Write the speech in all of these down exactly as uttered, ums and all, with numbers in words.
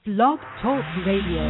Blog Talk Radio.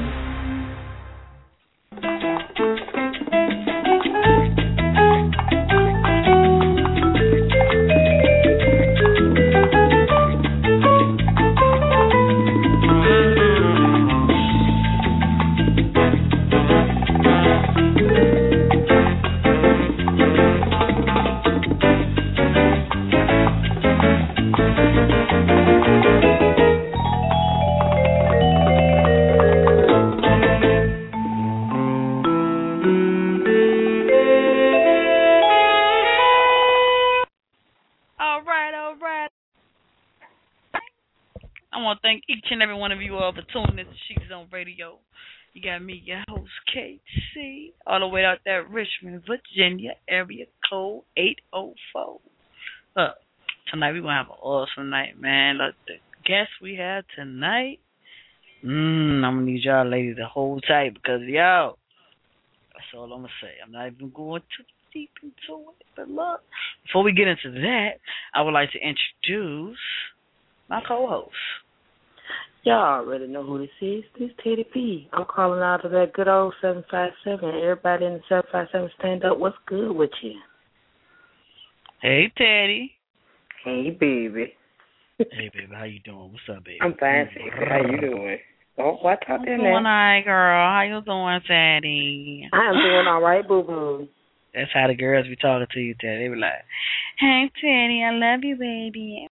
Each and every one of you all for tuning in to She's on Radio. You got me, your host, K C, all the way out there, Richmond, Virginia, area code eight oh four. Look, tonight we're going to have an awesome night, man. Look, the guest we have tonight, mmm, I'm going to need y'all ladies to hold tight because, yo, that's all I'm going to say. I'm not even going too deep into it. But look, before we get into that, I would like to introduce my co-host. Y'all already know who this is. This Teddy P. I'm calling out of that good old seven five seven. Everybody in the seven five seven stand up. What's good with you? Hey, Teddy. Hey, baby. Hey, baby. How you doing? What's up, baby? I'm fine, sexy. How you doing? Oh, watch out there now. I'm doing all right, girl. How you doing, Teddy? I am doing all right, boo-boo. That's how the girls be talking to you, Teddy. They be like, hey, Teddy, I love you, baby.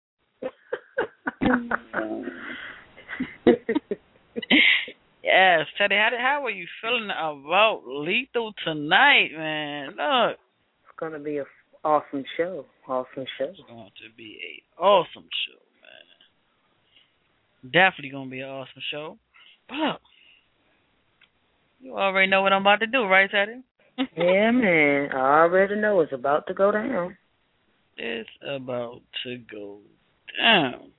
Yes, Teddy, how, how are you feeling about Lethal tonight, man? Look. It's going to be an awesome show. Awesome show. It's going to be an awesome show, man. Definitely going to be an awesome show. But look, you already know what I'm about to do, right, Teddy? Yeah, man. I already know it's about to go down. It's about to go down.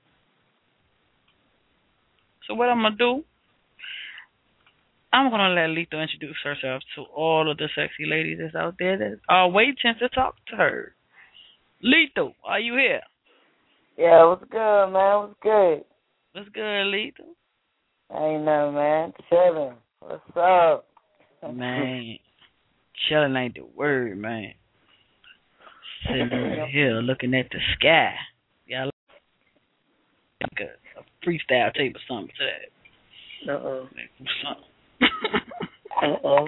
So what I'm going to do, I'm going to let Lethal introduce herself to all of the sexy ladies that's out there that are waiting to talk to her. Lethal, are you here? Yeah, what's good, man? What's good? What's good, Lethal? Ain't nothing, man. Chilling. What's up? Man, chilling ain't the word, man. Sitting over here looking at the sky. Yeah, like a, a freestyle tape or something to that. Uh-oh. Something. Uh-oh.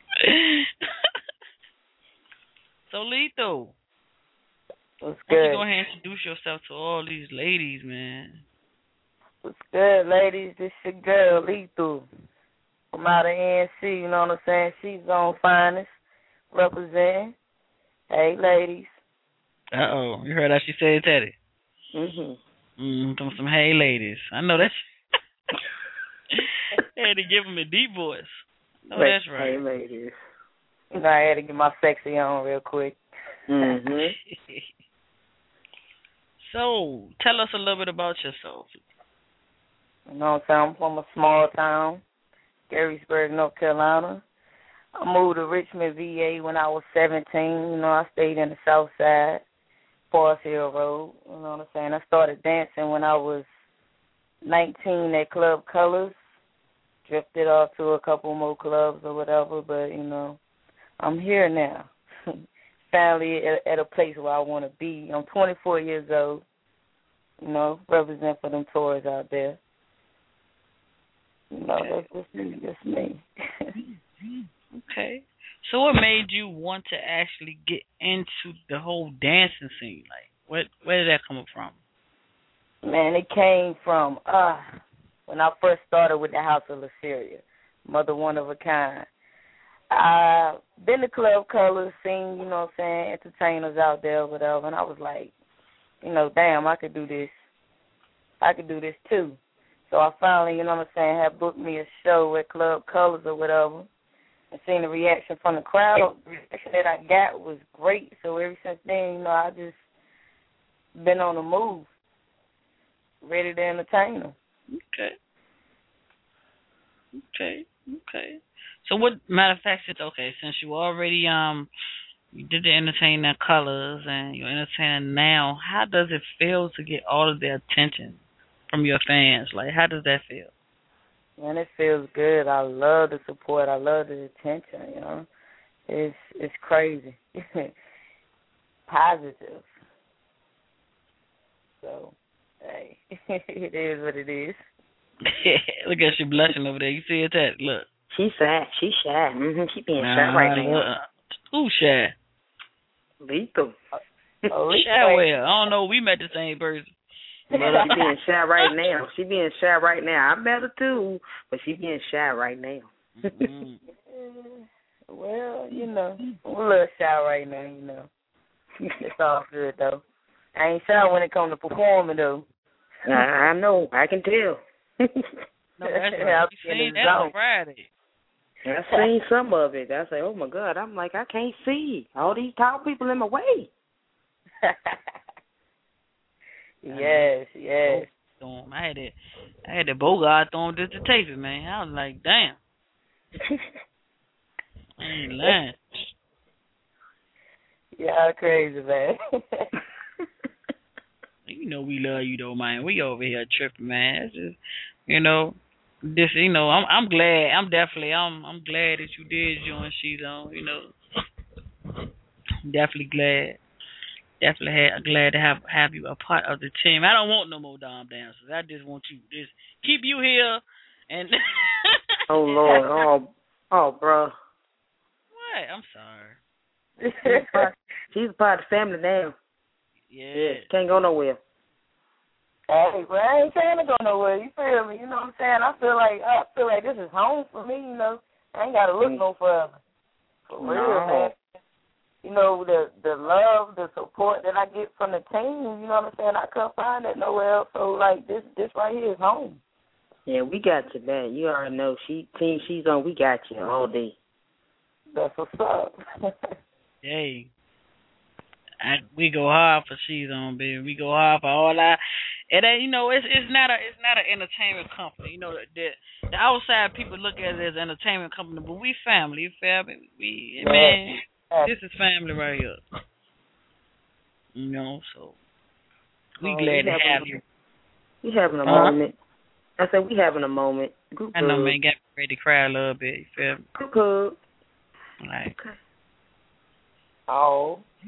So, Lethal, what's why don't good? you go ahead and introduce yourself to all these ladies, man? What's good, ladies? This your girl, Lethal. From out of N C, you know what I'm saying? She's on finest, representing. Hey, ladies. Uh-oh. You heard how she said, Teddy? Mm-hmm. Mm, some hey, ladies. I know that's... I had to give him a deep voice. No, Wait, that's right. Hey, ladies. You know, I had to get my sexy on real quick. Mm-hmm. So, tell us a little bit about yourself. You know what I'm saying? I'm from a small town, Garysburg, North Carolina. I moved to Richmond, V A when I was seventeen. You know, I stayed in the South Side, Forest Hill Road. You know what I'm saying? I started dancing when I was nineteen at Club Colors. Drifted off to a couple more clubs or whatever, but, you know, I'm here now. Finally at, at a place where I want to be. I'm twenty-four years old, you know, represent for them tours out there. You know, that's just me, just me. Okay. So what made you want to actually get into the whole dancing scene? Like, what, where did that come from? Man, it came from, uh, when I first started with the House of Lyceria, Mother One of a Kind. I been to Club Colors, seen, you know what I'm saying, entertainers out there, whatever, and I was like, you know, damn, I could do this. I could do this too. So I finally, you know what I'm saying, had booked me a show at Club Colors or whatever, and seen the reaction from the crowd. The reaction that I got was great. So ever since then, you know, I just been on the move, ready to entertain them. Okay. Okay. Okay. So what, matter of fact, it's okay, since you already, um, you did the entertainment colors and you're entertaining now, how does it feel to get all of the attention from your fans? Like, how does that feel? And it feels good. I love the support. I love the attention, you know. It's it's crazy. Positive. So, hey, it is what it is. Look at you blushing over there. You see it, that? Look. She's shy. She's shy. Mm-hmm. She being nah, shy right now. Uh, who shy? Lethal. Oh, shy well. I don't know. We met the same person. But uh, she being shy right now. She being shy right now. I met her too, but she being shy right now. Mm-hmm. Well, you know, we're a little shy right now, you know. It's all good, though. I ain't shy when it comes to performing, though. I, I know. I can tell. No, that's right. You seen that on Friday. I seen some of it. I say, oh, my God. I'm like, I can't see. All these tall people in my way. Yes, yes. I had that, I had that Bogart throwing just to tape it, man. I was like, damn. I ain't lying. Y'all crazy, man. You know we love you though, man. We over here tripping, man. It's just, you know, this, you know, I'm, I'm glad. I'm definitely, I'm, I'm glad that you did join She's On. You know, definitely glad. Definitely ha- glad to have have you a part of the team. I don't want no more Dom dancers. I just want you just keep you here and. Oh Lord, oh, oh, bro. What? I'm sorry. She's part, she's part of the family now. Yeah. Yeah, can't go nowhere. Hey, but I ain't trying to go nowhere. You feel me? You know what I'm saying? I feel like I feel like this is home for me. You know, I ain't got to look no further. For real, no. man. You know, the the love, the support that I get from the team, you know what I'm saying? I couldn't find that nowhere else. So, like, this this right here is home. Yeah, we got you, man. You already know. She team She's On, we got you all day. That's what's up. Hey, I, we go hard for She's On, baby. We go hard for all our. It ain't, you know, it's it's not a it's not an entertainment company. You know, the the outside people look at it as an entertainment company, but we family. You feel me? We man. man This is family right here. You know, so we oh, glad we to have a, you. We having a uh-huh. moment. I said we having a moment. Group I know, man. Got ready to cry a little bit. You feel me? Group hug. Like. Okay. Oh. Do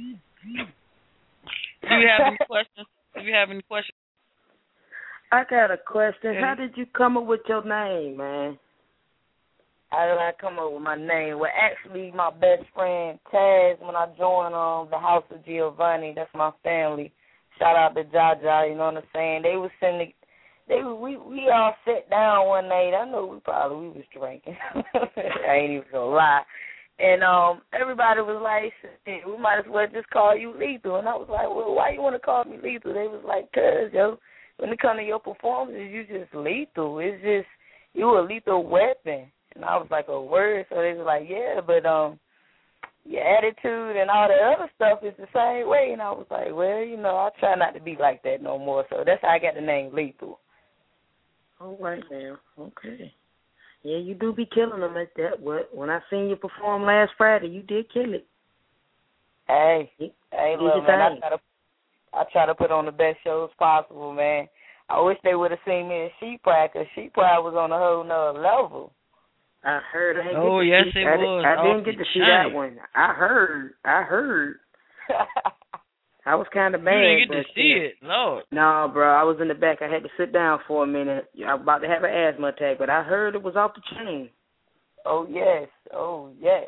you have any questions? Do you have any questions? I got a question. Okay. How did you come up with your name, man? How did I come up with my name? Well, actually, my best friend, Taz, when I joined um, the House of Giovanni, that's my family. Shout out to Jaja, you know what I'm saying? They was sending, they we we all sat down one night. I know we probably, we was drinking. I ain't even gonna lie. And um, everybody was like, we might as well just call you Lethal. And I was like, well, why you want to call me Lethal? They was like, cuz, yo, when it comes to your performances, you just lethal. It's just, you a lethal weapon. And I was like, a word. So they was like, yeah, but um, your attitude and all the other stuff is the same way. And I was like, well, you know, I try not to be like that no more. So that's how I got the name Lethal. All right now. Okay. Yeah, you do be killing them like that. What? When I seen you perform last Friday, you did kill it. Hey, you, hey, you look, man, I try, to, I try to put on the best shows possible, man. I wish they would have seen me in Sheep Pride, because Sheep Pride was on a whole nother level. I heard. I oh, yes, see, it I, was. I didn't get to see shine. that one. I heard. I heard. I was kind of mad. You didn't get but, to see uh, it, Lord. No, bro. I was in the back. I had to sit down for a minute. I was about to have an asthma attack, but I heard it was off the chain. Oh, yes. Oh, yes.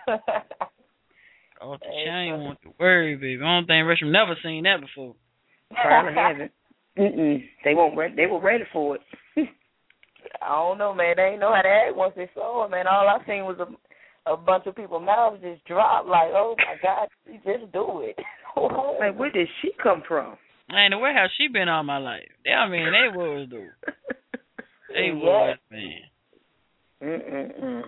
Off the chain, won't you worry, baby. I don't think Richmond never seen that before. Probably haven't. Mm-mm. They won't. Re- they were ready for it. I don't know, man. They ain't know how to act once they saw it, man. All I seen was a, a bunch of people's mouths just drop like, oh, my God, she just do it. Like, where did she come from? Man, where has she been all my life? I mean, they was, though. They yeah. was, man. Mm-mm-mm.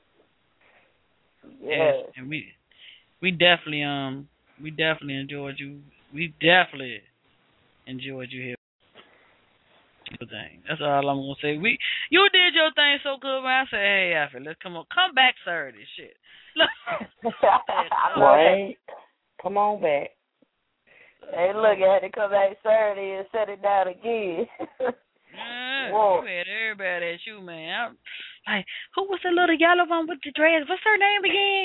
Yes. Yes, and we, we definitely, um, we definitely enjoyed you. We definitely enjoyed you here. Thing. That's all I'm gonna say. We, you did your thing so good, man. I said, hey, Alfred, let's come on, come back Saturday, shit. Look, right? Come on back. Hey, look, I had to come back Saturday and set it down again. yeah. you had everybody at you, man. I'm, like, who was the little yellow one with the dress? What's her name again?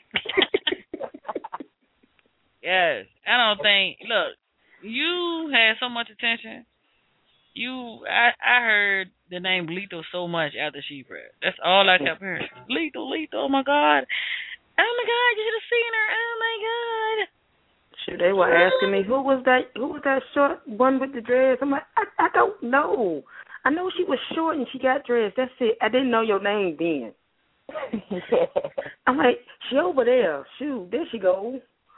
Yes. I don't think, look, you had so much attention. You, I, I heard the name Lethal so much after She Prep. That's all I kept hearing. Lethal, Lethal, oh my God. Oh my God, you should have seen her. Oh my God. Shoot, they were asking me, who was that, who was that short one with the dress? I'm like, I, I don't know. I know she was short and she got dressed. That's it. I didn't know your name then. I'm like, she over there. Shoot, there she goes.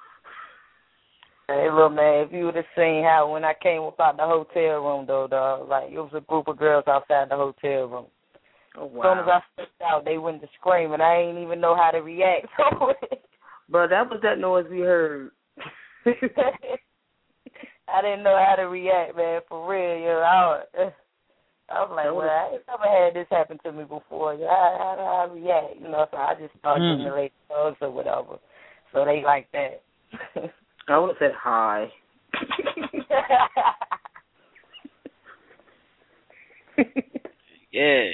Hey, look, man, if you would have seen how when I came up out the hotel room, though, dog, like, it was a group of girls outside the hotel room. Oh, wow. As soon as I stepped out, they went to scream, and I ain't even know how to react. Bro, that was that noise we heard. I didn't know how to react, man, for real. You know, I, was, I was like, well, I ain't never had this happen to me before. You know, how, how do I react? You know, so I just started mm. giving the lady hugs or whatever. So they like that. I would have said hi. Yeah.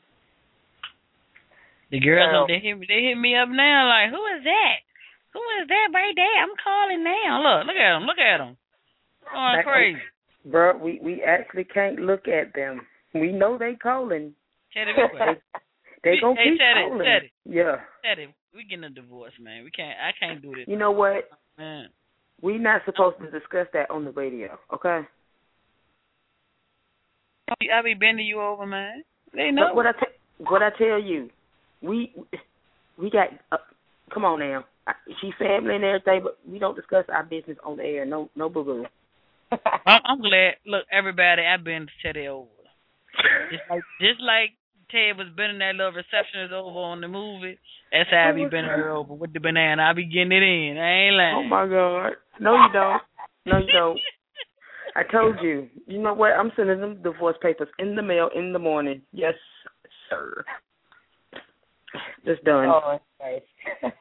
The girls, well, they hit me, they hit me up now like, who is that? Who is that right there? I'm calling now. Look, look at them. Look at them. Going Back crazy. On, bro, we, we actually can't look at them. We know they calling. Teddy, they gonna hey, keep Teddy, calling. Teddy. Yeah. Teddy, we getting a divorce, man. We can't. I can't do this. You know what? Man. We not supposed to discuss that on the radio, okay? I be bending you over, man. They know. But what I te- what I tell you, we we got. Uh, come on now, she family and everything, but we don't discuss our business on the air. No, no boo boo. I'm glad. Look, everybody, I've been Teddy over. Just like, just like Ted was bending that little receptionist over on the movie. That's how I be bending her over with the banana. I be getting it in. I ain't lying. Oh my God. No, you don't. No, you don't. I told you. You know what? I'm sending them divorce papers in the mail in the morning. Yes, sir. Just done. Oh, nice.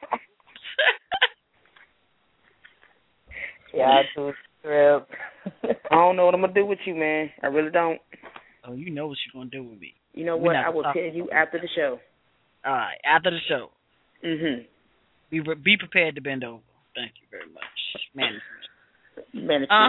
Yeah, I do trip. I don't know what I'm gonna do with you, man. I really don't. Oh, you know what you're gonna do with me. You know what? I will tell you after the show. All right, after the show. Mhm. Be re- be prepared to bend over. Thank you very much, management. Management. Uh,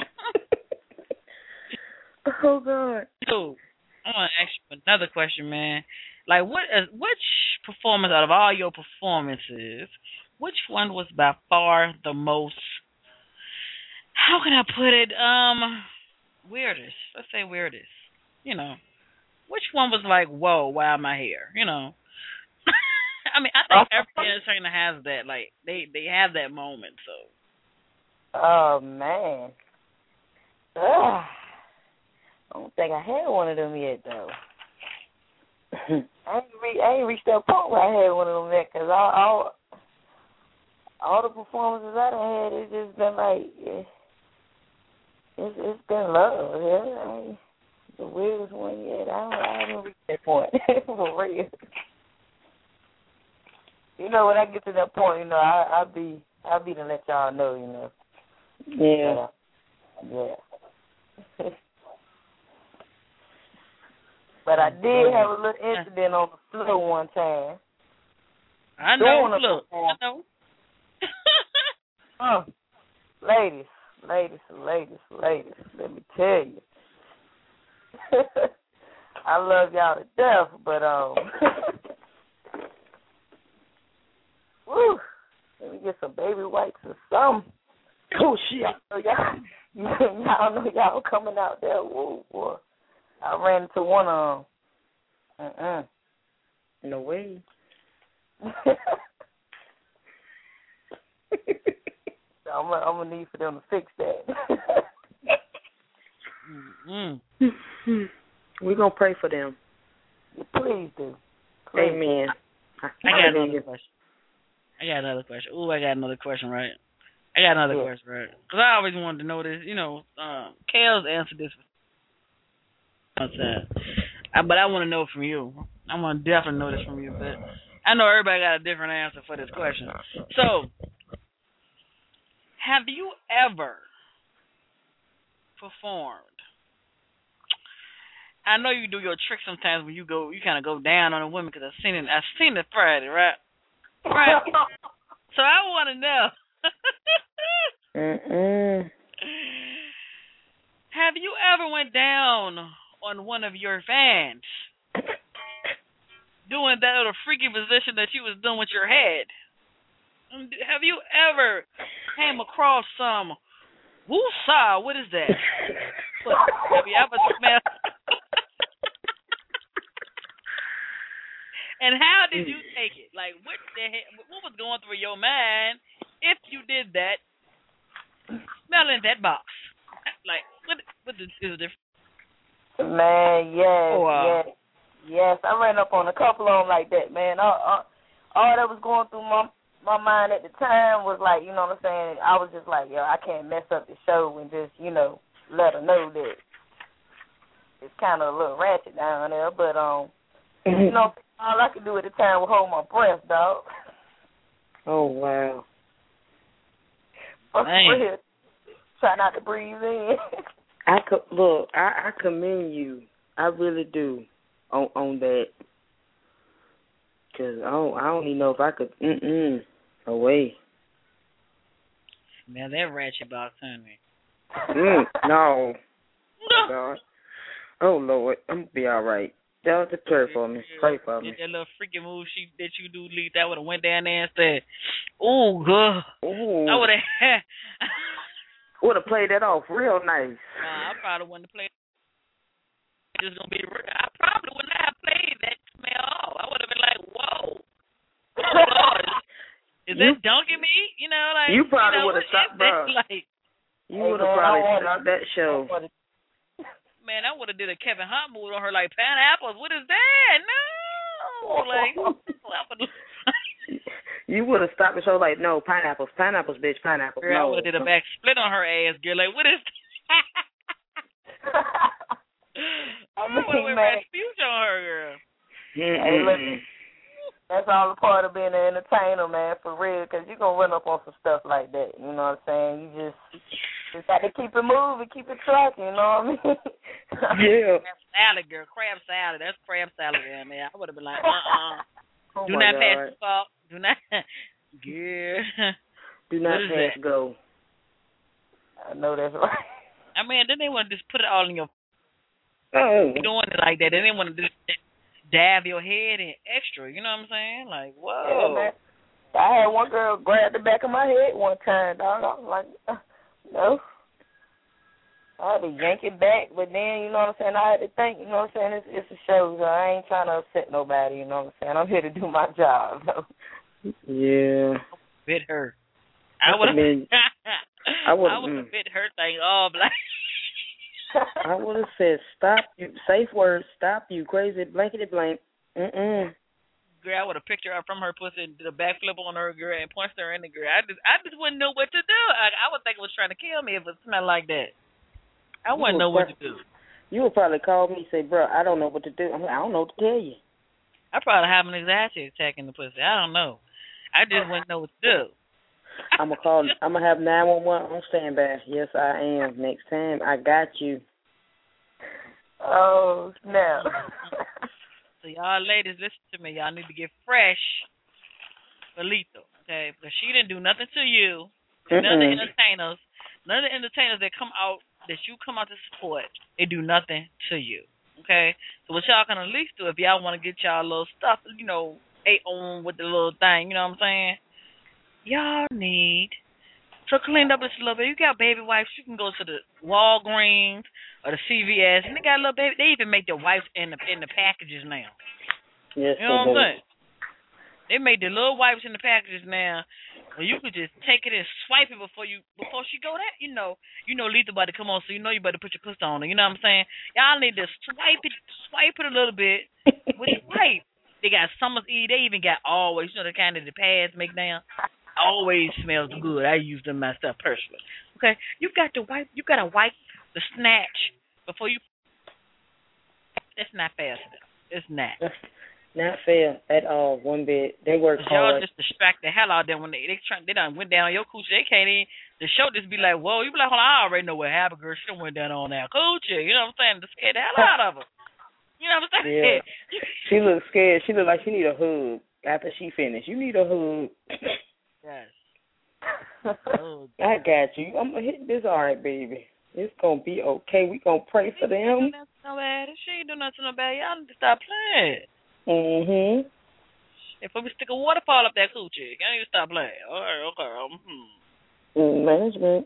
oh God. So I want to ask you another question, man. Like, what is which performance out of all your performances, which one was by far the most? How can I put it? Um, weirdest. Let's say weirdest. You know, which one was like, whoa, why am I here? You know. I mean, I think every entertainer has that. Like, they they have that moment. So. Oh man. Ugh. I don't think I had one of them yet, though. I ain't, re- I ain't reached that point where I had one of them yet, because all, all, all the performances I done had, it's just been like, yeah, it's, it's been love, yeah. I ain't, the weirdest one yet, I, don't, I haven't reached that point, for real. You know, when I get to that point, you know, I, I'll be, I'll be to let y'all know, you know. Yeah. But, uh, yeah. But I did have a little incident on the floor one time. I know, look, I know. uh, ladies, ladies, ladies, ladies, let me tell you. I love y'all to death, but, um, woo, let me get some baby wipes or something. Oh, shit. So y'all, y'all know y'all coming out there, woo, boy. I ran into one of them. Uh-uh. No way. So I'm, I'm going to need for them to fix that. mm-hmm. We're going to pray for them. Please do. Please. Amen. I got another question. I got another question. Ooh, I got another question, right? I got another yeah. question, right? Because I always wanted to know this. You know, um, Kale's answered this outside. I, but I want to know from you. I want to definitely know this from you. But I know everybody got a different answer for this question. So, have you ever performed I know you do your trick sometimes when you go, you kind of go down on a woman because I've seen it. I've seen it Friday, right? Right. So I want to know. Mm-mm. Have you ever went down on one of your fans doing that little freaky position that you was doing with your head? Have you ever came across some woosah? What is that? Have you ever smelled? And how did you take it? Like, what the heck, what was going through your mind if you did that? Smelling that box, like what? What is the difference? Man, yes, Oh, wow. yes, yes. I ran up on a couple of them like that, man. All, all, all that was going through my my mind at the time was like, you know what I'm saying? I was just like, yo, I can't mess up the show and just, you know, let her know that it's kind of a little ratchet down there. But um, you know, all I could do at the time was hold my breath, dog. Oh, wow. For real. Try not to breathe in. I could, look, I, I commend you. I really do on on that. Because I don't, I don't even know if I could, mm-mm, away. Man, that ratchet box, honey. Mm, no. Oh, God. Oh, Lord. I'm going to be all right. Y'all just pray for me. Pray for me. That little freaking move she, that you do, Lee, that would have went down there and said, oh, God. Ooh. I would have. Would have played that off real nice. Nah, I probably wouldn't have played. Just gonna be. I probably wouldn't have played that smell off. I would have been like, "Whoa, oh Lord, is you, that dunking me?" You know, like you probably you know, would have stopped, bro. Like, you would have probably stopped that show. Man, I would have did a Kevin Hart move on her like pineapples. What is that? No, like. You would have stopped the show like, no, pineapples, pineapples, bitch, pineapples. Girl, no. I would have did a back split on her ass, girl. Like, what is that? I would have went Rasputin on her, girl. Hey, look, that's all a part of being an entertainer, man, for real, because you're going to run up on some stuff like that, you know what I'm saying? You just, just got to keep it moving, keep it tracking, you know what I mean? Yeah. Crab salad, girl, crab salad. That's crab salad down there. I would have been like, uh-uh. Oh Do not God. pass the fault. Do not. Girl. Do not pass that? go. I know that's right. I mean, then they want to just put it all in your. Oh. Doing it like that. Then they want to just dab your head in extra. You know what I'm saying? Like, whoa. Yeah, man. I had one girl grab the back of my head one time, dog. I was like, uh, no. I had to yank it back, but then, you know what I'm saying, I had to think, you know what I'm saying, it's, it's a show, so I ain't trying to upset nobody, you know what I'm saying. I'm here to do my job. So. Yeah. Bit her. I would have been. I would have mm. bit her thing all black. I would have said, stop, you, safe words, stop, you crazy blankety blank. Mm-mm. Girl, I would have picked her up from her pussy and did a backflip on her, girl, and punched her in the girl. I just, I just wouldn't know what to do. I, I would think it was trying to kill me if it smelled like that. I wouldn't know what to do. You would probably call me and say, bro, I don't know what to do. I'm like, I don't know what to tell you. I probably have an anxiety attack in the pussy. I don't know. I just wouldn't know what to do. I'm going to call, I'm going to have nine one one on standby. Yes, I am. Next time, I got you. Oh, no. So y'all ladies, listen to me. Y'all need to get fresh for lethal, okay? Because she didn't do nothing to you. None of the entertainers, none of the entertainers that come out, that you come out to support, they do nothing to you, okay? So what y'all can at least do, if y'all want to get y'all little stuff, you know, ate on with the little thing, you know what I'm saying? Y'all need to clean up this a little bit. You got baby wipes, you can go to the Walgreens or the C V S, and they got a little baby. They even make the wipes in the in the packages now. Yes, you know what I'm saying? They made the little wipes in the packages now. Well, you could just take it and swipe it before you before she go there. You know, you know, Lethal about to come on, so you know you better put your pussy on her. You know what I'm saying? Y'all need to swipe it, swipe it a little bit with the wipe. They got Summer's Eve. They even got Always. You know the kind of the pads make now. Always smells good. I use them myself personally. Okay, you got to wipe. You got to wipe the snatch before you. That's not fast enough. It's not. Not fair at all, one bit. They work hard. Y'all just distract the hell out of them when they they try, they done went down on your coochie. They can't even, the show just be like, whoa, you be like, hold on, I already know what happened, girl. She done went down on that coochie. You know what I'm saying? To scare the hell out of her. You know what I'm saying? Yeah. She looks scared. She look like she need a hug after she finished. You need a hug. Yes. Oh, I got you. I'm gonna hit this. All right, baby. It's gonna be okay. We gonna pray for them. She ain't do nothing no bad. She ain't do nothing no bad. Y'all need to stop playing. Mhm. If we stick a waterfall up that coochie, y'all need to stop playing. All right, okay. Um, hmm. Mm, management.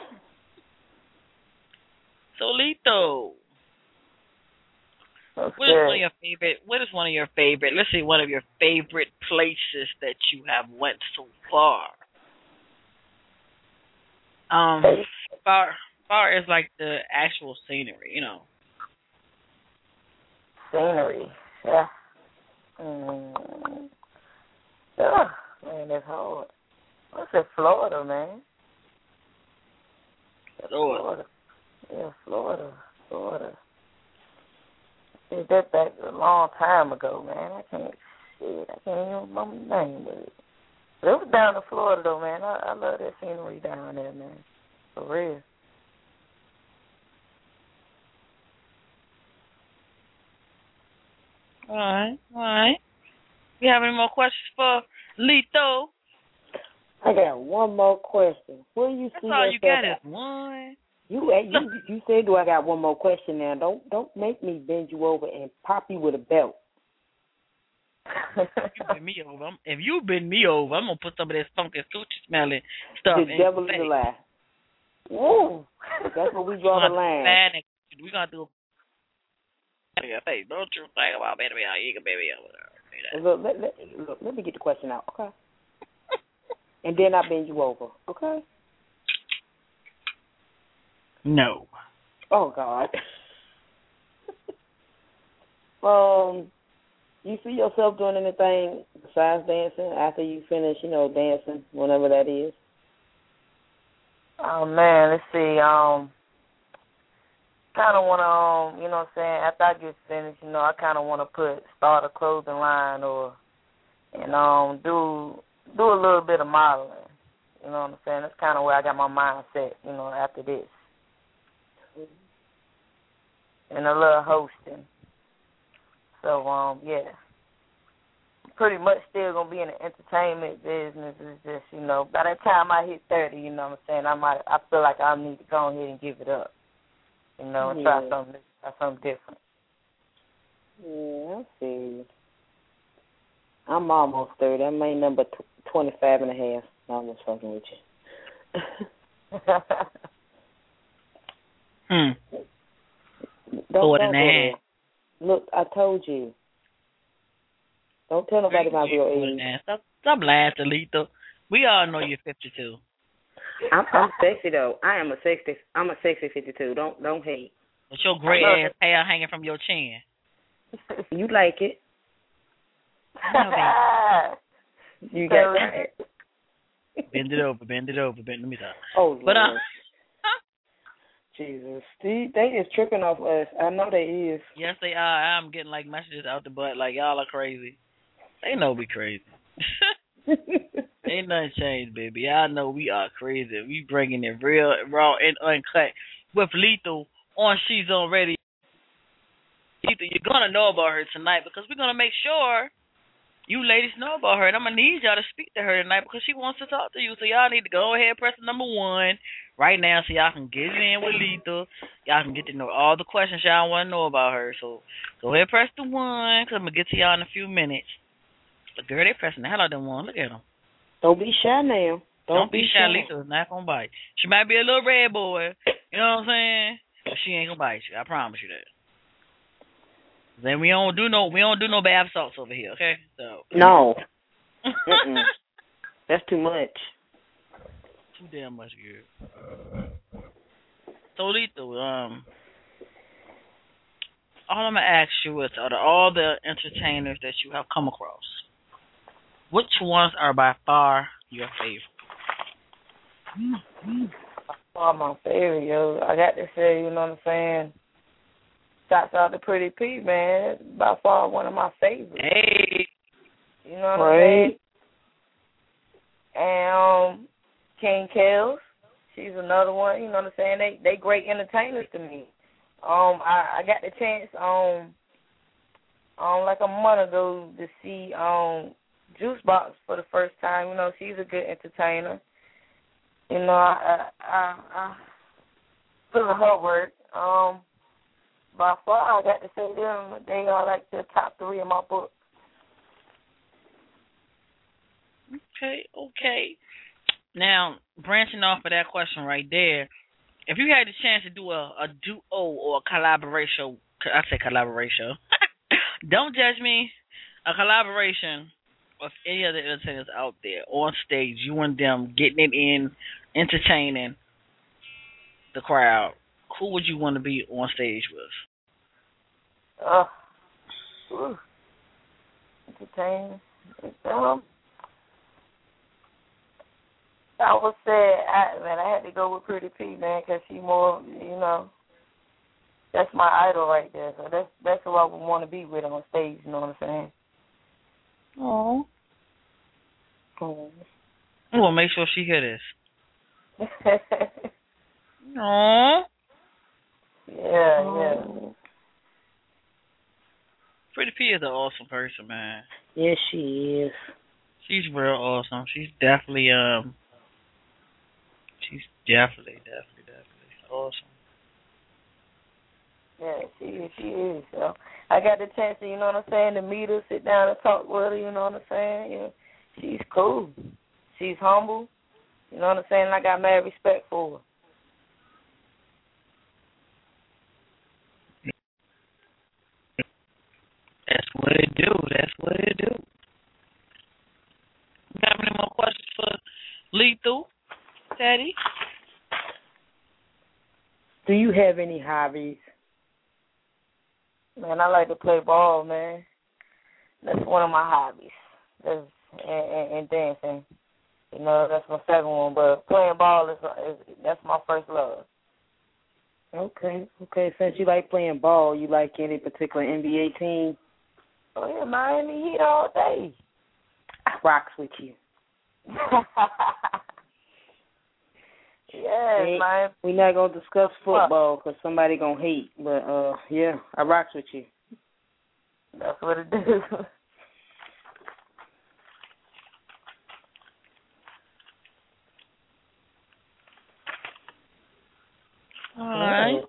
Solito. That's What is good. one of your favorite? What is one of your favorite? Let's see, one of your favorite places that you have went so far. Um, far, far as like the actual scenery, you know. Scenery. Yeah. Mm. Ugh, man, that's hard. I said Florida, man. Florida. Florida. Yeah, Florida. Florida. Did that back a long time ago, man. I can't, shit, I can't even remember the name of it. But it was down in Florida, though, man. I, I love that scenery down there, man. For real. All right, all right. You have any more questions for Lito? I got one more question. Where you That's see all yourself? you got is one. You, you you said, do I got one more question now? Don't don't make me bend you over and pop you with a belt. If you bend me over, I'm, if you bend me over, I'm gonna put some of that funky coochie smelling stuff The in devil your is a face. lie. Woo! That's where we draw the line. We're gonna do a your face. Don't you think about baby, you can baby over there. Look, let, let, look, let me get the question out, okay? And then I bend you over, okay? No. Oh God. um, you see yourself doing anything besides dancing after you finish, you know, dancing, whenever that is? Oh man, let's see. Um, kind of want to, um, you know, what I'm saying, after I get finished, you know, I kind of want to put start a clothing line or and um do do a little bit of modeling. You know what I'm saying? That's kind of where I got my mind set. You know, after this. And a little hosting. So, um, yeah. Pretty much still going to be in the entertainment business. It's just, you know, by the time I hit thirty, you know what I'm saying, I might, I feel like I need to go ahead and give it up. You know, and yeah. try something, try something different. Yeah, I see. I'm almost thirty. I'm my number tw- twenty-five and a half. No, I'm just fucking with you. hmm. Don't, Four don't and a go half. there. Look, I told you. Don't tell nobody my real age. Stop, stop lying, Talita. We all know you're fifty-two. I'm, I'm sexy though. I am a sexy. I'm a sexy fifty-two. Don't don't hate. With your gray ass hair hanging from your chin. You like it? No, you got that. Bend it over. Bend it over. Bend. Let me talk. Oh, but uh. Jesus, Steve, they is tripping off us. I know they is. Yes, they are. I'm getting like messages out the butt like y'all are crazy. They know we crazy. Ain't nothing changed, baby. Y'all know we are crazy. We bringing it real, raw, and uncut with Lethal on She's On Radio. Lethal, you're gonna know about her tonight because we're gonna make sure you ladies know about her, and I'm gonna need y'all to speak to her tonight because she wants to talk to you. So y'all need to go ahead and press number one right now so y'all can get it in with Lethal. Y'all can get to know all the questions y'all want to know about her. So go ahead and press the one because I'm gonna get to y'all in a few minutes. But girl, they pressing the hell out of them one. Look at them. Don't be shy now. Don't, Don't be, be shy. Lethal's not gonna bite. She might be a little red boy. You know what I'm saying? But she ain't gonna bite you. I promise you that. Then we don't do no we don't do no bath salts over here, okay? So no, Mm-mm. That's too much. Too damn much, girl. So Lethal, um, all I'm gonna ask you is, out of all the entertainers that you have come across, which ones are by far your favorite? By far my favorite, yo. I got to say, you know what I'm saying? Shouts out to Pretty P, man. By far one of my favorites. Hey. You know what right. I'm saying? And um, King Kels, she's another one. You know what I'm saying? They they great entertainers to me. Um, I, I got the chance um um like a month ago to see um Juicebox for the first time. You know, she's a good entertainer. You know, I I I, I feel her work. Um, by far, I got to say them. They are like the top three in my book. Okay, okay. Now, branching off of that question right there, if you had the chance to do a, a duo or a collaboration, I say collaboration. Don't judge me. A collaboration with any other entertainers out there on stage, you and them getting it in, entertaining the crowd. Who would you want to be on stage with? Uh, ooh, entertaining. Um, I would say, I, man, I had to go with Pretty P, man, because she more, you know, that's my idol right there. So that's that's who I would want to be with on stage. You know what I'm saying? Oh. Oh. We'll make sure she hear this. Aww. Yeah, yeah. Pretty P is an awesome person, man. Yes, she is. She's real awesome. She's definitely um. She's definitely, definitely, definitely awesome. Yeah, she is. She is. So I got the chance to, you know what I'm saying, to meet her, sit down and talk with her. You know what I'm saying? Yeah, she's cool. She's humble. You know what I'm saying? I got mad respect for her. That's what it do. That's what it do. You got any more questions for Lethal, Teddy? Do you have any hobbies? Man, I like to play ball, man. That's one of my hobbies. That's and, and, and dancing. You know, that's my second one. But playing ball is, is that's my first love. Okay, okay. Since you like playing ball, you like any particular N B A team? Oh yeah, Miami Heat all day. I rocks with you. Yeah, we man. We're not gonna discuss football because somebody gonna hate. But uh, yeah, I rocks with you. That's what it is. All right.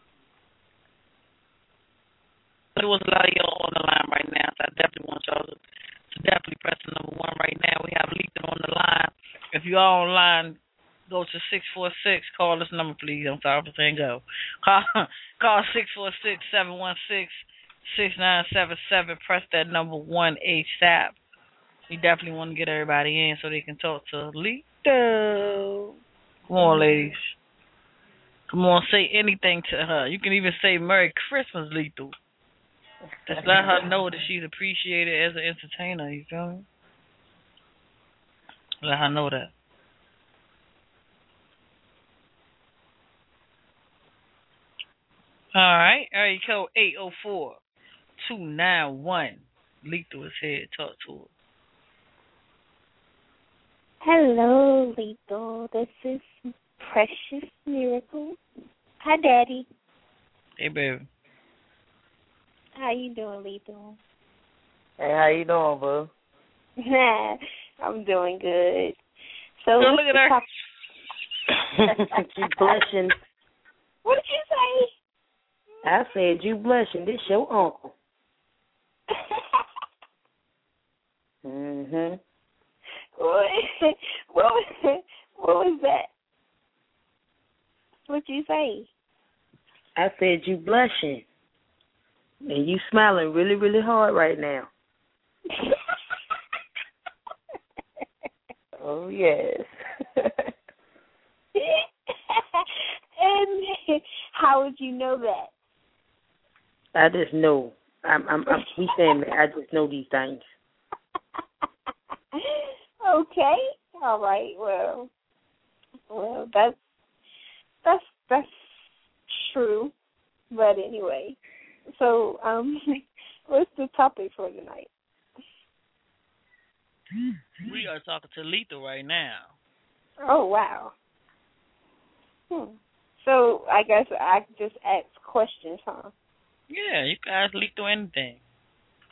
There was a lot of y'all on the line right now, so I definitely want y'all to, to definitely press the number one right now. We have Lethal on the line. If you are online, go to six four six. Call this number, please. I'm sorry for saying go. Call call six four six, seven one six, six nine seven seven. Press that number one ASAP. We definitely want to get everybody in so they can talk to Lethal. Come on, ladies. Come on, say anything to her. You can even say Merry Christmas, Lethal. Just let her know that she's appreciated as an entertainer, you feel me? Let her know that. All right. Area code eight oh four, two nine one. Lethal is here. Talk to her. Hello, Lethal. This is Precious Miracle. Hi, Daddy. Hey, baby. How you doing, Lethal? Hey, how you doing, boo? Nah, I'm doing good. So Girl, look at her. Top- You blushing. What did you say? I said you blushing. This your uncle. Mhm. what, what was what was that? What'd you say? I said you blushing. And you smiling really, really hard right now. Oh, yes. And how would you know that? I just know. I'm, I'm, I'm we family. I just know these things. Okay. All right. Well, well, that's that's that's true. But anyway, so um, what's the topic for tonight? We are talking to Lethal right now. Oh wow. Hmm. So I guess I just ask questions, huh? Yeah, you can ask Lethal anything.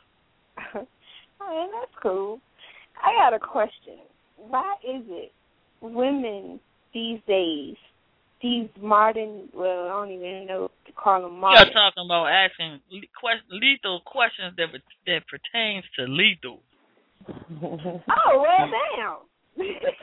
Oh, that's cool. I got a question. Why is it women these days, these modern, well, I don't even know what to call them modern. You're talking about asking le- que- lethal questions that that pertains to lethal. Oh, well, damn.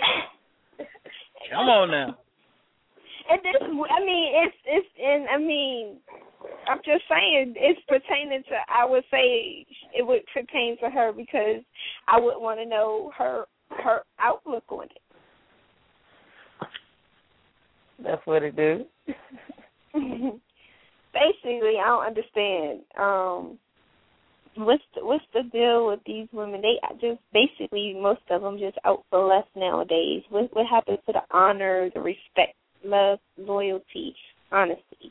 Come on now. And this, I mean, it's it's, and I mean, I'm just saying it's pertaining to. I would say it would pertain to her because I would want to know her her outlook on it. That's what it do. Basically, I don't understand. Um, what's the, what's the deal with these women? They just basically most of them just out for less nowadays. What what happens to the honor, the respect, love, loyalty, honesty?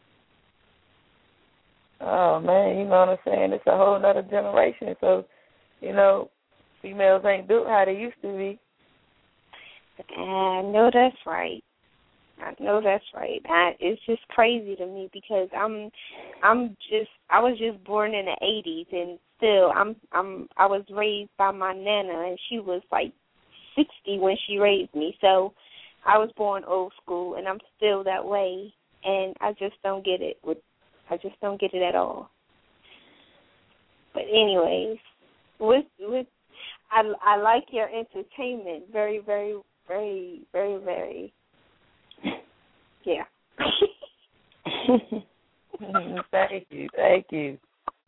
Oh man, you know what I'm saying? It's a whole other generation. So, you know, females ain't built how they used to be. I know that's right. I know that's right. I, it's just crazy to me because I'm, I'm just, I was just born in the eighties, and still, I'm, I'm, I was raised by my nana, and she was like sixty when she raised me. So, I was born old school, and I'm still that way, and I just don't get it. With, I just don't get it at all. But anyways, with with, I, I like your entertainment. Very, very, very, very, very. Yeah. Thank you, thank you.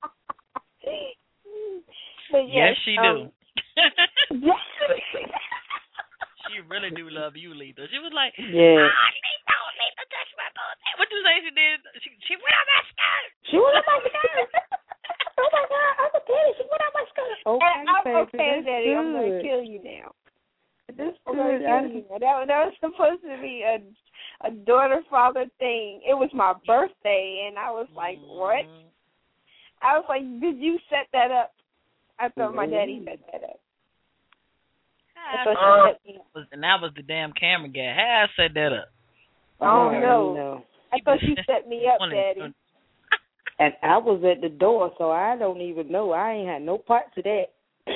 But yes, yes, she um, do. Yes. She really do love you, Lethal. She was like, Yeah. ah, Lethal, Lethal, touch my bones. What you say she did? She, she went on my skirt. She went on my skirt. Oh my God, Uncle Teddy, she went on my skirt. Okay, And I'm baby, okay, that's Daddy. I'm gonna good. kill you now. That's I'm gonna good. kill I- you now. That, that was supposed to be a a daughter father thing. It was my birthday, and I was like, what? I was like, did you set that up? I thought my daddy set that up. I thought Oh, you set me up. and that was the damn camera guy. How I set that up? Oh, I no. know. I thought you set me up, Daddy. And I was at the door, so I don't even know. I ain't had no part to that. I,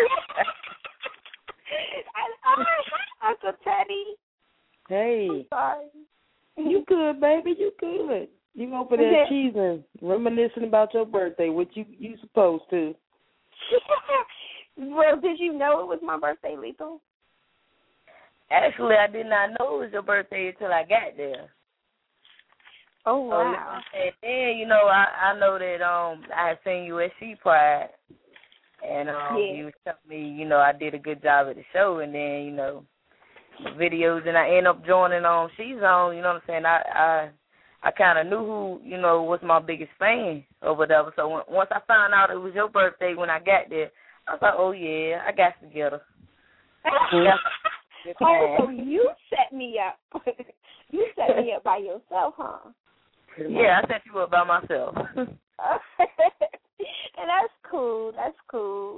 I, Uncle Teddy. Hey, I'm sorry. you good, baby? You good? You over there cheesing, reminiscing about your birthday, which you you supposed to. Well, did you know it was my birthday, Lethal? Actually, I did not know it was your birthday until I got there. Oh, wow. So, and then, you know, I, I know that um I had seen you at She Pride, and um Yeah. you was telling me, you know, I did a good job at the show, and then, you know, the videos, and I ended up joining on She's On, you know what I'm saying? I I, I kind of knew who, you know, was my biggest fan or whatever. So when, once I found out it was your birthday when I got there, I was like, oh, yeah, I got to get her. Oh, so you set me up. You set me up by yourself, huh? Yeah, I set you up by myself. And that's cool. That's cool.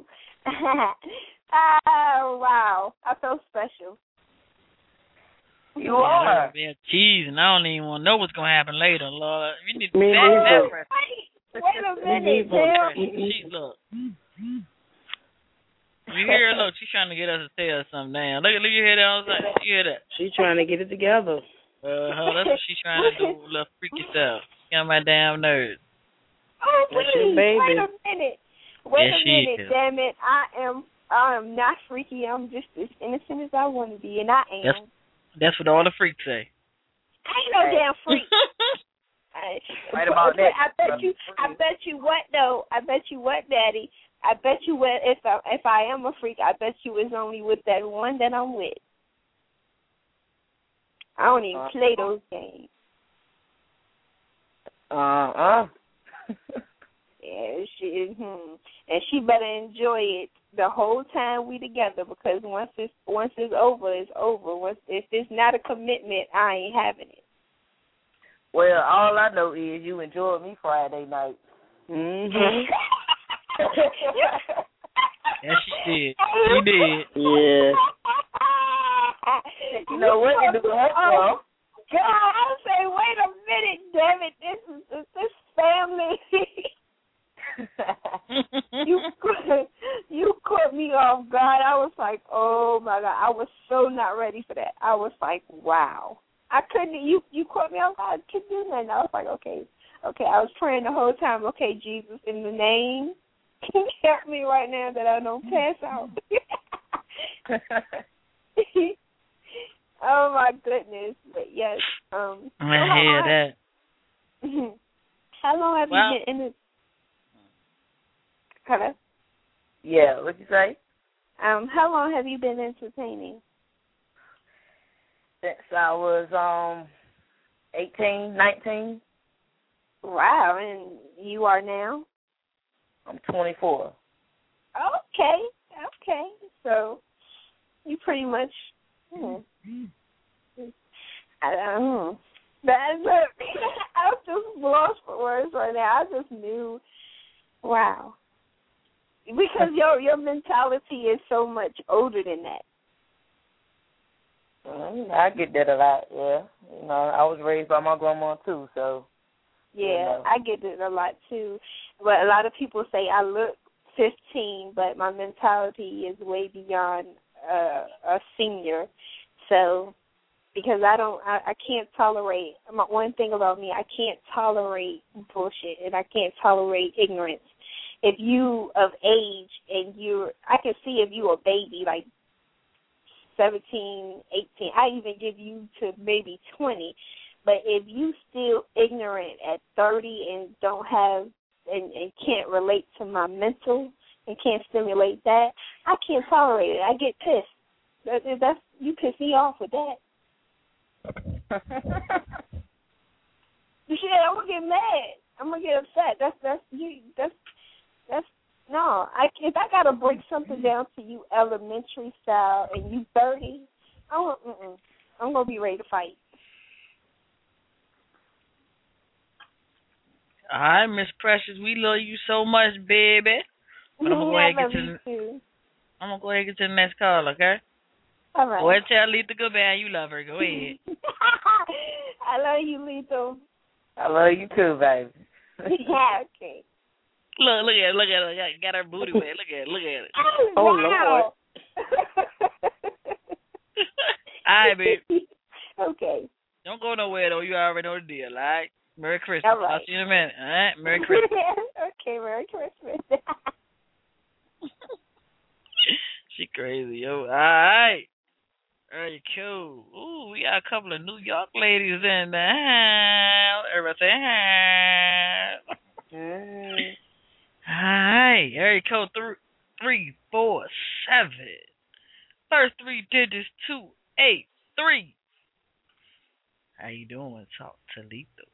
Oh, wow. I feel special. You are. Yeah, cheese, and I don't even want to know what's going to happen later, Lord. You need to Me back neither. that. Wait, wait a minute, Jill. She, look. You hear her? Look, she's trying to get us to tell her something now. Look, look, you hear that? I was like, you hear that? She trying to get it together. Uh-huh, that's what she's trying to do, little freaky stuff. Get on my damn nerves. Oh, That's please, your baby. wait a minute. Wait Yes, a she minute, is. damn it. I am I am not freaky. I'm just as innocent as I want to be, and I am. That's, that's what all the freaks say. I ain't no damn freak. I, Right about but that. I bet you. I bet you what though. I bet you what, Daddy. I bet you what. If I if I am a freak, I bet you it's only with that one that I'm with. I don't even uh, play those games. Uh uh. Yeah, she hmm. And she better enjoy it the whole time we together, because once it's once it's over, it's over. Once if it's not a commitment, I ain't having it. Well, all I know is you enjoyed me Friday night. Mhm. Yes, she did. She did. Yeah. You know what to do that Oh, for. God, I say, wait a minute, damn it, this is this family. you off guard. I was like, oh my God. I was so not ready for that. I was like, wow. I couldn't, you you caught me off guard. I couldn't do nothing. I was like, okay, okay. I was praying the whole time, okay, Jesus, in the name, help me right now that I don't pass out. Oh my goodness. But yes. Um, I hear that. How long have well, you been in the... Hello? Yeah, what'd you say? Um, how long have you been entertaining? Since I was um eighteen, nineteen. Wow, and you are now? I'm twenty-four. Okay, okay. So you pretty much... Hmm. I don't know. That's it. I'm just lost for words right now. I just knew... Wow. Because your your mentality is so much older than that. Mm, I get that a lot, yeah. You know, I was raised by my grandma too, so. Yeah, you know. I get it a lot too. But a lot of people say I look fifteen, but my mentality is way beyond uh, a senior. So, because I don't, I, I can't tolerate, my, one thing about me, I can't tolerate bullshit and I can't tolerate ignorance. If you of age and you're, I can see if you a baby, like seventeen, eighteen, I even give you to maybe twenty. But if you still ignorant at thirty and don't have, and, and can't relate to my mental and can't stimulate that, I can't tolerate it. I get pissed. That, that's, you piss me off with that. Shit, I'm gonna get mad. I'm gonna get upset. That's that's you. That's that's no. I if I gotta break something down to you elementary style and you thirty, I'm mm-mm, I'm gonna be ready to fight. All right, Miss Precious, we love you so much, baby. But I'm gonna go ahead and get to the, too. I'm gonna go ahead and get to the next call, okay? All right. Go ahead and tell Letha goodbye. You love her. Go ahead. I love you, Lethal. I love you too, baby. Yeah, okay. Look, look at it, look at her. Got her booty wet. Look at it, look at it. Oh, wow. All right, baby. Okay. Don't go nowhere, though. You already know the deal, all right? Merry Christmas. All right. I'll see you in a minute, all right? Merry Christmas. Okay, Merry Christmas. She crazy, yo. All right. Very cool. Ooh, we got a couple of New York ladies in the house. Everything. Mm. Hi. Area code th- three four seven. First three digits two eight three. How you doing? Talk to Letha.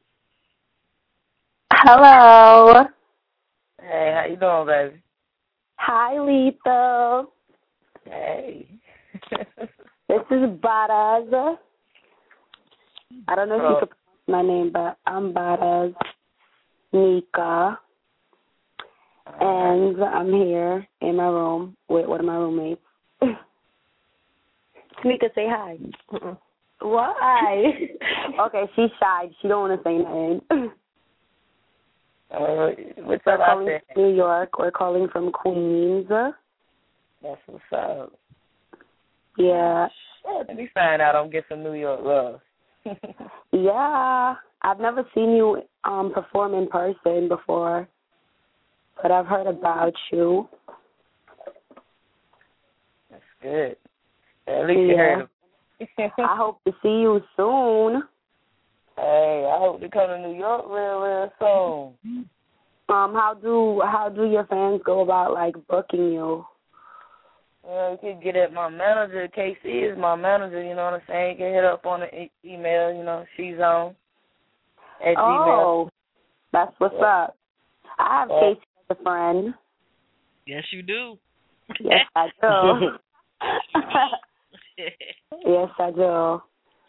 Hello. Hey, how you doing, baby? Hi, Letha. Hey. This is Baraz. I don't know if oh. you can pronounce my name, but I'm Baraz Nika. And I'm here in my room with one of my roommates. Nika, say hi. Uh-uh. Why? Okay, she's shy. She don't want to say nothing. Uh, what's We're up out calling there? from New York. We're calling from Queens. That's what's up. Yeah. Shit, let me find out I'm getting some New York love. Yeah. I've never seen you um perform in person before, but I've heard about you. That's good. At least you Yeah. heard of I hope to see you soon. Hey, I hope to come to New York real, real soon. Um, how do how do your fans go about like booking you? Well, you can get at my manager. K C is my manager, you know what I'm saying? You can hit up on the e- email, you know, she's on at Oh, Gmail. that's what's Yeah. up. I have Yeah. Casey as a friend. Yes, you do. Yes, I do. Yes, I do.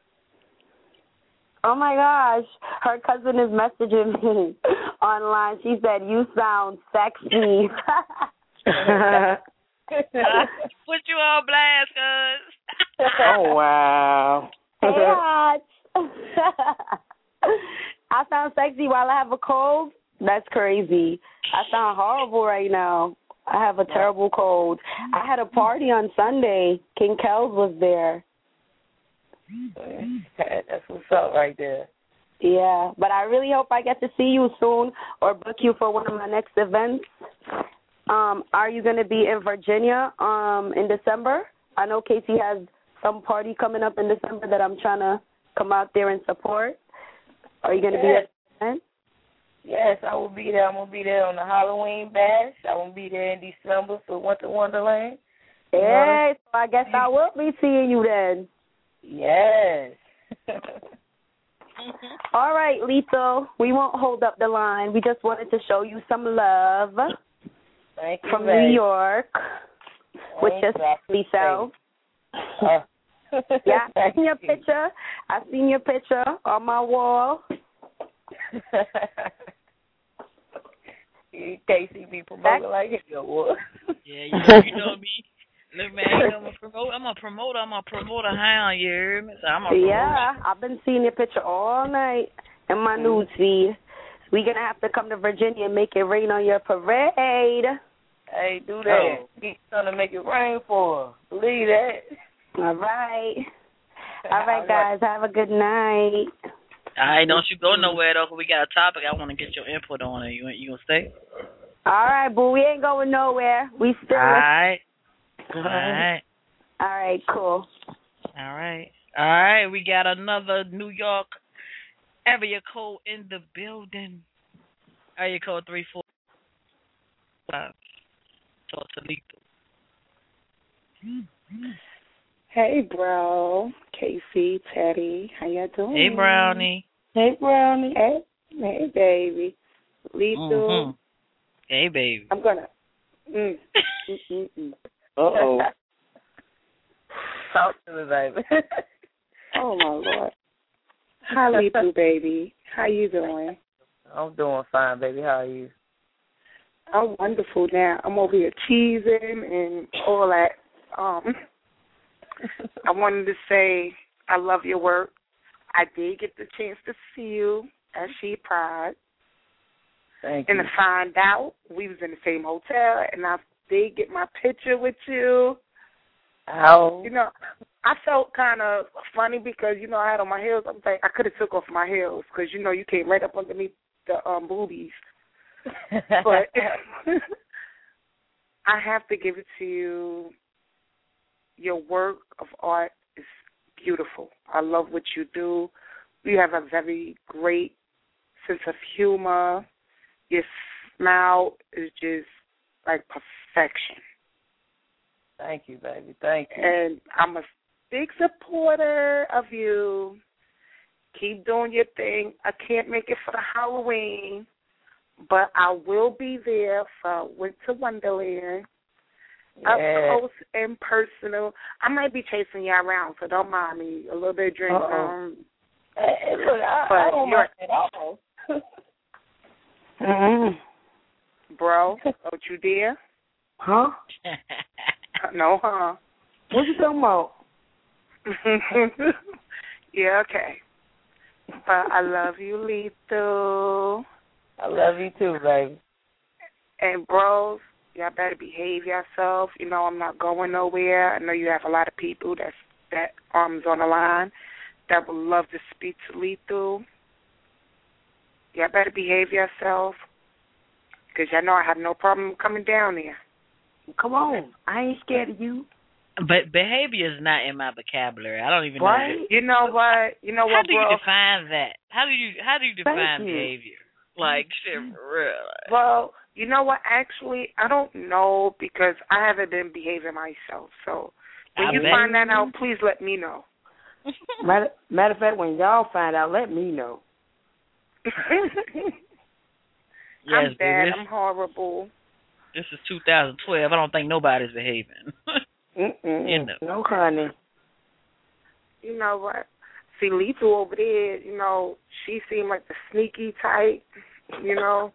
Oh my gosh, her cousin is messaging me online. She said, "You sound sexy." Put you on blast, cuz. Oh, wow. Hey, Hot. I sound sexy while I have a cold? That's crazy. I sound horrible right now. I have a terrible cold. I had a party on Sunday. King Kells was there. That's what's up right there. Yeah, but I really hope I get to see you soon or book you for one of my next events. Um, are you going to be in Virginia um, in December? I know Casey has some party coming up in December that I'm trying to come out there and support. Are you going to yes. be at the event? Yes, I will be there. I'm going to be there on the Halloween bash. I will be there in December for Winter Wonderland. Hey, so I guess I will be seeing you then. Yes. All right, Lethal. We won't hold up the line. We just wanted to show you some love. Thank you, from babe. New York, which is Lisa. Uh, yeah, I seen your picture. I seen your picture on my wall. Casey be promoting like hell. Yeah, you know, you know me. Look, man, you know, I'm a promoter. I'm a promoter. I'm a promoter hound. You hear me? So I'm a promoter. Yeah, I've been seeing your picture all night in my mm-hmm. news feed. We're going to have to come to Virginia and make it rain on your parade. Hey, do that. Oh. He's going to make it rain for her. Believe that. All right. All right, guys. Have a good night. All right, don't you go nowhere, though, because we got a topic I want to get your input on. You, you going to stay? All right, boo. We ain't going nowhere. We still. All right. All right. All right, cool. All right. All right, we got another New York area code in the building. Area code three four five. Talk to Lethal. Hey, bro. Casey, Teddy, how you doing? Hey, Brownie. Hey, Brownie. Hey, hey, baby. Lethal. Mm-hmm. Hey, baby. I'm gonna. Mm. mm, mm, mm. Uh-oh. Talk to me, baby. Oh, my Lord. Hi, Lethal, baby. How you doing? I'm doing fine, baby. How are you? I'm wonderful now. I'm over here cheesing and all that. Um, I wanted to say I love your work. I did get the chance to see you at She Pride. Thank and you. And to find out, we was in the same hotel, and I did get my picture with you. How? You know, I felt kind of funny because, you know, I had on my heels. I'm like, I could have took off my heels because, you know, you came right up underneath the um, boobies. But I have to give it to you. Your work of art is beautiful. I love what you do. You have a very great sense of humor. Your smile is just like perfection. Thank you, baby. Thank you. And I'm a big supporter of you. Keep doing your thing. I can't make it for the Halloween, but I will be there for Winter Wonderland. Yeah. Up close and personal. I might be chasing you around, so don't mind me. A little bit of drink. Um, hey, look, I, I don't mind at all. mm-hmm. Bro, don't you dare. Huh? No, huh? What you talking about? Yeah, okay. But I love you, Lethal. I love you too, baby. And bros, y'all better behave yourself. You know I'm not going nowhere. I know you have a lot of people that's that arms on the line that would love to speak to Lethal. Y'all better behave yourself, because y'all know I have no problem coming down there. Come on. I ain't scared of you. But behavior is not in my vocabulary. I don't even right? know. You know what? You know how what, do bro? you define that? How do you how do you define Thank you. behavior? Like, shit, for real. Well, you know what? Actually, I don't know because I haven't been behaving myself. So when I you bet. find that out, please let me know. Matter, matter of fact, when y'all find out, let me know. Yes, I'm bad. baby. I'm horrible. This is two thousand twelve. I don't think nobody's behaving. Mm-mm. You know. No, honey. You know what? See, Lethal over there, you know, she seemed like the sneaky type, you know.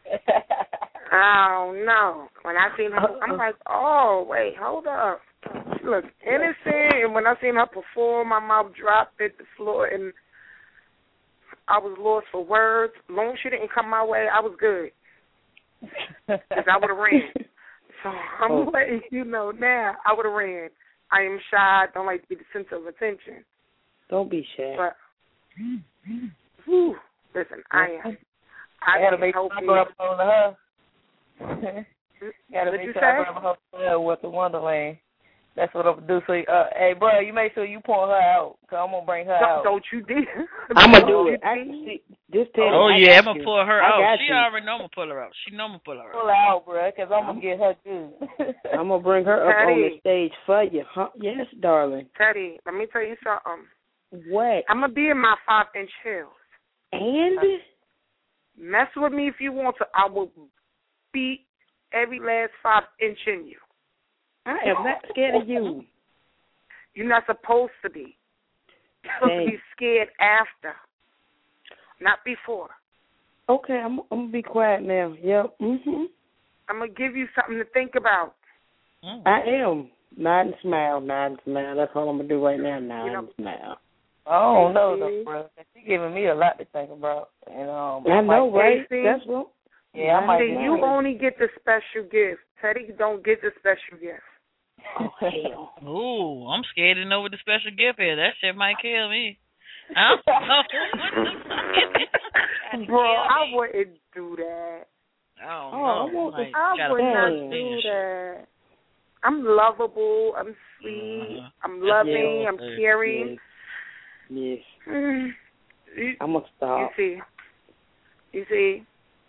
I don't know. When I seen her, I'm like, oh, wait, hold up. She looks innocent. And when I seen her perform, my mouth dropped at the floor, and I was lost for words. As long as she didn't come my way, I was good. Because I would have ran. So I'm Oh. letting you know now. I would have ran. I am shy. Don't like to be the center of attention. Don't be shy. But whew, listen, I am. I I gotta can make help sure I you. go up on her. Gotta What make you sure say? I grab her uh, with the Wonderland. That's what I'm gonna do. So, uh, hey, bro, you make sure you point her out, cause I'm gonna bring her Don't, out. don't you dare. I'm gonna do Don't it. you I, dare. see, just tell Oh me, I yeah, I'm got gonna you. pull her I out. got She you. already know I'm gonna pull her out. She know I'm gonna pull her Pull out. her out, bro, cause I'm gonna get her good. I'm gonna bring her up on the Teddy. stage for you, huh? Yes, darling. Teddy, let me tell you something. What? I'm gonna be in my five inch heels. And Mess with me if you want to. I will beat every last five inch in you. I am not scared of you. You're not supposed to be. You're supposed Dang. to be scared after, not before. Okay, I'm, I'm gonna be quiet now. Yep. Mhm. I'm gonna give you something to think about. Mm. I am. Nod and smile, nod and smile. That's all I'm gonna do right now. Nod You know- and smile. I don't know, Casey. though, bro. She giving me a lot to think about. And, um, I know, might- right? Casey. That's what. Yeah, I might See, just you only get the special gift. Teddy don't get the special gift. Oh hell. Ooh, I'm scared to know what the special gift is. That shit might kill me. I don't know what the fuck it is. Bro, I wouldn't do that. I don't Oh, know. I want Like, I gotta would put not this thing do and shit. that. I'm lovable. I'm sweet. Mhm. I'm loving. Yeah. I'm caring. Yes. Mm. You, I'm gonna you stop. see, you see,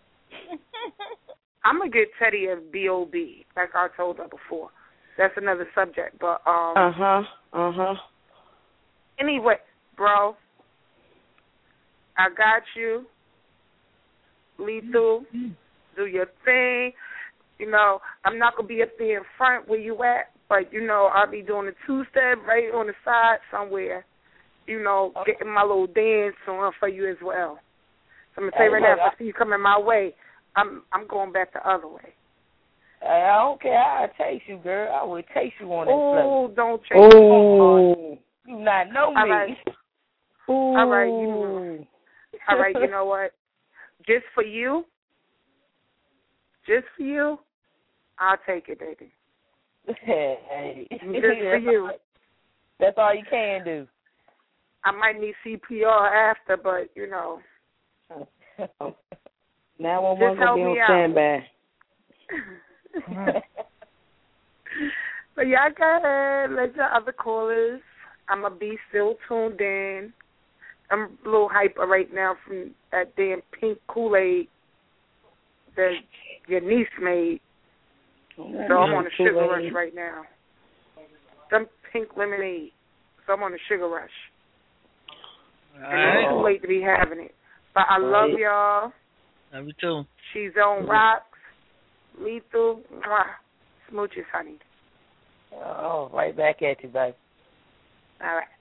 I'm gonna get Teddy a B O B, like I told her before. That's another subject, but um. Uh huh. Uh huh. Anyway, bro, I got you. Lethal, do your thing. You know, I'm not gonna be up there in front where you at, but you know, I'll be doing a two step right on the side somewhere. You know, getting my little dance on for you as well. So I'm gonna tell you right now, if I see you coming my way, I'm I'm going back the other way. I don't care. I'll chase you, girl. I will chase you on that Oh, don't chase Oh. me. You not know me. All right. Ooh. All right, you. All right, you know what? Just for you, just for you, I'll take it, baby. Hey. Just for you. That's all you can do. I might need C P R after, but, you know. Now one Just gonna help be on me out. standby. But y'all go ahead, let your other callers. I'm going to be still tuned in. I'm a little hyper right now from that damn pink Kool-Aid that your niece made. So I'm on a sugar rush right now. Some pink lemonade. So I'm on a sugar rush. All And it's right. too late to be having it. But I love y'all. Love you too. She's on rocks. Lethal. Mwah. Smooches, honey. Oh, right back at you, baby. All right.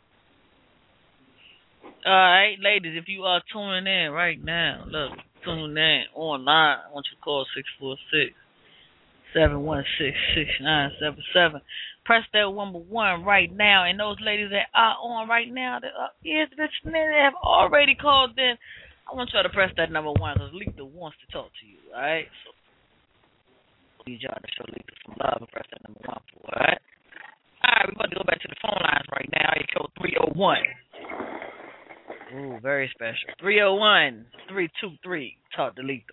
All right, ladies, if you are tuning in right now, look, tuning in online, I want you to call six four six, seven one six, six nine seven seven. Press that number one right now. And those ladies that are on right now, that are ears listening, that have already called in, I want y'all to press that number one because Lisa wants to talk to you, all right? So, I need y'all to show Lisa some love and press that number one for, all right? All right, we're about to go back to the phone lines right now. Area code three oh one. Ooh, very special. three oh one, three two three. Talk to Lethal.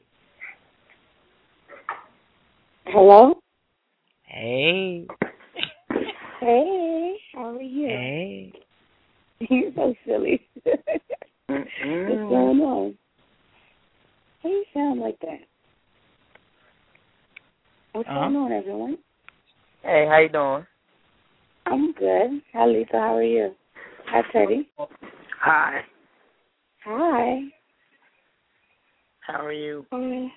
Hello? Hey. Hey, how are you? Hey. You're so silly. What's going on? How you sound like that? What's Uh-huh. going on, everyone? Hey, how you doing? I'm good. Hi, Lisa. How are you? Hi, Teddy. Hi. Hi. How are you? Um,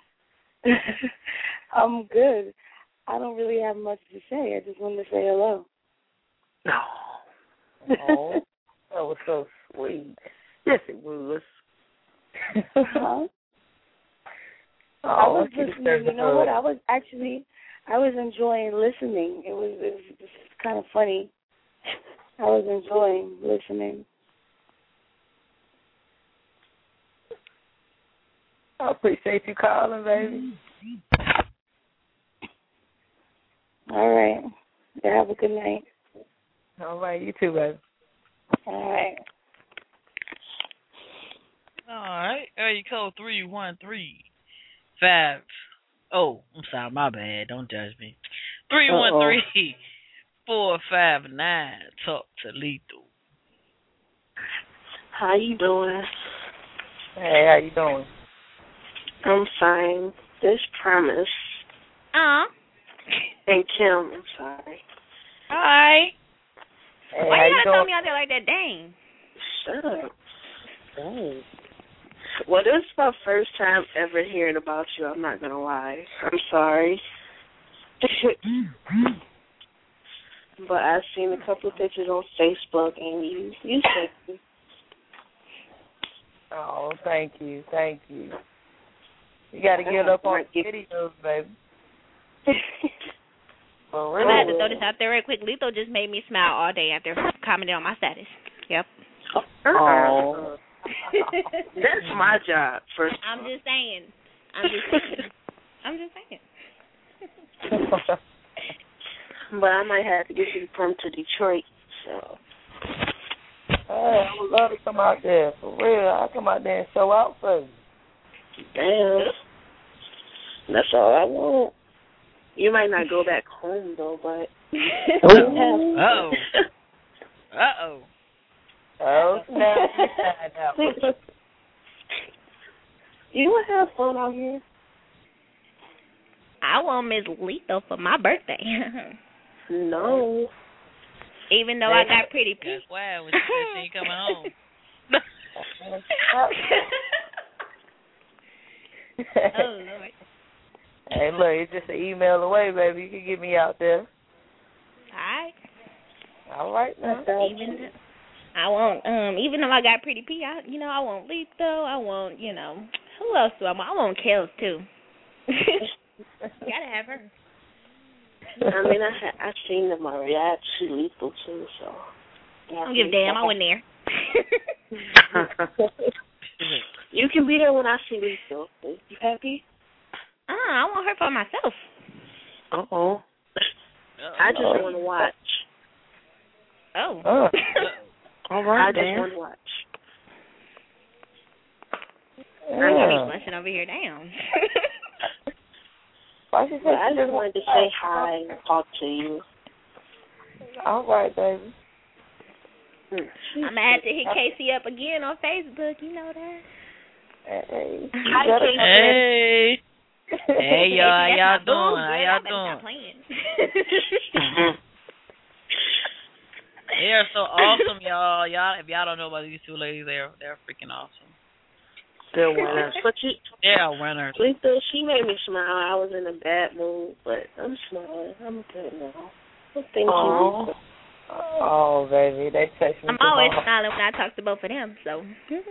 I'm good. I don't really have much to say. I just wanted to say hello. No. Oh, that was so sweet. Yes, it was. Huh? Oh, I was you listening. deserve You the know what? hug. I was actually, I was enjoying listening. It was, it was just kind of funny. I was enjoying listening. I appreciate you calling, baby. Have a good night. All right, you too, baby. All right. All right. Area code three one three five. Oh, I'm sorry, my bad. Don't judge me. Three one three four five nine. Talk to Lethal. How you doing? Hey, how you doing? I'm fine. This Promise. Uh. And Kim, I'm sorry. Hi. Hey, Why how you you gotta doing? throw me out there like that? Dang. Shut up. Dang. Well, this is my first time ever hearing about you. I'm not gonna lie. I'm sorry. But I've seen a couple of pictures on Facebook, and you, you sexy. Oh, thank you, thank you. You got to get up on the videos, baby. For I'm real. gonna have to throw this out there real quick. Lethal just made me smile all day after commenting on my status. Yep. Oh. That's my job. First. I'm just saying. I'm just saying. I'm just saying. But I might have to get you to come to Detroit. So. Hey, I would love to come out there. For real. I'll come out there and show out for you. Damn. That's all I want. You might not go back home, though, but... Uh-oh. Uh-oh. Oh, snap. You would have fun out here. I want Miss Lethal for my birthday. No. Even though I got pretty pee. That's why when she said she ain't coming home. Oh, Lord. Hey, look, it's just an email away, baby. You can get me out there. All right. All right, now. Even I want, um, even though I got pretty pee, I, you know, I want Lethal. I want, you know, who else do I want? I want Kels, too. Gotta have her. I mean, I ha- I've seen them already. I have two Lethal, too, so. I don't give a damn. I went there. You can be there when I see Lethal. You happy? Uh, I want her for myself. Uh-oh. I just want to watch. Oh. Oh. All right, I just want to watch. I'm going to be flushing over here down. Why she say well, I she just wanted to say hi and talk to you. All right, baby. I'm going to have to hit Casey up again on Facebook. You know that. Hey. Hi, Casey. Hey. Hey, y'all. How y'all That's my doing? boo, How good. y'all I better doing? stop playing. They are so awesome, y'all. Y'all, if y'all don't know about these two ladies, they're they're freaking awesome. They're winners. But you, They're winners. Lethal, she made me smile. I was in a bad mood, but I'm smiling. I'm good now. Well, thank oh. you. Oh, baby, they text me. I'm always smiling when I talk to both of them, so.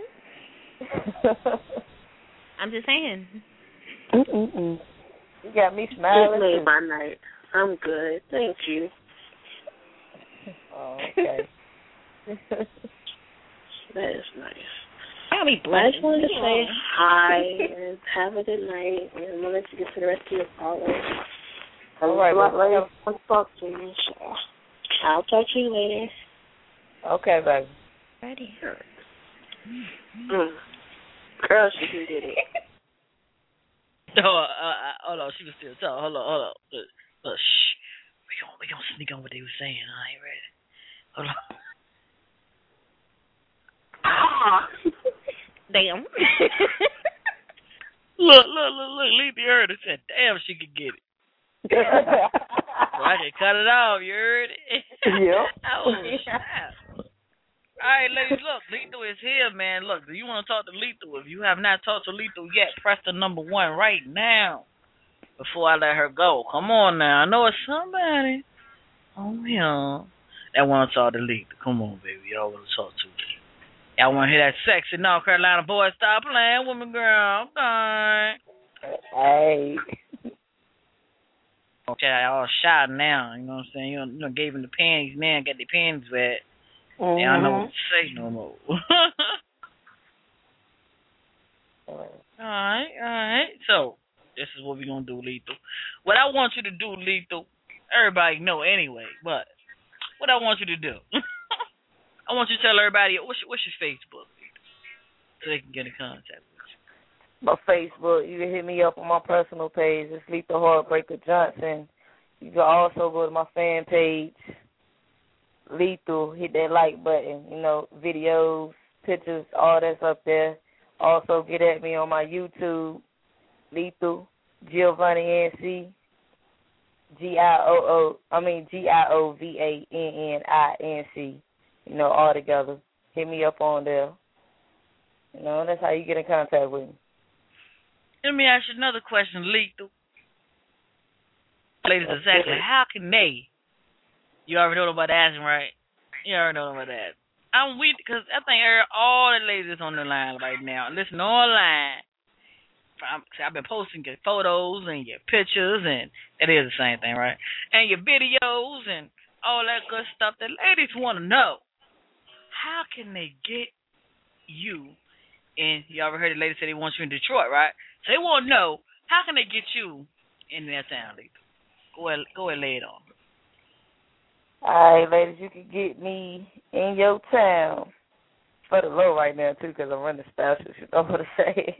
I'm just saying. Mm-mm-mm. You got me smiling. Just made my night. I'm good. Thank you. Oh, okay. That is nice. I'll be I blushing. just wanted to say hi and have a good night, and I'm going to let you get to the rest of your callers. All right, a lot baby. later to talk to you, so I'll talk to you later. Okay, baby. Ready. Mm. Girl, she can get it. No, uh, uh, hold on. She was still talking. Hold on, hold on. Look, look, shh. We gonna, we gonna sneak on what they were saying. I ain't ready. Hold on. Damn. Look, look, look, look. Letha heard it. Said, damn, she could get it. So I can cut it off. You heard it? Yep. Oh, snap. All right, ladies, look, Lethal is here, man. Look, do you want to talk to Lethal? If you have not talked to Lethal yet, press the number one right now before I let her go. Come on now. I know it's somebody on here that want to talk to Lethal. Come on, baby. Y'all want to talk to me. Y'all want to hear that sexy North Carolina boy stop playing with me, girl. Okay. Hey. Okay, y'all shy now. You know what I'm saying? You know, you know gave him the panties now, got the panties wet. Mm-hmm. They don't know what to say no more. Alright, alright. So, this is what we're going to do, Lethal. What I want you to do, Lethal, everybody know anyway. But what I want you to do, I want you to tell everybody what's your, what's your Facebook so they can get in contact with you. My Facebook, you can hit me up on my personal page. It's Lethal Heartbreaker Johnson. You can also go to my fan page, Lethal. Hit that like button. You know, videos, pictures, all that's up there. Also, get at me on my YouTube, Lethal Giovanni N C. G I O O, I mean G I O V A N N I N C, you know, all together. Hit me up on there. You know, that's how you get in contact with me. Let me ask you another question, Lethal. Ladies, exactly how can they? You already know about asking, right? You already know about that. I'm weak because I think all the ladies on the line right now, listen online. I've been posting your photos and your pictures, and it is the same thing, right? And your videos and all that good stuff. The ladies want to know, how can they get you? And you ever heard the lady say they want you in Detroit, right? So they want to know, how can they get you in their town, Lethal? Go ahead, go ahead, lay it on. All right, ladies, you can get me in your town for the low right now, too, because I'm running specials. You know what I'm saying?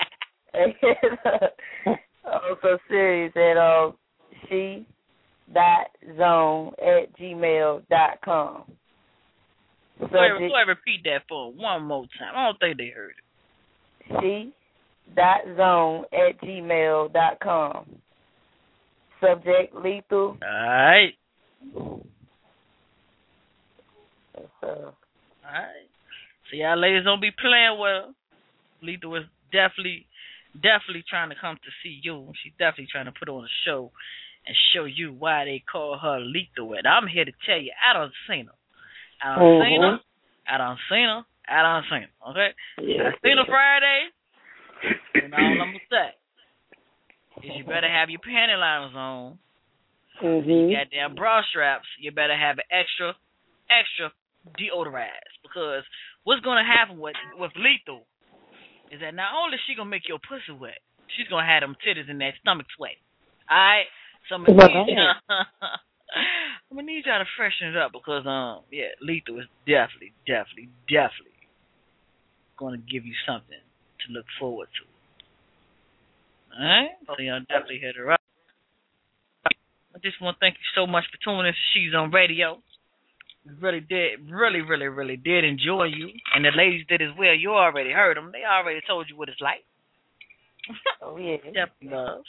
Also serious at uh, she dot zone at gmail dot com. Go ahead, go ahead, repeat that for one more time. I don't think they heard it. She dot zone at gmail dot com. Subject Lethal. All right. Yes, sir. All right. So y'all ladies don't be playing well. Lethal is definitely Definitely trying to come to see you. She's definitely trying to put on a show and show you why they call her Lethal. And I'm here to tell you, I done seen her. I done mm-hmm. seen her. I done seen her. I done seen her. Okay? Yeah, I seen her Friday. And all I'm going to say is you better have your panty liners on. Mm-hmm. You goddamn bra straps. You better have an extra, extra deodorized. Because what's going to happen with, with Lethal is that not only she gonna make your pussy wet, she's gonna have them titties and that stomach sweat. Alright? So I'm gonna need y'all I'm gonna need y'all to freshen it up because um yeah, Lethal is definitely, definitely, definitely gonna give you something to look forward to. Alright? So y'all definitely hit her up. I just wanna thank you so much for tuning in to She's on Radio. Really did, really, really, really did enjoy you. And the ladies did as well. You already heard them. They already told you what it's like. Oh, yeah. Definitely love.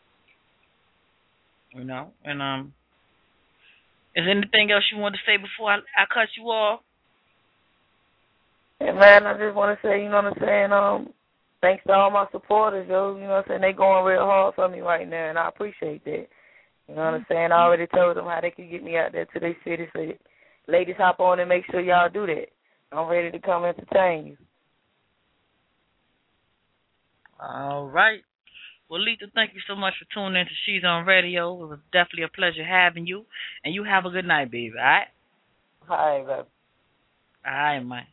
You know, and, um, is there anything else you want to say before I, I cut you off? Yeah, man, I just want to say, you know what I'm saying, um, thanks to all my supporters, yo. You know what I'm saying? They going real hard for me right now, and I appreciate that. You know what I'm saying? I already told them how they could get me out there to their city, so ladies, hop on and make sure y'all do that. I'm ready to come entertain you. All right. Well, Lethal, thank you so much for tuning in to She's on Radio. It was definitely a pleasure having you. And you have a good night, baby, all right? Hi, baby. All right, man.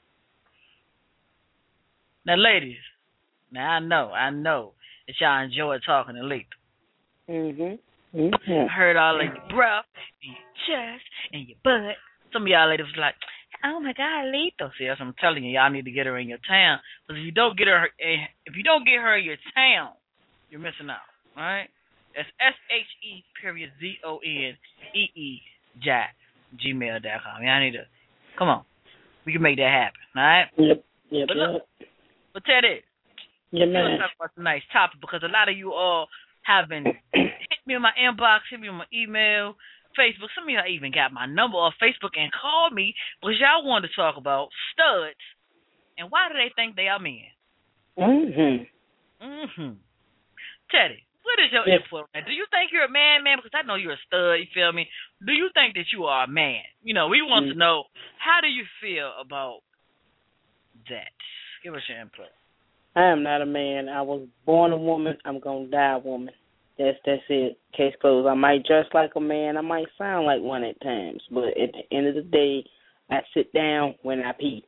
Now, ladies, now I know, I know that y'all enjoy talking to Lethal. Mm-hmm. mm-hmm. I heard all of your breath, and your chest, and your butt. Some of y'all ladies was like, oh my God, Lethal. See, that's what I'm telling you. Y'all need to get her in your town. Because if you don't get her, if you don't get her in your town, you're missing out. All right? That's S H E period Z O N E E Jack gmail dot com. Y'all need to come on. We can make that happen. All right? Yep. Yep. But look, yep. but Teddy, yeah, man. let's talk about some nice topic because a lot of you all have been hit me in my inbox, hit me on my email. Facebook, some of y'all even got my number on Facebook and called me because y'all wanted to talk about studs and why do they think they are men? Mm-hmm. Mm-hmm. Teddy, what is your yes. input on that? Do you think you're a man, man? Because I know you're a stud, you feel me? Do you think that you are a man? You know, we want mm-hmm. to know, how do you feel about that? Give us your input. I am not a man. I was born a woman. I'm going to die a woman. That's that's it. Case closed. I might dress like a man. I might sound like one at times. But at the end of the day, I sit down when I pee.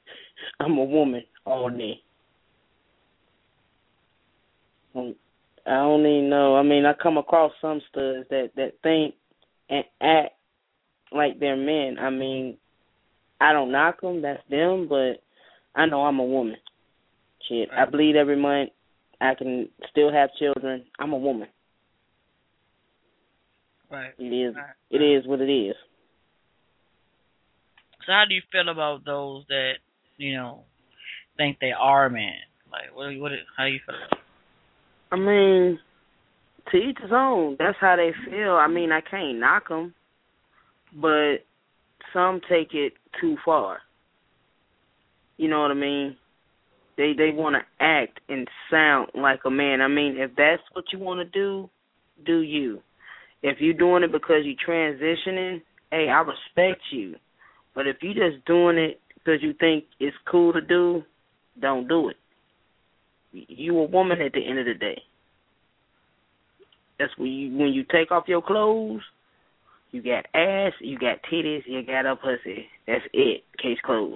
I'm a woman all day. Um, I I don't even know. I mean, I come across some studs that, that think and act like they're men. I mean, I don't knock them. That's them. But I know I'm a woman. Shit, right. I bleed every month. I can still have children. I'm a woman. Right. It is. Right. It is what it is. So how do you feel about those that, you know, think they are men? Like, what? What? How do you feel about it? I mean, to each his own. That's how they feel. I mean, I can't knock them, but some take it too far. You know what I mean? They they want to act and sound like a man. I mean, if that's what you want to do, do you. If you're doing it because you're transitioning, hey, I respect you. But if you're just doing it because you think it's cool to do, don't do it. You a woman at the end of the day. That's when you when you take off your clothes, you got ass, you got titties, you got a pussy. That's it. Case closed.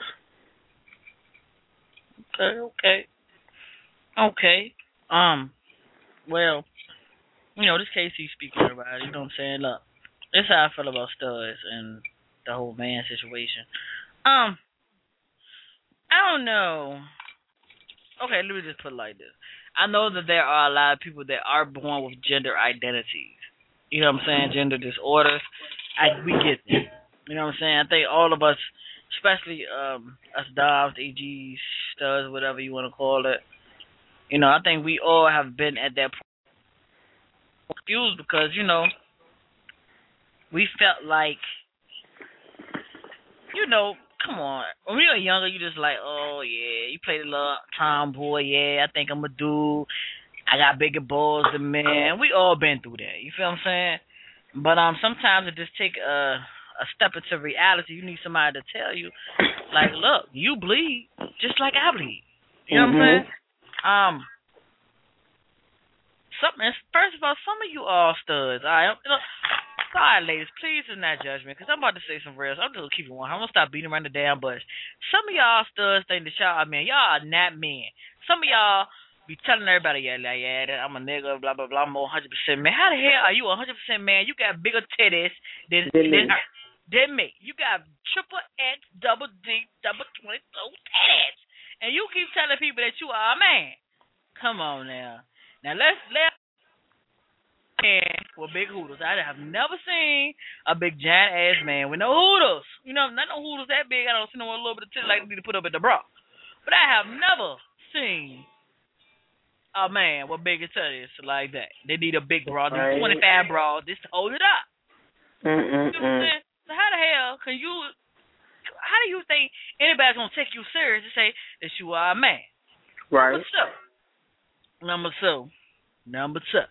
Okay, okay. Okay. Um, well, you know, this case he's speaking about, you know what I'm saying? Look, this is how I feel about studs and the whole man situation. Um, I don't know. Okay, let me just put it like this. I know that there are a lot of people that are born with gender identities. You know what I'm saying? Gender disorders. I we get it. You know what I'm saying? I think all of us, especially um, us doms, E Gs, studs, whatever you want to call it, you know, I think we all have been at that point confused because, you know, we felt like, you know, come on. When we were younger, you just like, oh, yeah, you played a little tomboy, yeah, I think I'm a dude. I got bigger balls than men. We all been through that. You feel what I'm saying? But um, sometimes it just take a, a step into reality. You need somebody to tell you, like, look, you bleed just like I bleed. You know mm-hmm. what I'm saying? Um, something. First of all, some of you all studs, all right? You know, sorry, ladies, please do not judge me, because I'm about to say some real. I'm just going to keep it one. I'm going to stop beating around the damn bush. Some of y'all studs think that y'all are men. Y'all are not men. Some of y'all be telling everybody, yeah, like, yeah, I'm a nigga, blah, blah, blah, I'm one hundred percent man. How the hell are you one hundred percent man? You got bigger titties than, than, than, me. than me. You got triple X, double D, double twenty-two titties. And you keep telling people that you are a man. Come on now. Now, let's, let's, man with big hooters. I have never seen a big giant ass man with no hooters. You know, not no hooters that big. I don't see no one a little bit of titty like they need to put up at the bra. But I have never seen a man with bigger titties like that. They need a big bra, right. twenty-five bra, just to hold it up. Mm-mm-mm. You know what I'm saying? So how the hell can you? How do you think anybody's gonna take you serious to say that you are a man? Right. Number two. Number two. Number two.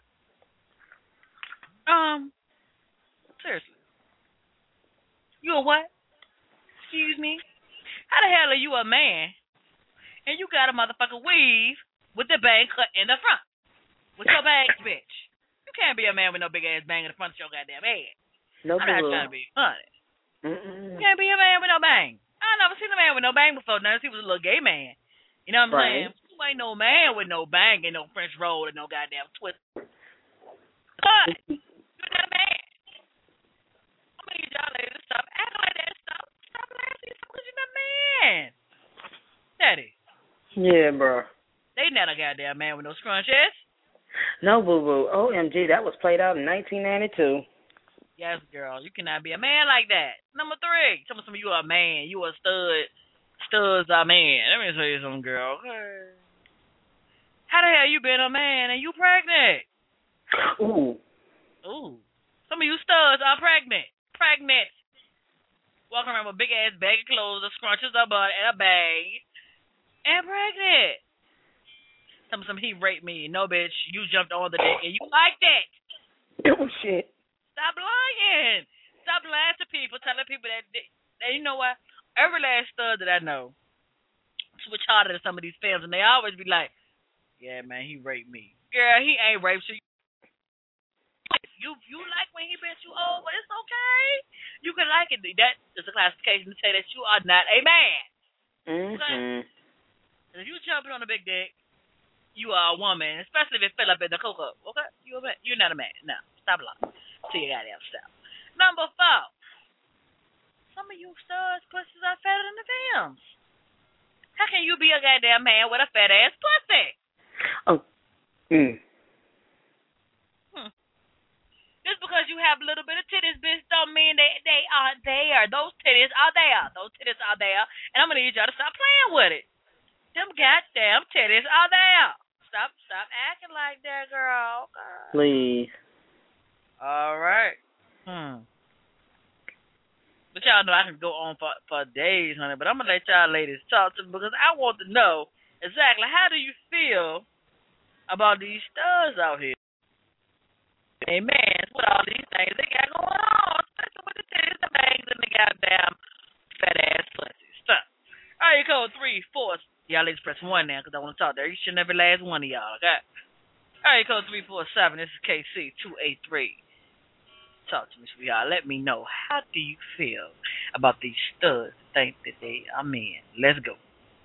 Um, seriously. You a what? Excuse me? How the hell are you a man and you got a motherfucking weave with the bang cut in the front? With your bangs, bitch. You can't be a man with no big ass bang in the front of your goddamn head. No, I'm not trying to be honest. Mm-mm. You can't be a man with no bang. I never seen a man with no bang before. Now he was a little gay man. You know what I'm right. saying? You ain't no man with no bang and no French roll and no goddamn twist. But you're not a man. I'm gonna need y'all ladies to stop acting like that. Stop, stop laughing because you're not a man. Daddy. Yeah, bro. They not a goddamn man with no scrunchies. No, boo-boo. O M G, that was played out in nineteen ninety-two. Yes, girl. You cannot be a man like that. Number three. Tell me some of you are a man. You a stud. Studs are man. Let me tell you something, girl. Okay. How the hell you been a man and you pregnant? Ooh. Ooh. Some of you studs are pregnant. Pregnant. Walking around with big ass bag of clothes, a scrunches, a butt, and a bag. And pregnant. Tell me some he raped me. No, bitch. You jumped on the dick and you liked it. Oh, shit. Stop lying. Stop lying to people, telling people that, they, that you know what? Every last stud that I know switch harder than some of these films, and they always be like, yeah, man, he raped me. Girl, he ain't raped you. You you like when he bent you over, it's okay. You can like it. That is a classification to say that you are not a man. Mm-hmm. Okay? If you jumping on a big dick, you are a woman, especially if it fell up in the cocoa. Okay, you a man? You're not a man. No, stop lying to your goddamn self. Number four. Some of you studs pussies are fatter than the films. How can you be a goddamn man with a fat ass pussy? Oh. Mm. Hmm. Just because you have a little bit of titties, bitch, don't mean they they are there. Those titties are there. Those titties are there, and I'm gonna need y'all to stop playing with it. Them goddamn titties are there. Stop, stop acting like that, girl. God. Please. All right. Hmm. But y'all know I can go on for, for days, honey. But I'm going to let y'all ladies talk to me because I want to know exactly how do you feel about these studs out here. Amen. With all these things they got going on, especially with the titties, the bangs, and the goddamn fat-ass pussies. So, all right, code three, four. Y'all ladies press one now because I want to talk there. You should never last one of y'all, okay? All right, code three four seven. This is K C two eight three. Talk to me, sweetheart. Let me know, how do you feel about these studs that think that they are men? Let's go.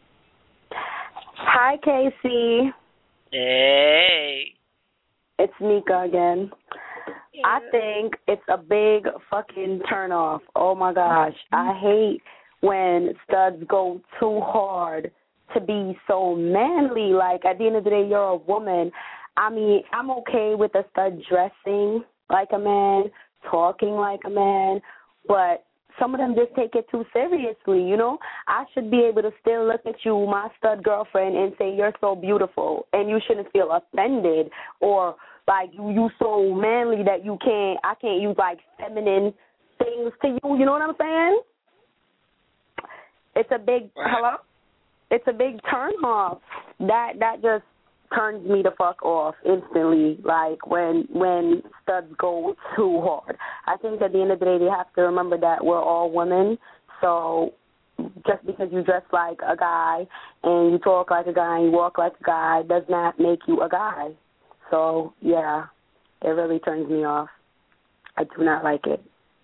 Hi, Casey. Hey. It's Nika again. Yeah. I think it's a big fucking turnoff. Oh, my gosh. I hate when studs go too hard to be so manly. Like, at the end of the day, you're a woman. I mean, I'm okay with a stud dressing like a man, talking like a man, but some of them just take it too seriously, you know? I should be able to still look at you, my stud girlfriend, and say you're so beautiful, and you shouldn't feel offended or like you you so manly that you can't, I can't use like feminine things to you, you know what I'm saying? It's a big, right. hello? It's a big turn off. That, that just turns me the fuck off instantly, like when when studs go too hard. I think at the end of the day they have to remember that we're all women, so just because you dress like a guy and you talk like a guy and you walk like a guy does not make you a guy. So, yeah, it really turns me off. I do not like it.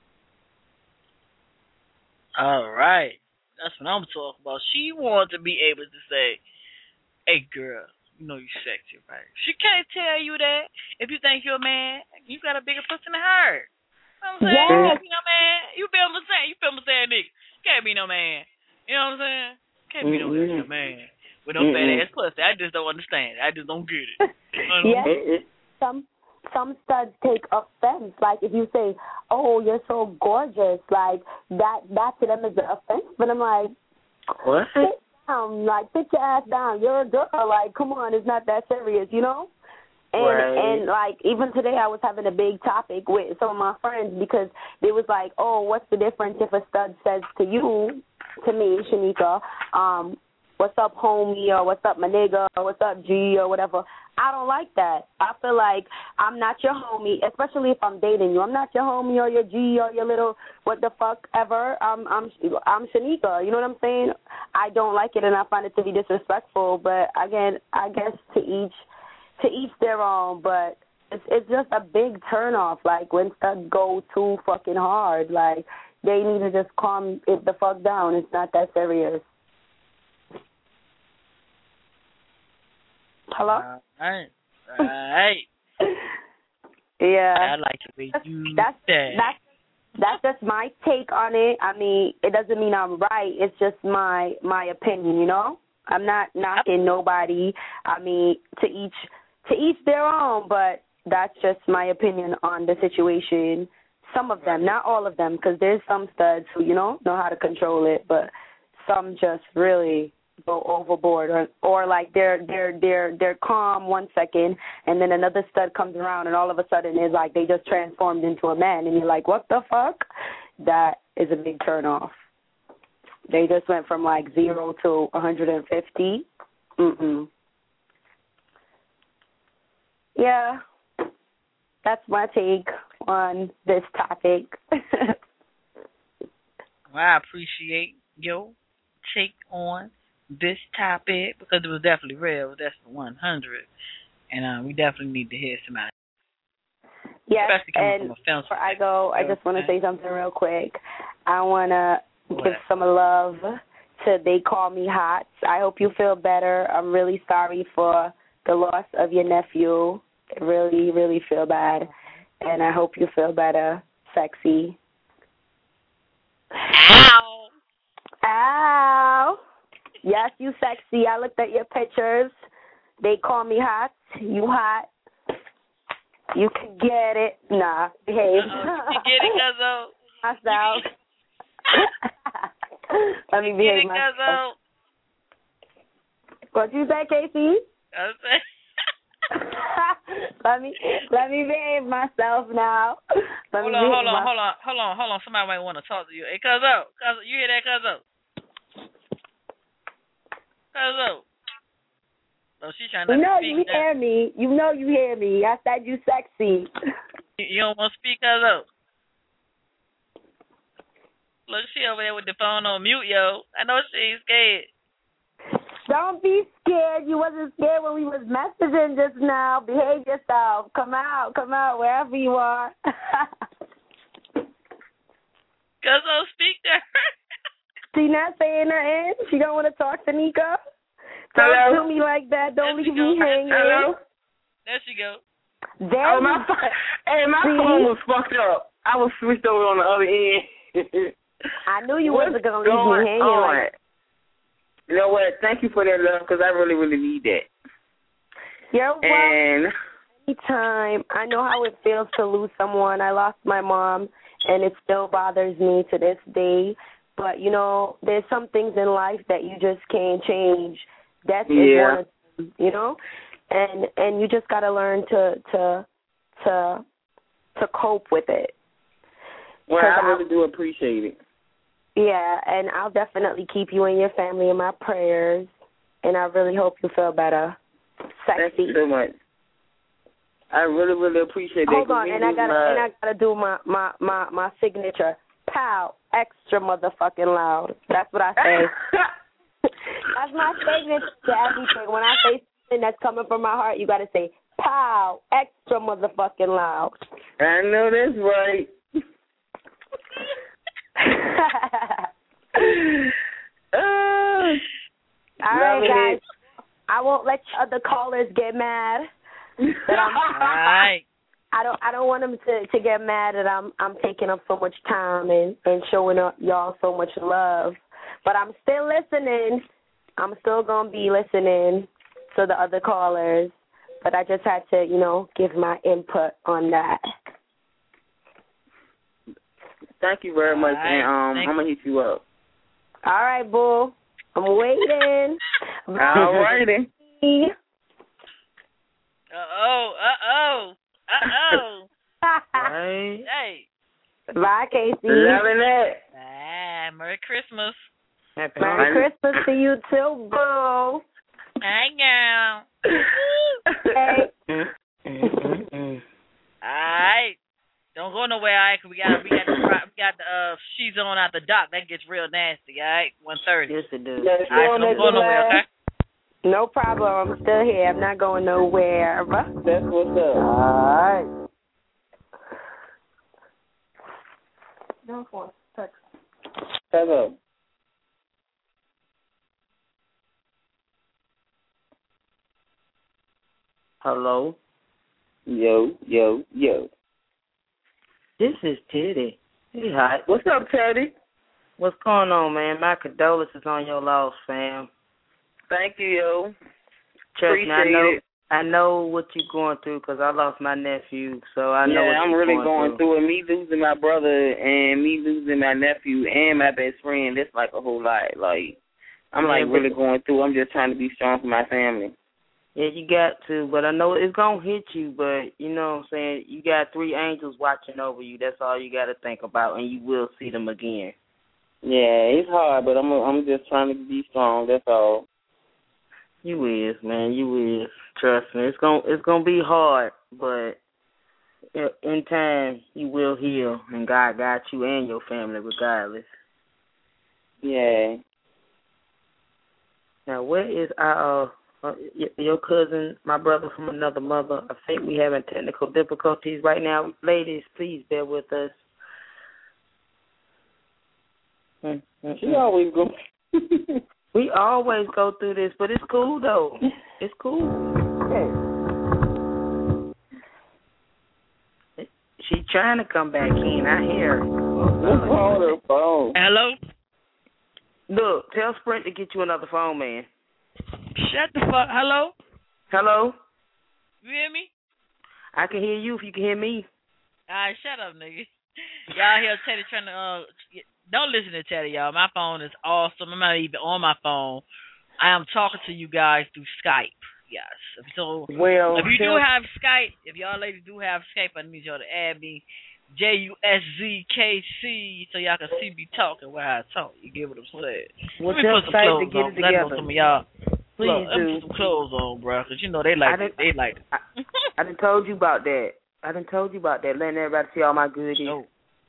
All right. That's what I'm talking about. She wants to be able to say, hey, girl, you know you sexy, right? She can't tell you that. If you think you're a man, you got a bigger pussy than her. You know what I'm saying? Yes. You can't be no man. You feel what I'm saying? You feel what I'm saying, nigga? Can't be no man. You know what I'm saying? Can't be no Mm-mm. man with no fat ass pussy. I just don't understand. I just don't get it. Yes. Some some studs take offense. Like if you say, "Oh, you're so gorgeous," like that that to them is an offense. But I'm like, what? Down, like sit your ass down. You're a girl. Like, come on, it's not that serious, you know. And right. and like even today, I was having a big topic with some of my friends because they was like, "Oh, what's the difference if a stud says to you, to me, Shanika, um, what's up, homie, or what's up, my nigga, or what's up, G, or whatever?" I don't like that. I feel like I'm not your homie, especially if I'm dating you. I'm not your homie or your G or your little what the fuck ever. I'm I'm I'm Shanika. You know what I'm saying? I don't like it, and I find it to be disrespectful. But again, I guess to each to each their own. But it's it's just a big turnoff. Like when stuff go too fucking hard, like they need to just calm it the fuck down. It's not that serious. Hello? All right. All right. Yeah. I like the way you that's, said. That's, that's just my take on it. I mean, it doesn't mean I'm right. It's just my my opinion, you know? I'm not knocking nobody. I mean, to each to each their own, but that's just my opinion on the situation. Some of them, not all of them, because there's some studs who, you know, know how to control it, but some just really go overboard, or or like they're they're they're they're calm one second, and then another stud comes around, and all of a sudden it's like they just transformed into a man, and you're like, what the fuck? That is a big turn off. They just went from like zero to one hundred fifty. Mm-mm. Yeah, that's my take on this topic. Well, I appreciate your take on this topic because it was definitely real. That's the one hundred, and uh, we definitely need to hear some out. Yes, Especially coming and from a film before I go, I just want to say something real quick. I want to What? give some love to They Call Me Hot. I hope you feel better. I'm really sorry for the loss of your nephew. I really, really feel bad, and I hope you feel better, sexy. Ow. Ow. Yes, you sexy. I looked at your pictures. They call me hot. You hot. You can get it. Nah, behave. Uh-oh. You get it, Cuzzo? Myself. Let me behave get it, myself. Cuzzo? What you say, Casey? I say. let me let me behave myself now. Let hold me on, hold on, my... hold on, hold on, hold on. Somebody might want to talk to you. Hey, Cuzzo, Cuzzo, you hear that, Cuzzo? Cuzzo. No, she's trying You not know to speak you now. hear me. You know you hear me. I said you sexy. You, you don't want to speak, Cuzzo? Look, she over there with the phone on mute, yo. I know she ain't scared. Don't be scared. You wasn't scared when we was messaging just now. Behave yourself. Come out. Come out wherever you are. Cuzzo, speak to her. She not saying nothing. She don't want to talk to Nika. Hello? Don't do me like that. Don't There she leave go. me hanging. Hello? There she go. There Oh, my you- phone. Hey, my See? phone was fucked up. I was switched over on the other end. I knew you What's wasn't going to leave going me hanging. on? Like, You know what? Thank you for that, love, because I really, really need that. you're welcome. And Anytime. I know how it feels to lose someone. I lost my mom, and it still bothers me to this day. But, you know, there's some things in life that you just can't change. Death is Yeah. one of them, you know? And and you just got to learn to, to, to, to cope with it. well, 'Cause I really do appreciate it. Yeah, and I'll definitely keep you and your family in my prayers, and I really hope you feel better. Sexy. Thank you so much. I really, really appreciate that. Hold 'cause on, we and I lose gotta my- and I gotta do my my my my signature. Pow, extra motherfucking loud. That's what I say. That's my signature to everything. When I say something that's coming from my heart, you gotta say pow, extra motherfucking loud. I know that's right. uh, All right, loving guys. it. I won't let other callers get mad. That I'm, All right. I don't. I don't want them to, to get mad that I'm I'm taking up so much time and, and showing up y'all so much love. But I'm still listening. I'm still gonna be listening to the other callers. But I just had to, you know, give my input on that. Thank you very much, All right. and um, Thank I'm gonna hit you up. All right, boo. I'm waiting. All righty. Uh-oh, uh-oh, uh-oh. Right. Hey. Bye, Casey. Loving it. Ah, Merry Christmas. Happy Merry Holidays. Christmas to you too, boo. Hey, girl. Hey. Mm, mm, mm, mm. All right. Don't go nowhere, all right? Cause we got we got the we got the uh she's on out the dock. That gets real nasty, all right? One thirty. Yes, it does. Yes, All right, so on don't that go nowhere, okay? No problem. I'm still here. I'm not going nowhere. That's what's up. All right. No phone. Text. Hello. Hello. Yo, yo, yo. This is Teddy. Hey, hi. What's up, Teddy? What's going on, man? My condolences on your loss, fam. Thank you, yo. Trust me, I Appreciate know. it. I know what you're going through because I lost my nephew, so I know yeah, what I'm you're really going, going through it. Me losing my brother and me losing my nephew and my best friend, that's like a whole lot. Like, I'm Yeah, like but- really going through. I'm just trying to be strong for my family. Yeah, you got to, but I know it's going to hit you, but you know what I'm saying? You got three angels watching over you. That's all you got to think about, and you will see them again. Yeah, it's hard, but I'm I'm just trying to be strong. That's all. You is, man. You is. Trust me. It's going it's gonna be hard, but in time, you will heal, and God got you and your family regardless. Yeah. Now, where is our... Uh, your cousin, my brother from another mother? I think we having technical difficulties right now. Ladies, please bear with us. Mm, mm, She mm. always go. We always go through this, but it's cool though. It's cool. She trying to come back in. I hear her. What's on her phone? Hello? Look, tell Sprint to get you another phone, man. Shut the fuck. Hello? Hello? You hear me? I can hear you if you can hear me. All right, shut up, nigga. Y'all hear Teddy trying to, uh, don't listen to Teddy, y'all. My phone is awesome. I'm not even on my phone. I am talking to you guys through Skype. Yes. So, well, if you tell- do have Skype, if y'all ladies do have Skype, I need y'all to add me, J U S Z K C, so y'all can see me talking where I talk. You get what I'm saying? Well, let me tell put some Skype to clothes get on. it Let me together. know some of y'all. Please Look, let me do. put some clothes on, bro, because you know they like it. They like it. I, I done told you about that. I done told you about that, letting everybody see all my goodies. No.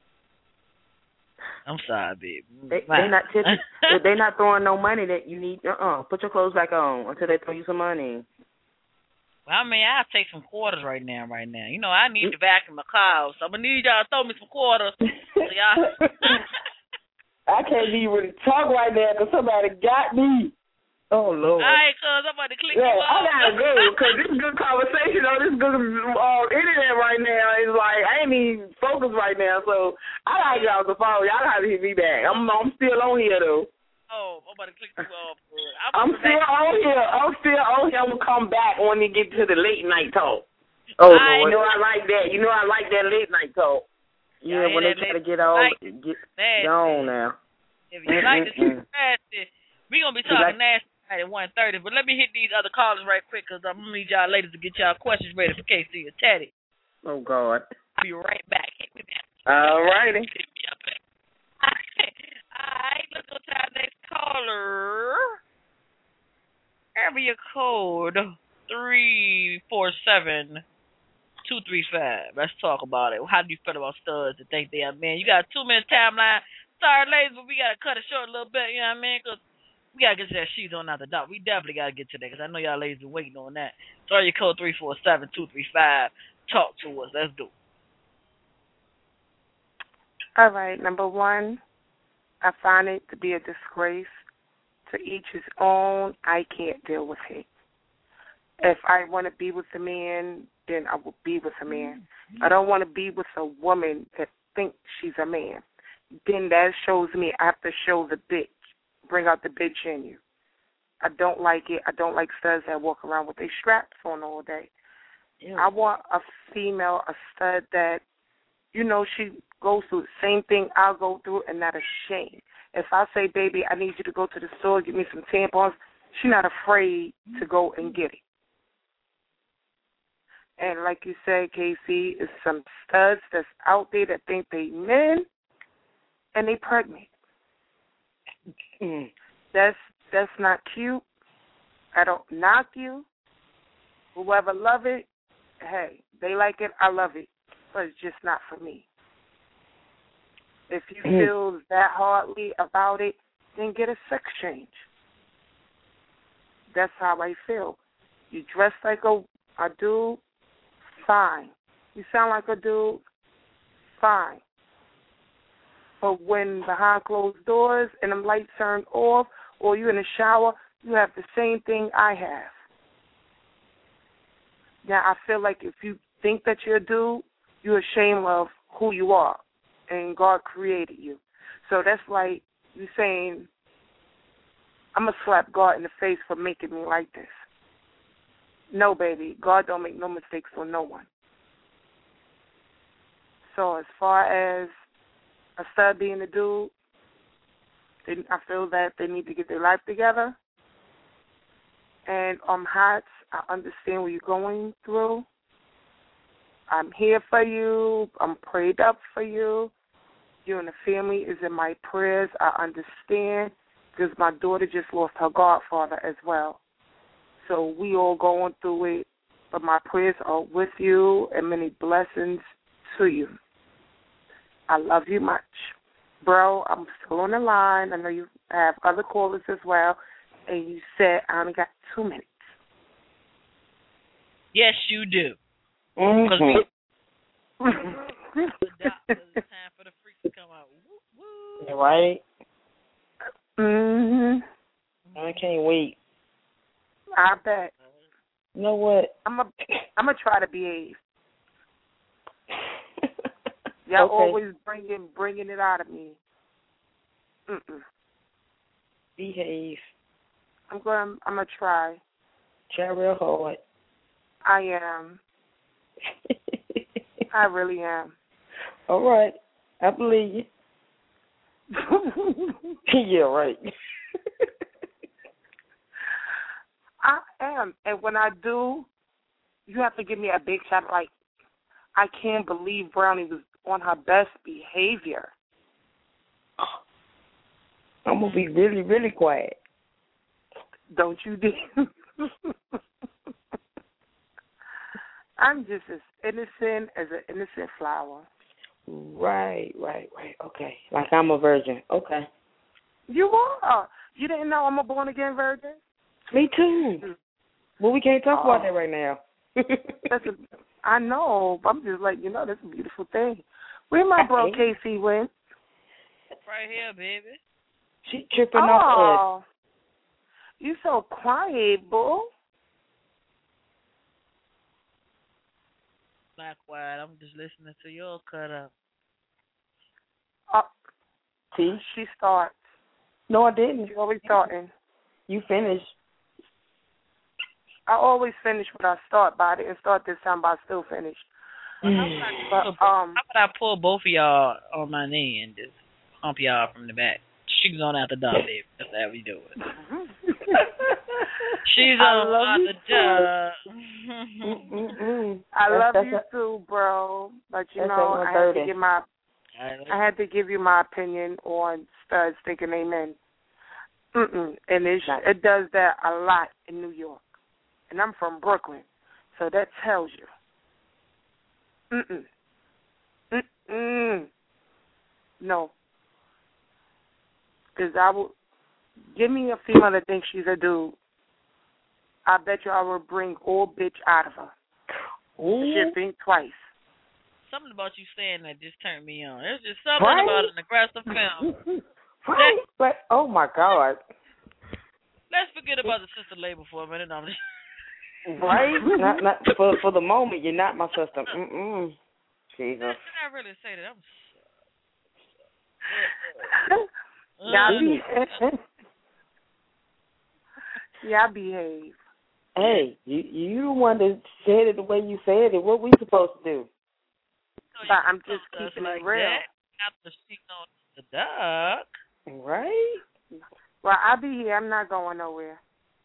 I'm sorry, babe. They, they not tipping. They not throwing no money that you need. Uh-uh. Put your clothes back on until they throw you some money. Well, I mean, I'll take some quarters right now, right now. You know, I need to vacuum my car, so I'm going to need y'all to throw me some quarters. So y'all... I can't even talk right now because somebody got me. Oh, Lord. All right, cuz I'm about to click yeah, you I got to go because this is good conversation on this good uh, internet right now. It's like, I ain't even focused right now, so I got to get off the phone. Y'all got to hit me back. I'm, I'm still on here, though. Oh, I'm about to click you off. I'm, I'm still back. on here. I'm still on here. I'm going to come back when we get to the late night talk. Oh, I Lord. You know I like that. You know I like that late night talk. Yeah, when they try to get all, like get gone now. If you like this nasty, we're going to be talking like, nasty at one thirty, but let me hit these other callers right quick because I'm going to need y'all ladies to get y'all questions ready for K C and Teddy. Oh, God. Be right back. All righty. All right, let's go to our next caller. Area code three four seven two three five. Let's talk about it. How do you feel about studs that think they are men? You got a two-minute timeline. Sorry, ladies, but we got to cut it short a little bit, you know what I mean? Because we got to get to that she's on out the dot. We definitely got to get to that because I know y'all ladies are waiting on that. So area code three four seven two three five. Talk to us. Let's do it. All right, number one, I find it to be a disgrace. To each his own. I can't deal with hate. If I want to be with a man, then I will be with a man. I don't want to be with a woman that thinks she's a man. Then that shows me I have to show the bitch, bring out the bitch in you. I don't like it. I don't like studs that walk around with their straps on all day. Ew. I want a female, a stud that, you know, she goes through the same thing I'll go through and not ashamed. If I say, baby, I need you to go to the store, get me some tampons, she's not afraid to go and get it. And like you said, K C, is some studs that's out there that think they men and they pregnant. Mm. That's that's not cute. I don't knock you. Whoever love it, hey, they like it, I love it. But it's just not for me. If you feel that hardly about it, then get a sex change. That's how I feel. You dress like a, a dude, fine. You sound like a dude, fine. But when behind closed doors and them lights turned off or you in the shower, you have the same thing I have. Now, I feel like if you think that you're a dude, you're ashamed of who you are. And God created you. So that's like you saying, I'm going to slap God in the face for making me like this. No, baby. God don't make no mistakes on no one. So as far as a stud being a dude, they, I feel that they need to get their life together. And um, Hots, I understand what you're going through. I'm here for you. I'm prayed up for you. You and the family is in my prayers. I understand because my daughter just lost her godfather as well. So we all going through it. But my prayers are with you and many blessings to you. I love you much. Bro, I'm still on the line. I know you have other callers as well. And you said I only got two minutes. Yes, you do. Mm-hmm. It's time for the freaks to come out. Woo, woo. Right? Mm-hmm. I can't wait. I bet. You know what? I'm a, I'm gonna try to behave. Y'all okay. always bringing bringing it out of me. Mm-mm. Behave. I'm going. I'm gonna try. Try real hard. I am. I really am. All right. I believe you. Yeah, right. I am. And when I do, you have to give me a big shout. Like, I can't believe Brownie was on her best behavior. I'm going to be really, really quiet. Don't you dare. I'm just as innocent as an innocent flower. Right, right, right. Okay. Like I'm a virgin. Okay. You are. You didn't know I'm a born-again virgin? Me too. Well, we can't talk oh. about that right now. That's a, I know, but I'm just like, you know, that's a beautiful thing. Where my bro Casey went? Right here, baby. She tripping oh, off us. You so quiet, boo. Not quiet. I'm just listening to your cut up. Uh, See? She starts. No, I didn't. She always starting. You finished. I always finish what I start, but I didn't start this time, but I still finished. Well, how, about I, but, um, how about I pull both of y'all on my knee and just hump y'all from the back? She's on out the door, baby. That's how we do it. She's on out the door. I love that's, you too, bro. But you know, I had to give my, I had to give you my opinion on studs thinking amen. Mm-mm. And it it does that a lot in New York, and I'm from Brooklyn, so that tells you. Mm-mm. Mm-mm. No. Because I will, give me a female that thinks she's a dude, I bet you I will bring all bitch out of her. Shit, think twice. Something about you saying that just turned me on. There's just something right? about an aggressive film. Right? But, oh, my God. Let's forget about the sister label for a minute. I'm just right? not, not, for, for the moment, you're not my sister. Mm-mm. Jesus. Did I really say that? I'm so... Y'all behave. Y'all behave. Hey, you you the one that said it the way you said it. What we supposed to do? So but I'm just keeping like it real. After she's on the duck. Right? Well, I'll be here. I'm not going nowhere.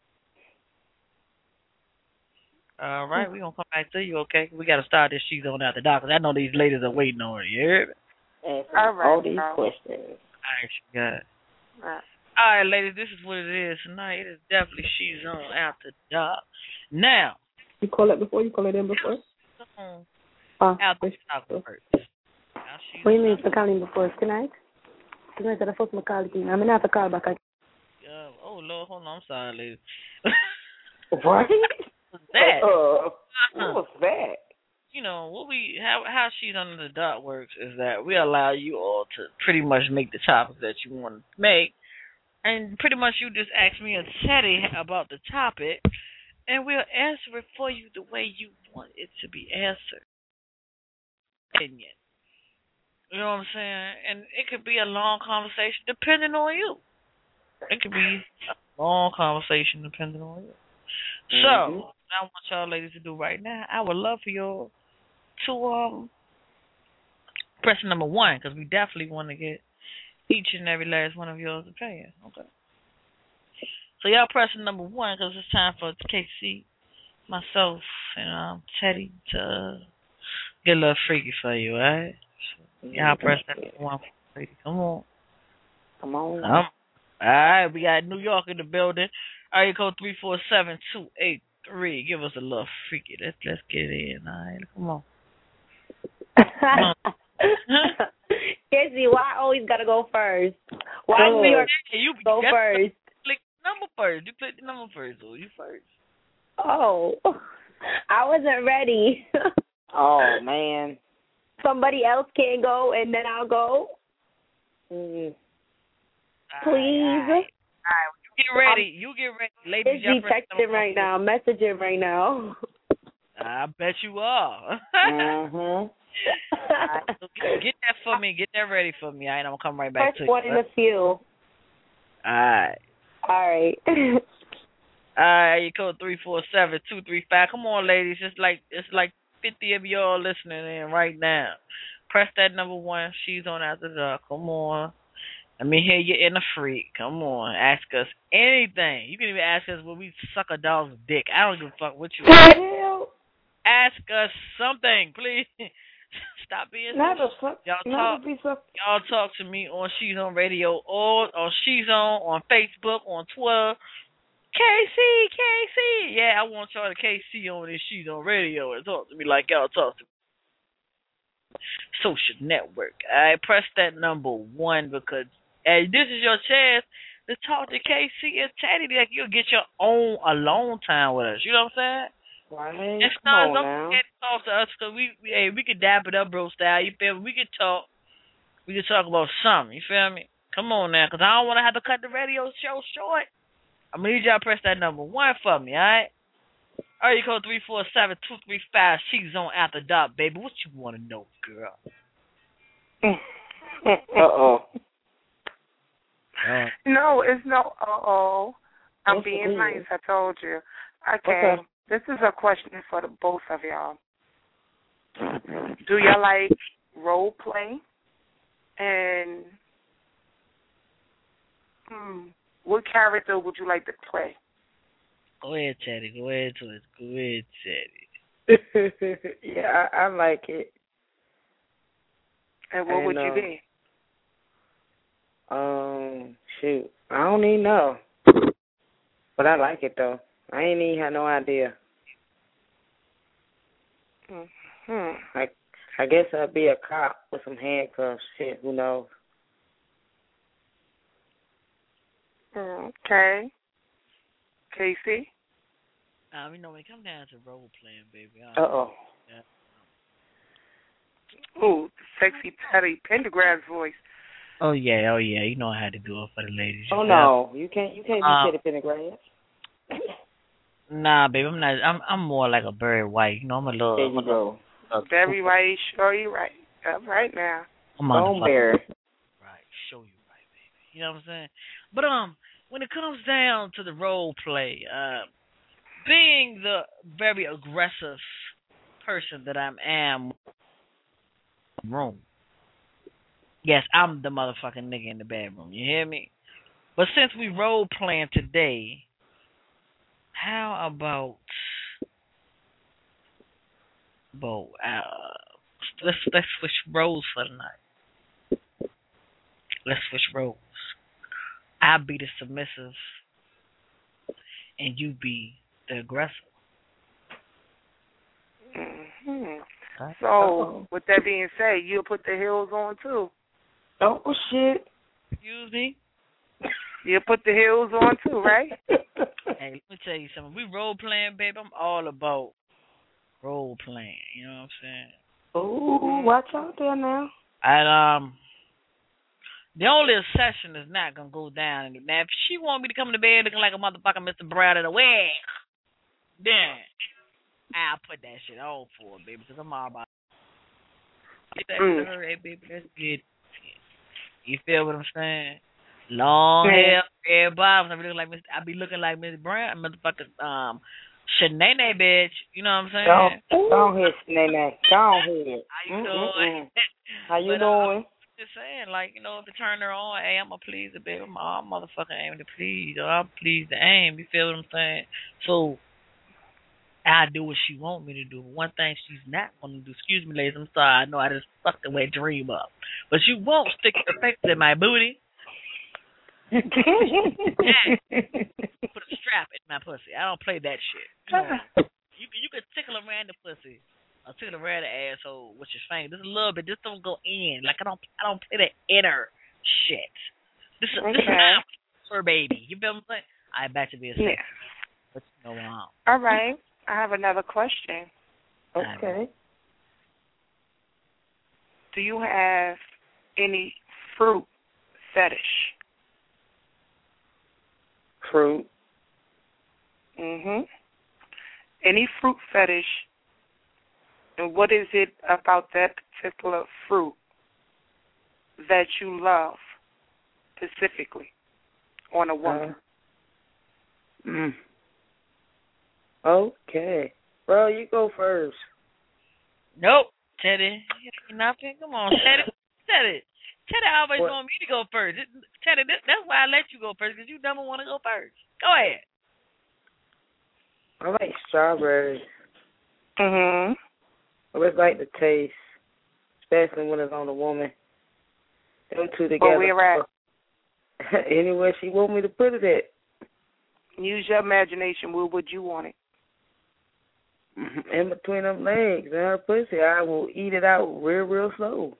All right, we're going to come back to you, okay? We got to start this she's on out the dock, because I know these ladies are waiting on her. You hear me? All right. All these bro. questions. All right, she got it. All right. All right, ladies, this is what it is tonight. It is definitely she's on out the dock. Now. You call it before? You call it in before? On uh, out the dock first. What do you mean for calling before? Tonight? Tonight at the first call again. I'm going to have to call back again. Uh, oh, Lord, hold on. I'm sorry, ladies. What? What was that? Uh, what was that? You know, what we how how she's under the dot works is that we allow you all to pretty much make the topics that you want to make, and pretty much you just ask me and Teddy about the topic, and we'll answer it for you the way you want it to be answered. Opinion. You know what I'm saying? And it could be a long conversation depending on you. It could be a long conversation depending on you. So, mm-hmm. what I want y'all ladies to do right now, I would love for y'all to um, press number one, because we definitely want to get each and every last one of y'all's opinion. Okay. So y'all pressing number one, because it's time for K C, myself, and um, Teddy to uh, get a little freaky for you, all right? So y'all press that number one. Come on. Come on. Um, all right, we got New York in the building. Area code three four seven two eight three. Give us a little freaky. Let's let's get in. All right, come on. Casey, why I always gotta go first? Why New York you go first? Click number first. You click the number first. So you first. Oh, I wasn't ready. Oh man. Somebody else can go and then I'll go. Mm. Please. All right. All right. When you get ready. You get ready. Ladies, Busy texting right now, messaging right now. I bet you are. Mhm. Right, so get, get that for me. Get that ready for me. All right, I'm gonna come right back Press to one you. in a few. All right. All right. All right, you code three four seven two three five. Come on, ladies. It's like it's like fifty of y'all listening in right now. Press that number one. She's on after dark. Come on. Let me hear you in the freak. Come on. Ask us anything. You can even ask us will we suck a dog's dick. I don't give a fuck what you ask. Ask us something, please. Stop being Not so. a fuck. Y'all Not talk. be so. Y'all talk to me on She's On Radio or on She's On on Facebook, on Twitter. K C, K C. Yeah, I want y'all to K C on this She's On Radio and talk to me like y'all talk to me. Social network. I press that number one because hey, this is your chance to talk to K C and Teddy. Like you'll get your own alone time with us. You know what I'm saying? Right. And Come stars, on don't now. forget to talk to us because we, we, hey, we can dap it up, bro style. You feel me? We can talk. We can talk about something. You feel me? Come on now, because I don't want to have to cut the radio show short. I'm going to need y'all to press that number one for me, all right? All right, you call three four seven two three five. She's on after dark, baby. What you want to know, girl? Uh-oh. Uh, No, it's no uh-oh. I'm Yes, it being is. nice, I told you. Okay. Okay. This is a question for the both of y'all. Do y'all like role play? And hmm, what character would you like to play? go ahead, Teddy. Go ahead to it. Go ahead, Teddy. Yeah, I, I like it. And what And, would you uh, be? Um, shoot, I don't even know, but I like it though. I ain't even had no idea. Hmm. I, I guess I'd be a cop with some handcuffs. Shit, who knows? Okay. Casey? Um, you know, when it comes down to role playing, baby. Uh oh. Ooh, sexy Teddy Pendergrass voice. Oh yeah, oh yeah. You know I had to do it for the ladies. Oh You no, you can't. You can't be Uh, Teddy Pendergrass. Nah, baby, I'm not. I'm I'm more like a Barry White. You know, I'm a little. There I'm you a go. little Very right. Sure, you right. Up right now. I'm on the Don't fuck- bear. Right, show you right, baby. You know what I'm saying? But um, when it comes down to the role play, uh, being the very aggressive person that I am, room. Yes, I'm the motherfucking nigga in the bedroom. You hear me? But since we role playing today, how about, about uh, let's let's switch roles for the night. Let's switch roles. I'll be the submissive, and you be the aggressor. Mm-hmm. Right? So, with that being said, you'll put the heels on too. Oh shit. Excuse me? You'll put the heels on too, right? Hey, let me tell you something. We role playing, baby. I'm all about role playing. You know what I'm saying? Ooh, watch out there now. And um, the only exception is not gonna go down. Now, if she want me to come to bed looking like a motherfucking Mister Brown in a wig, then I'll put that shit on for her, baby, because I'm all about. Get that Mm. to her, hey, baby. That's good. You feel what I'm saying? Long Yeah. hair, red bottoms. I be looking like Miss. I be looking like Miss Brown, motherfucking um, Shanae, bitch. You know what I'm saying? Go, go ahead, Nene. Go ahead. How you Mm-mm-mm. doing? How you But, uh, doing? I'm just saying, like, you know, if it turn her on, hey, I'm a please the baby. I'm all motherfucking aiming to please, or I'm pleased to aim. You feel what I'm saying? So I do what she want me to do. One thing she's not gonna do. Excuse me, ladies. I'm sorry. I know I just fucked the wet dream up, but you won't stick your face in my booty. Put a strap in my pussy. I don't play that shit. You know, you can you can tickle around the pussy, or tickle around the asshole with your finger, just a little bit. Just don't go in. Like I don't I don't play the inner shit. This is this is Okay. my fur baby. You feel what I'm saying? I bet you be a sex. Yeah. But you know um, All right. I have another question. Okay. Do you have any fruit fetish? Fruit. Mhm. Any fruit fetish, and what is it about that particular fruit that you love specifically on a woman? Uh, mm. Okay. Bro, you go first. Nope. Teddy. You're not picking. Come on, Teddy. Teddy. Teddy always What? want me to go first. Teddy, that's why I let you go first, because you never want to go first. Go ahead. I like strawberries. Mhm. I always like the taste, especially when it's on a woman. Them two together. Where we're at. Anywhere she want me to put it at. Use your imagination. Where would you want it? In between them legs and her pussy, I will eat it out real, real slow.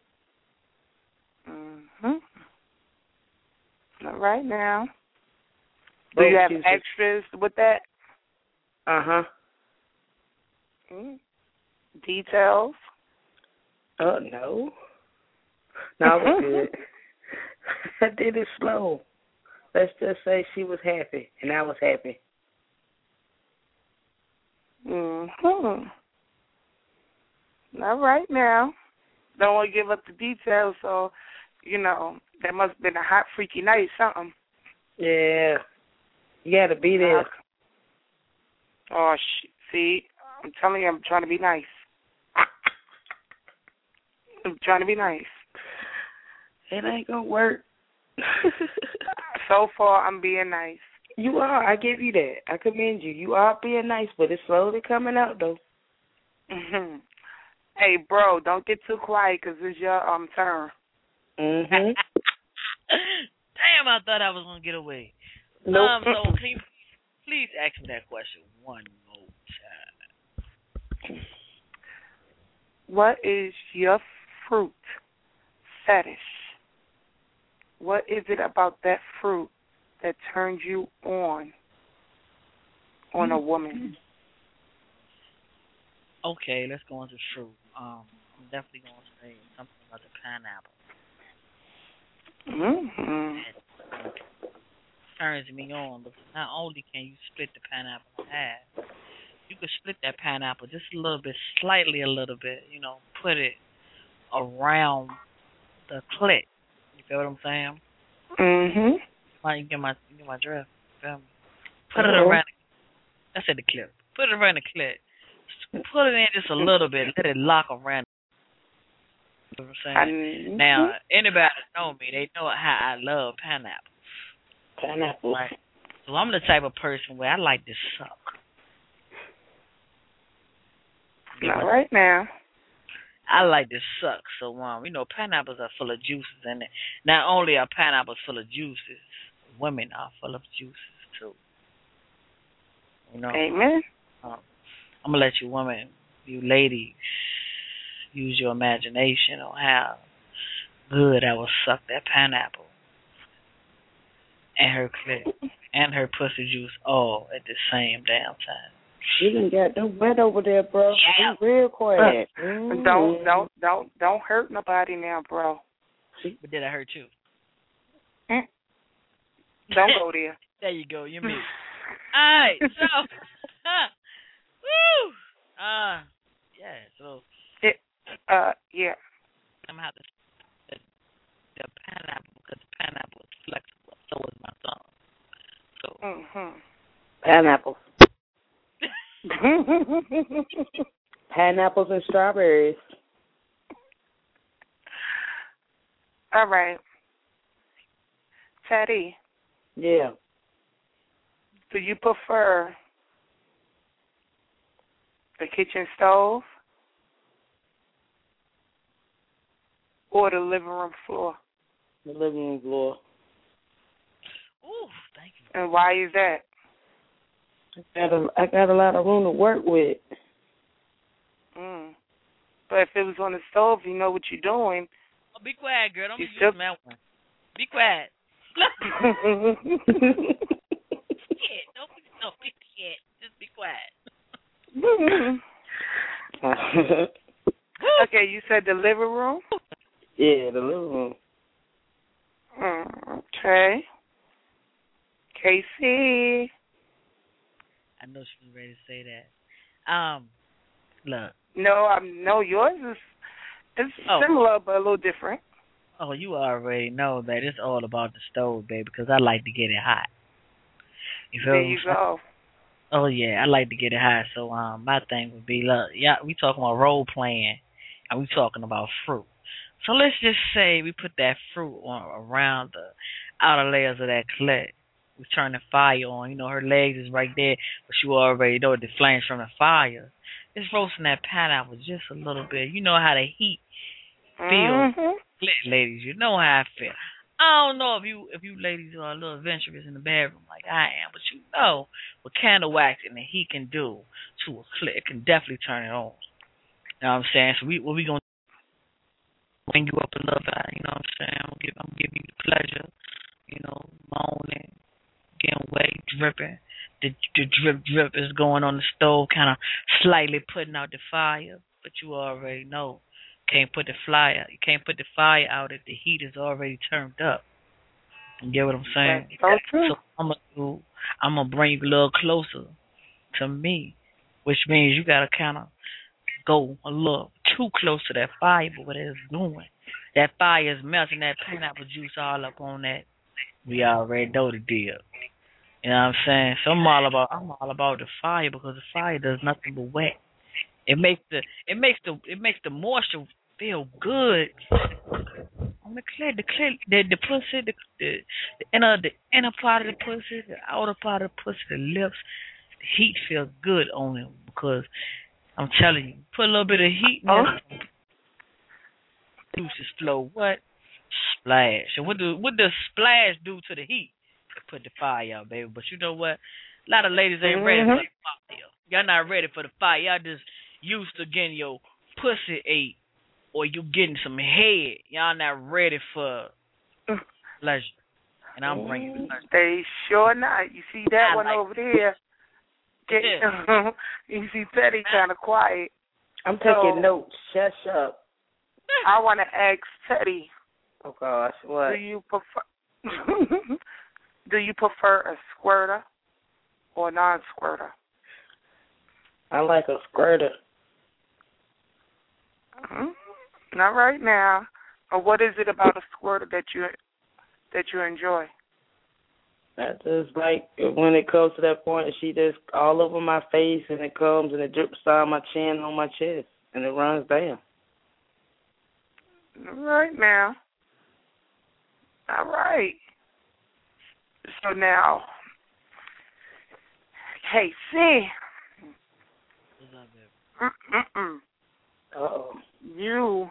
Mhm. All right now. Do Both you have juices. extras with that? Uh huh. Mm. Details? Oh no. No, I was good. I did it slow. Let's just say she was happy and I was happy. Mm-hmm. All right now. Don't want to give up the details, so, you know, that must have been a hot, freaky night, something. Yeah. You got to be there. Oh, sh- see, I'm telling you, I'm trying to be nice. I'm trying to be nice. It ain't going to work. So far, I'm being nice. You are. I give you that. I commend you. You are being nice, but it's slowly coming out, though. Mm-hmm. Hey, bro, don't get too quiet because it's your um turn. Mm-hmm. Damn, I thought I was going to get away. Nope. Um, so please, please ask me that question one more time. What is your fruit fetish? What is it about that fruit that turns you on on a woman? Okay, let's go into fruit. Um, I'm definitely going to say something about the pineapple. Mm-hmm. It turns me on because not only can you split the pineapple in half, you can split that pineapple just a little bit, slightly a little bit, you know, put it around the clit. You feel what I'm saying? Mm-hmm. Like, you get my, you get my drift. Feel me? Put it around the, I said the clip. Put it around the clit. Put it in just a little bit. Let it lock around. You know what I'm saying? Mm-hmm. Now, anybody that know me, they know how I love pineapple. Pineapple. Right? So I'm the type of person where I like to suck. All right now. I like to suck. So, um, you know, pineapples are full of juices in it. Not only are pineapples full of juices, women are full of juices too. You know? Amen. Um, I'm going to let you women, you ladies, use your imagination on how good I will suck that pineapple and her clit and her pussy juice all at the same damn time. You done got them wet over there, bro. Yeah. Be real quiet. Uh, mm-hmm. Don't don't don't don't hurt nobody now, bro. But did I hurt you? Mm. Don't go there. There you go. You me. All right. So, woo. Uh, yeah. So, it, uh, yeah. I'm gonna have to the, the pineapple because the pineapple is flexible. So is my tongue. So. Mm-hmm. Pineapples. Pineapples and strawberries. All right. Teddy. Yeah. Do you prefer the kitchen stove or the living room floor? The living room floor. Ooh, thank you. And why is that? I got a, I got a lot of room to work with. Mm. But if it was on the stove, you know what you're doing. Oh, be quiet, girl. Don't You be still... using that one. Be quiet. Shit. Don't be, don't be shit. Just be quiet. Okay, you said the living room? Yeah, the living room. Mm, okay. K C. I know she was ready to say that. Um, look. No, I'm no. Yours is it's oh. similar but a little different. Oh, you already know that it's all about the stove, baby, because I like to get it hot. You feel There me? you go. Oh yeah, I like to get it hot. So um, my thing would be, look, yeah, we talking about role playing, and we talking about fruit. So let's just say we put that fruit on around the outer layers of that clit. We turn the fire on. You know, her legs is right there, but you already know the flames from the fire. It's roasting that pineapple just a little bit. You know how the heat feels, mm-hmm. ladies. You know how I feel. I don't know if you if you ladies are a little adventurous in the bedroom like I am, but you know what candle wax and the heat can do to a clit. It can definitely turn it on. You know what I'm saying? So we what we gonna bring you up a little bit, you know what I'm saying? I'm giving I'm giving you the pleasure, you know, moaning, getting wet, dripping. The the drip drip is going on the stove, kind of slightly putting out the fire, but you already know. Can't put the fire. You can't put the fire out if the heat is already turned up. You get what I'm saying? That's so true. So I'm gonna do. I'm gonna bring you a little closer to me, which means you gotta kind of go a little too close to that fire. But what it's doing, that fire is melting that pineapple juice all up on that. We already know the deal. You know what I'm saying? So I'm all about. I'm all about the fire because the fire does nothing but wet. It makes the. It makes the. It makes the moisture feel good on the clit, the clit, the, the pussy, the, the, the inner, the inner part of the pussy, the outer part of the pussy, the lips. The heat feels good on it because I'm telling you, put a little bit of heat in oh. there, juices flow. What? Splash. And what do what does splash do to the heat? It put the fire out, baby. But you know what? A lot of ladies ain't mm-hmm. ready for the fire. Y'all not ready for the fire. Y'all just used to getting your pussy ate. Or you getting some head. Y'all not ready for pleasure. And I'm bringing pleasure. They sure not. You see that I one like over there? Get, yeah. You see Teddy kind of quiet. I'm taking so, notes. Shut up. I want to ask Teddy. Oh, gosh. What? Do you prefer, do you prefer a squirter or a non-squirter? I like a squirter. Mm-hmm. Not right now. Or what is it about a squirter that you that you enjoy? I just like when it comes to that point, she just all over my face, and it comes and it drips down my chin on my chest, and it runs down. All right now. All right. So now, K C. What's up, baby? Mm-mm-mm. Uh-oh. You.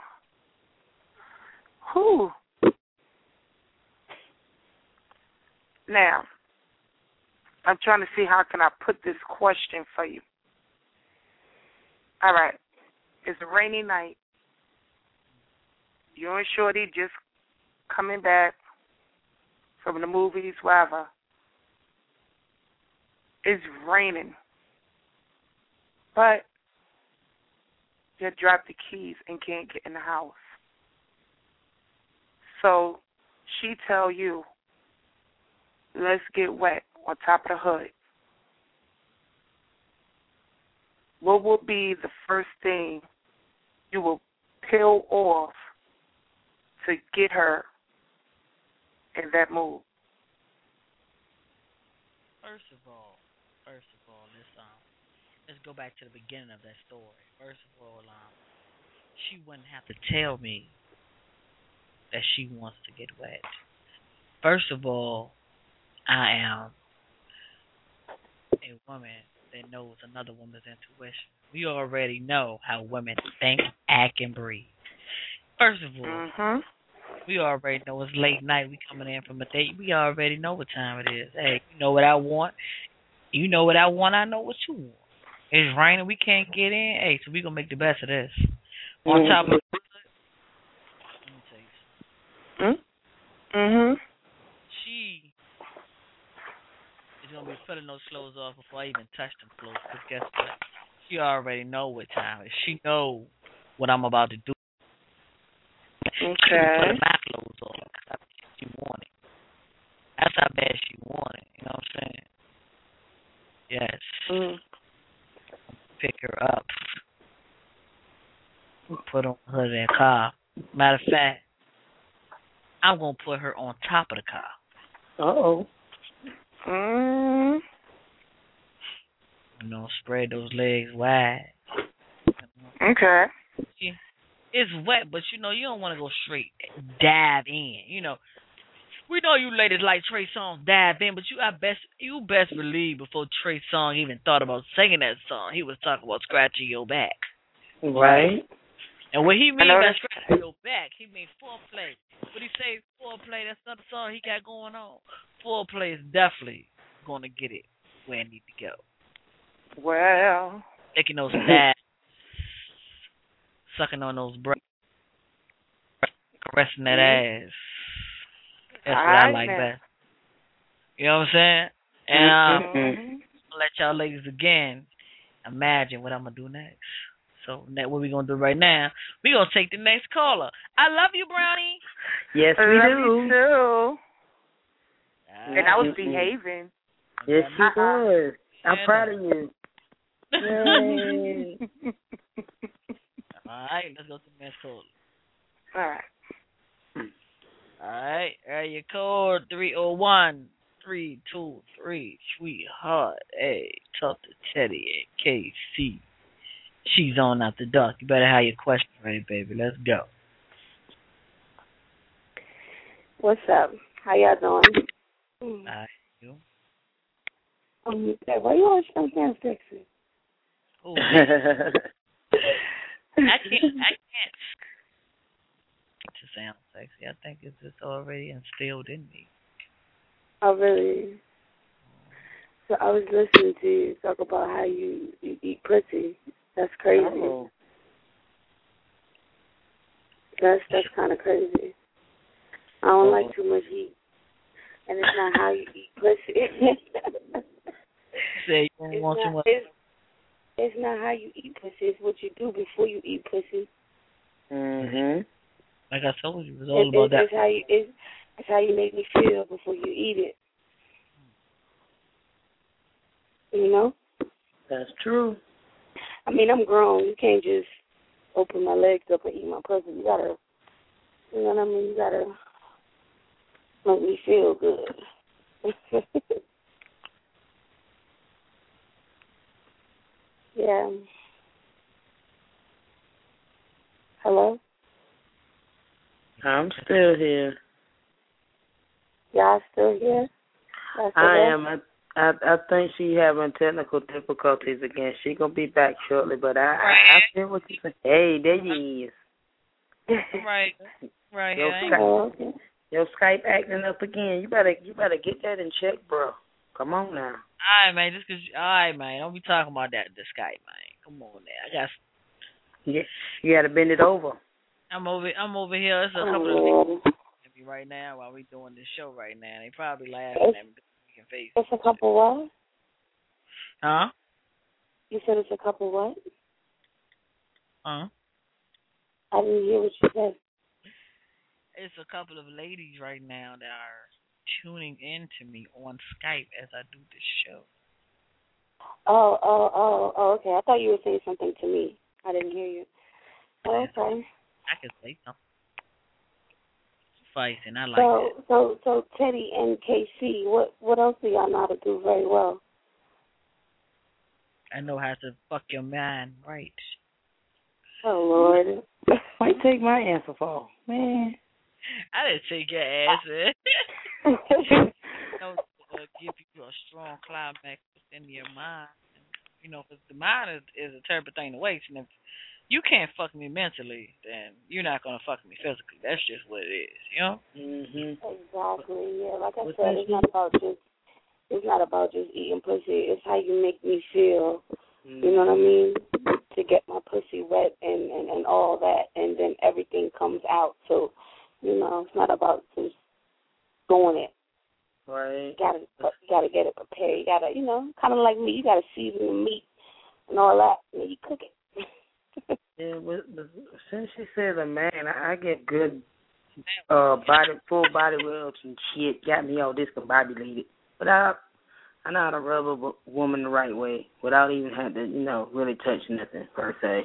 Who? Now, I'm trying to see how can I put this question for you. All right. It's a rainy night. You and Shorty just coming back from the movies, wherever. It's raining. But you dropped the keys and can't get in the house. So she tell you, let's get wet on top of the hood. What will be the first thing you will peel off to get her in that mood? First of all, first of all, let's um, let's go back to the beginning of that story. First of all, um, she wouldn't have to tell me that she wants to get wet. First of all, I am a woman that knows another woman's intuition. We already know how women think, act, and breathe. First of all, mm-hmm. we already know it's late night. We coming in from a date. We already know what time it is. Hey, you know what I want. You know what I want. I know what you want. It's raining. We can't get in. Hey, so we gonna make the best of this. Mm-hmm. On top of it, let me tell you something. Mm-hmm. She is gonna be putting those clothes off before I even touch them clothes. Because guess what? She already know what time it is. She know what I'm about to do. Okay. She put my clothes on. That's how bad she want it. That's how bad she want it. You know what I'm saying? Yes. Mm. Pick her up. Put on her in that car. Matter of fact, I'm gonna put her on top of the car. Uh oh. Mm. You know, spread those legs wide. Okay. Yeah, it's wet, but you know you don't want to go straight dive in. You know, we know you ladies like Trey Songz dive in, but you I best you best believe before Trey Songz even thought about singing that song, he was talking about scratching your back. Right. And what he mean know by that- scratching your back, he mean foreplay. What he say foreplay? That's another song he got going on. Foreplay is definitely going to get it where it need to go. Well. Taking those stabs, sucking on those breasts, caressing that ass. That's what I All like right, best. You know what I'm saying? And um, Mm-hmm. I'll let y'all ladies again imagine what I'm going to do next. So that what we're going to do right now, we're going to take the next caller. I love you, Brownie. Yes, I we love do. you too. All And I was Mm-mm. behaving. Yes, she Uh-uh. was. I'm Yeah, proud of you. Yay. All right, let's go to the next caller. All right. All right, area code three oh one, three two three, sweetheart. Hey, talk to Teddy and K C. She's on out the dark. You better have your question ready, baby. Let's go. What's up? How y'all doing? All right, you. Um, why you always so damn sexy? Oh, I can't. I can't. To sound sexy, I think it's just already instilled in me. Oh, really? So I was listening to you talk about how you, you eat pussy. That's crazy. Oh. That's that's kind of crazy. I don't oh. like too much heat, and it's not how you eat pussy. Say you don't it's want not, too much. It's, it's not how you eat pussy. It's what you do before you eat pussy. Mhm. Like I told you, it was all it, about it, that. It's how you it's, it's how you make me feel before you eat it. You know? That's true. I mean, I'm grown. You can't just open my legs up and eat my pussy. You gotta, you know what I mean? You gotta make me feel good. Yeah. Hello? I'm still here. Y'all still here? Y'all still I there? am. I, I I think she having technical difficulties again. She gonna be back shortly, but I I, I feel what you say. Hey, there you is. Right, right. Your I Skype, Oh, okay. your Skype acting up again. You better you better get that in check, bro. Come on now. All right, man. Just cause, all right, man. Don't be talking about that. The Skype, man. Come on, there. I got. You, you got to bend it over. I'm over. I'm over here. It's a couple Oh, of people right now while we doing this show right now. They probably laughing at me making faces. it's a couple what? Huh? You said it's a couple what? Huh? I didn't hear what you said. It's a couple of ladies right now that are tuning in to me on Skype as I do this show. Oh, oh, oh, oh, okay. I thought you were saying something to me. I didn't hear you. Oh, okay. I can say something. Fight, and I like So, that. so, so Teddy and K C, what, what else do y'all know how to do very well? I know how to fuck your man right. Oh Lord. Why you take my answer for, man? I didn't take your ass in. You know, uh, give you a strong climax within your mind. And, you know, because the mind is, is a terrible thing to waste. And if you can't fuck me mentally, then you're not going to fuck me physically. That's just what it is, you know? Mhm. Exactly. Yeah. Like I What's said, that? it's not about just it's not about just eating pussy. It's how you make me feel. Mm-hmm. You know what I mean? To get my pussy wet and, and, and all that, and then everything comes out. So, you know, it's not about just doing it. Right. You gotta, you gotta get it prepared. You gotta, you know, kind of like me. You gotta season the meat and all that, and then you cook it. Yeah, but, but since she said a man, I, I get good uh body, full body rubs and shit. Got me all discombobulated. But I, I know how to rub a w- woman the right way without even having to, you know, really touch nothing per se.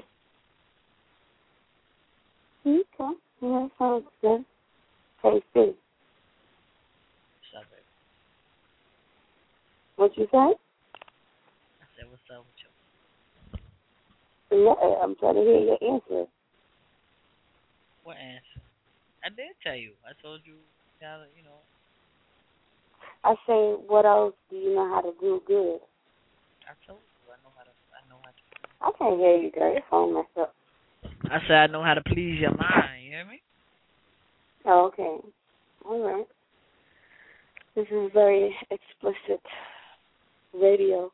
Okay. Yeah, that sounds good. Tasty. What's up, baby? What you say? I said, what's up with you? Yeah, I'm trying to hear your answer. What answer? I did tell you. I told you, gotta, you know. I say, what else do you know how to do good? I told you, I know how to, I know how to. I can't hear you, girl. Your phone messed up. I said I know how to please your mind. You hear me? Oh, okay. All right. This is very explicit radio.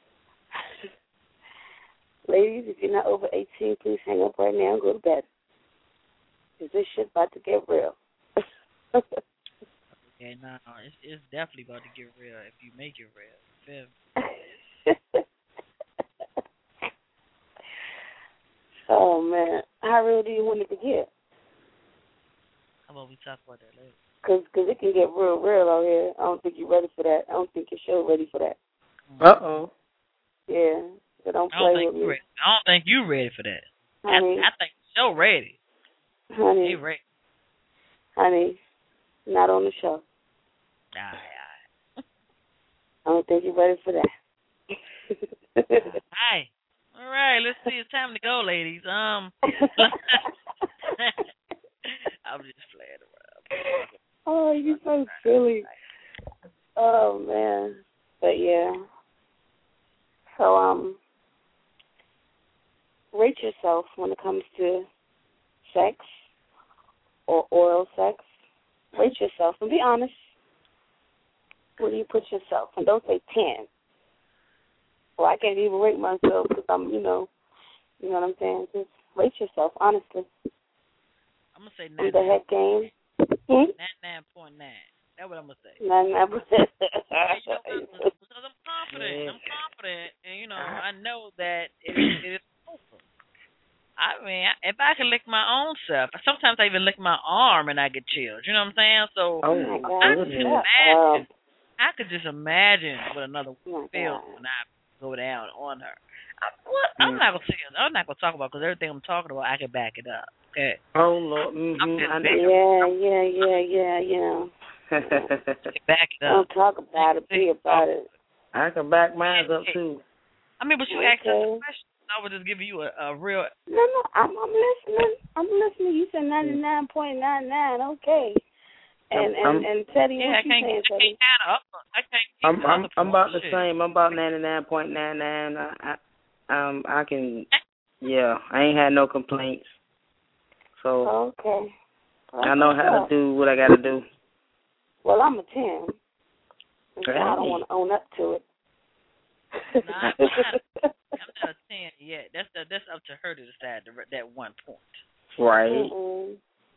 Ladies, if you're not over eighteen, please hang up right now and go to bed. Because this shit about to get real. Okay, no, it's, it's definitely about to get real if you make it real. You feel me? Oh, man. How real do you want it to get? How about we talk about that later? Because cause it can get real, real out here. I don't think you're ready for that. I don't think your show ready for that. Uh-oh. Yeah. So don't I don't play think with you me. ready. I don't think you ready for that. Honey, I, I think the show ready. honey, They ready. honey, not on the show. All right, all right. I don't think you're ready for that. Hi. All right, let's see. It's time to go, ladies. Um, I'm just playing around. Oh, you so silly. Oh, man. But, yeah. So, um, rate yourself when it comes to sex or oral sex. Rate yourself and be honest. Where do you put yourself? And don't say ten. Well, I can't even rate myself because I'm, you know, you know what I'm saying? Just rate yourself, honestly. I'm going to say In nine. the head game. Hmm? nine point nine. That's what I'm going to say. Nine, nine. Because I'm confident. Yeah. I'm confident. And, you know, I know that it, it is over. I mean, if I can lick my own self, sometimes I even lick my arm and I get chills. You know what I'm saying? So Oh, my my God. I could just goodness. imagine. Um, I could just imagine what another Oh, my woman feels God. when I go down on her. I, what? I'm Mm. not gonna say. I'm not gonna talk about because everything I'm talking about, I can back it up. Okay. Oh, Lord. Mm-hmm. I'm just I saying. Yeah, yeah, yeah, yeah, yeah. I can back it up. Don't talk about it, be about it. I can back mine up, too. I mean, but you Okay. asked us a question. I was just giving you a, a real. No, no, I'm, I'm listening. I'm listening. You said ninety-nine point nine nine. Okay. And and, I'm- and Teddy, Yeah, I what you can't. saying, I Teddy? can't add up. I can't keep I'm the I'm other I'm about the bullshit. same. I'm about ninety nine point nine nine. I, I um I can yeah. I ain't had no complaints. So Okay. Well, I know how to do what I got to do. Well, I'm a ten. And so I don't Hey. want to own up to it. Nah, I'm not, I'm not a ten yet. That's the, that's up to her to decide the, that one point. Right. Mm-mm.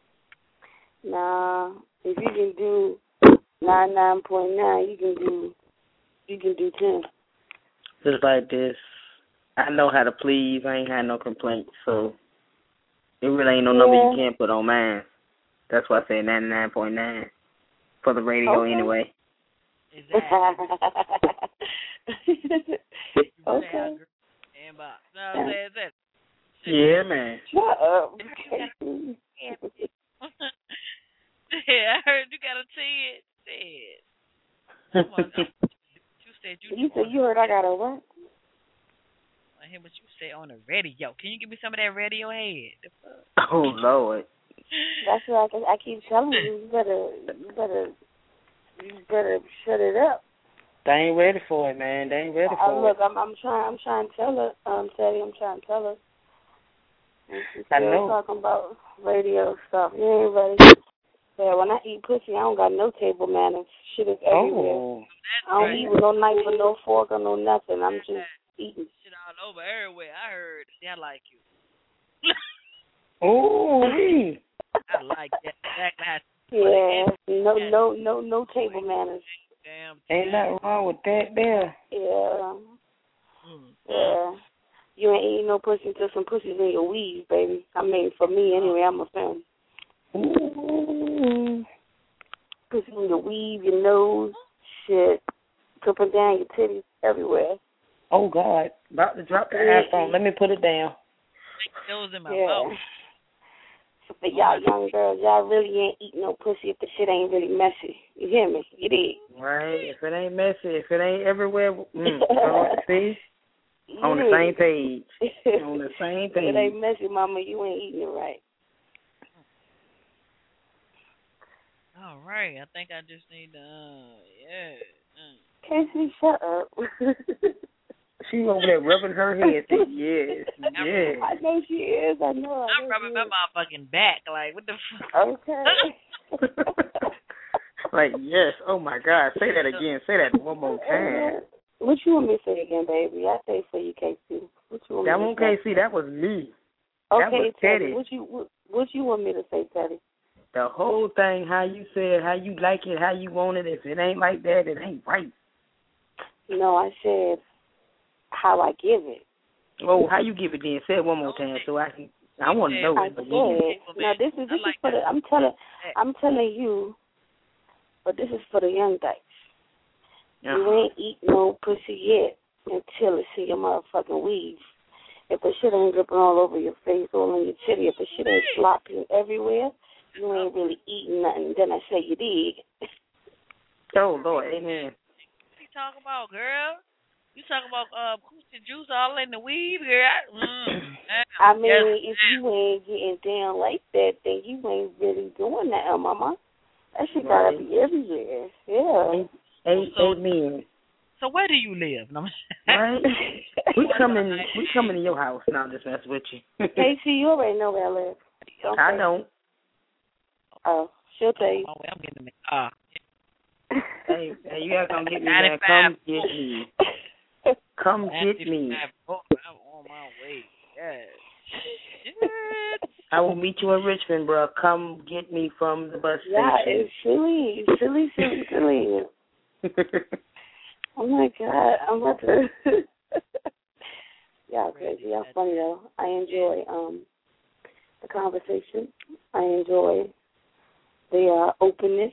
Nah, if you can do nine nine point nine, you can do you can do ten. Just like this. I know how to please. I ain't had no complaints. So it really ain't no number you Yeah. can't put on mine. That's why I say ninety nine point nine for the radio Okay. anyway. Exactly. Okay. And Bob. No, I'm saying that. Yeah, man. Shut up. Yeah, I heard you got a ten. Shit. Come on, you said you. You said you heard I got a what? I hear what you say on the radio. Can you give me some of that radio head? The fuck? Oh Lord. That's what I, can, I keep telling you. You better, you better, you better shut it up. They ain't ready for it, man. They ain't ready I, for look, it. I'm, I'm trying, I'm trying to tell her. Um, Teddy, I'm trying to tell her. And she's I still know. talking about radio stuff. You ain't ready. Yeah, when I eat pussy, I don't got no table manners. Shit is everywhere. Oh. I don't eat with no knife or no fork or no nothing. I'm just eating. Shit all over everywhere. I heard. See, I like you. Oh. I like that. Exactly how. Yeah, no, no, no, no table manners. Damn. Ain't nothing wrong with that there. Yeah, Mm. yeah. You ain't eating no pussy until some pussy's in your weave, baby. I mean, for me anyway, I'm a fan. Ooh. Pussy in your weave, your nose, shit. dripping down your titties everywhere. Oh, God. About to drop the iPhone. Let me put it down. Those in my Yeah. mouth. So for y'all young girls, y'all really ain't eating no pussy if the shit ain't really messy. You hear me? You dig? Right. If it ain't messy, if it ain't everywhere, mm, oh, see? On the Yeah. same page. On the same If it ain't page. messy, mama, you ain't eating it right. All right. I think I just need to, uh, yeah. Mm. Casey, shut up. She over there rubbing her head. Yes, yes. I know she is. I know. I I'm know rubbing she my is. motherfucking back. Like, what the fuck? Okay. Like, yes. Oh, my God. Say that again. Say that one more time. What you want me to say again, baby? I say for you, K C. What you want That me one, to say? K C, that was me. That Okay, was Teddy. Teddy. What you what, what you want me to say, Teddy? The whole thing, how you said, how you like it, how you want it. If it ain't like that, it ain't right. No, I said how I give it. Oh, how you give it then? Say it one more time so I can. I want to know. I said. Now this is this is for the. I'm telling. I'm telling you. But this is for the young dykes. Uh-huh. You ain't eat no pussy yet until it's in your motherfucking weave. If the shit ain't dripping all over your face, all on your titty, if the shit ain't slopping everywhere, you ain't really eating nothing. Then I say you dig. Oh, Lord, amen. What you talking about, girl? You talking about uh, coochie juice all in the weed, girl? Mm, I mean, yes, if you ain't getting down like that, then you ain't really doing that, mama. That shit gotta Right. be everywhere. Yeah. A- So- amen. So where do you live? No, Right? We coming. We coming to your house. No, I'm just messing with you. Casey, you already know where I live. Don't I say- don't. Oh, she'll tell you. Oh, I'm getting the car. Hey, hey, you guys gonna get me, man. Come get me. Come get me. Oh, I'm on my way. Yes. Shit. I will meet you in Richmond, bro. Come get me from the bus Yeah, station. it's silly, silly, silly, silly. Oh my God, I'm about to. Y'all crazy. Y'all funny though. I enjoy um the conversation. I enjoy the uh, openness.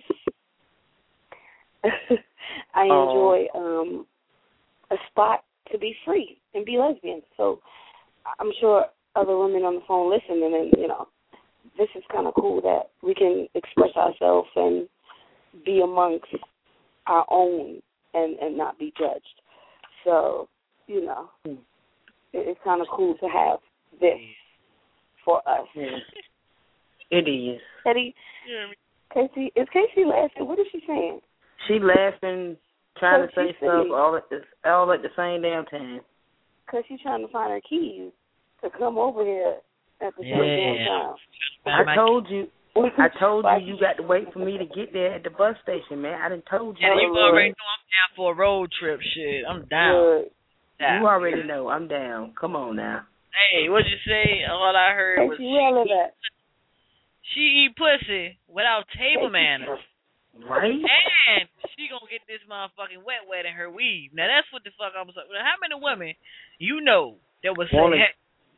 I enjoy um a spot to be free and be lesbian. So I'm sure other women on the phone listening, and you know, this is kind of cool that we can express ourselves and be amongst our own and, and not be judged. So, you know, it, it's kind of cool to have this for us. Yeah. It is. Eddie, Casey, is Casey laughing? What is she saying? She laughing, trying to So say she stuff silly. all at the all at the same damn time. Because she's trying to find her keys to come over here at the same damn time. I told you. I told you you got to wait for me to get there at the bus station, man. I done told you. Yeah, you Oh, already Lord. know I'm down for a road trip. Shit, I'm down. Good. down. You already know I'm down. Come on now. Hey, what'd you say? All I heard was Casey, where I live at? she eat pussy without table manners. Right? And she gonna get this motherfucking wet wet in her weave. Now that's what the fuck I was like. How many women you know that would say, Only- hey,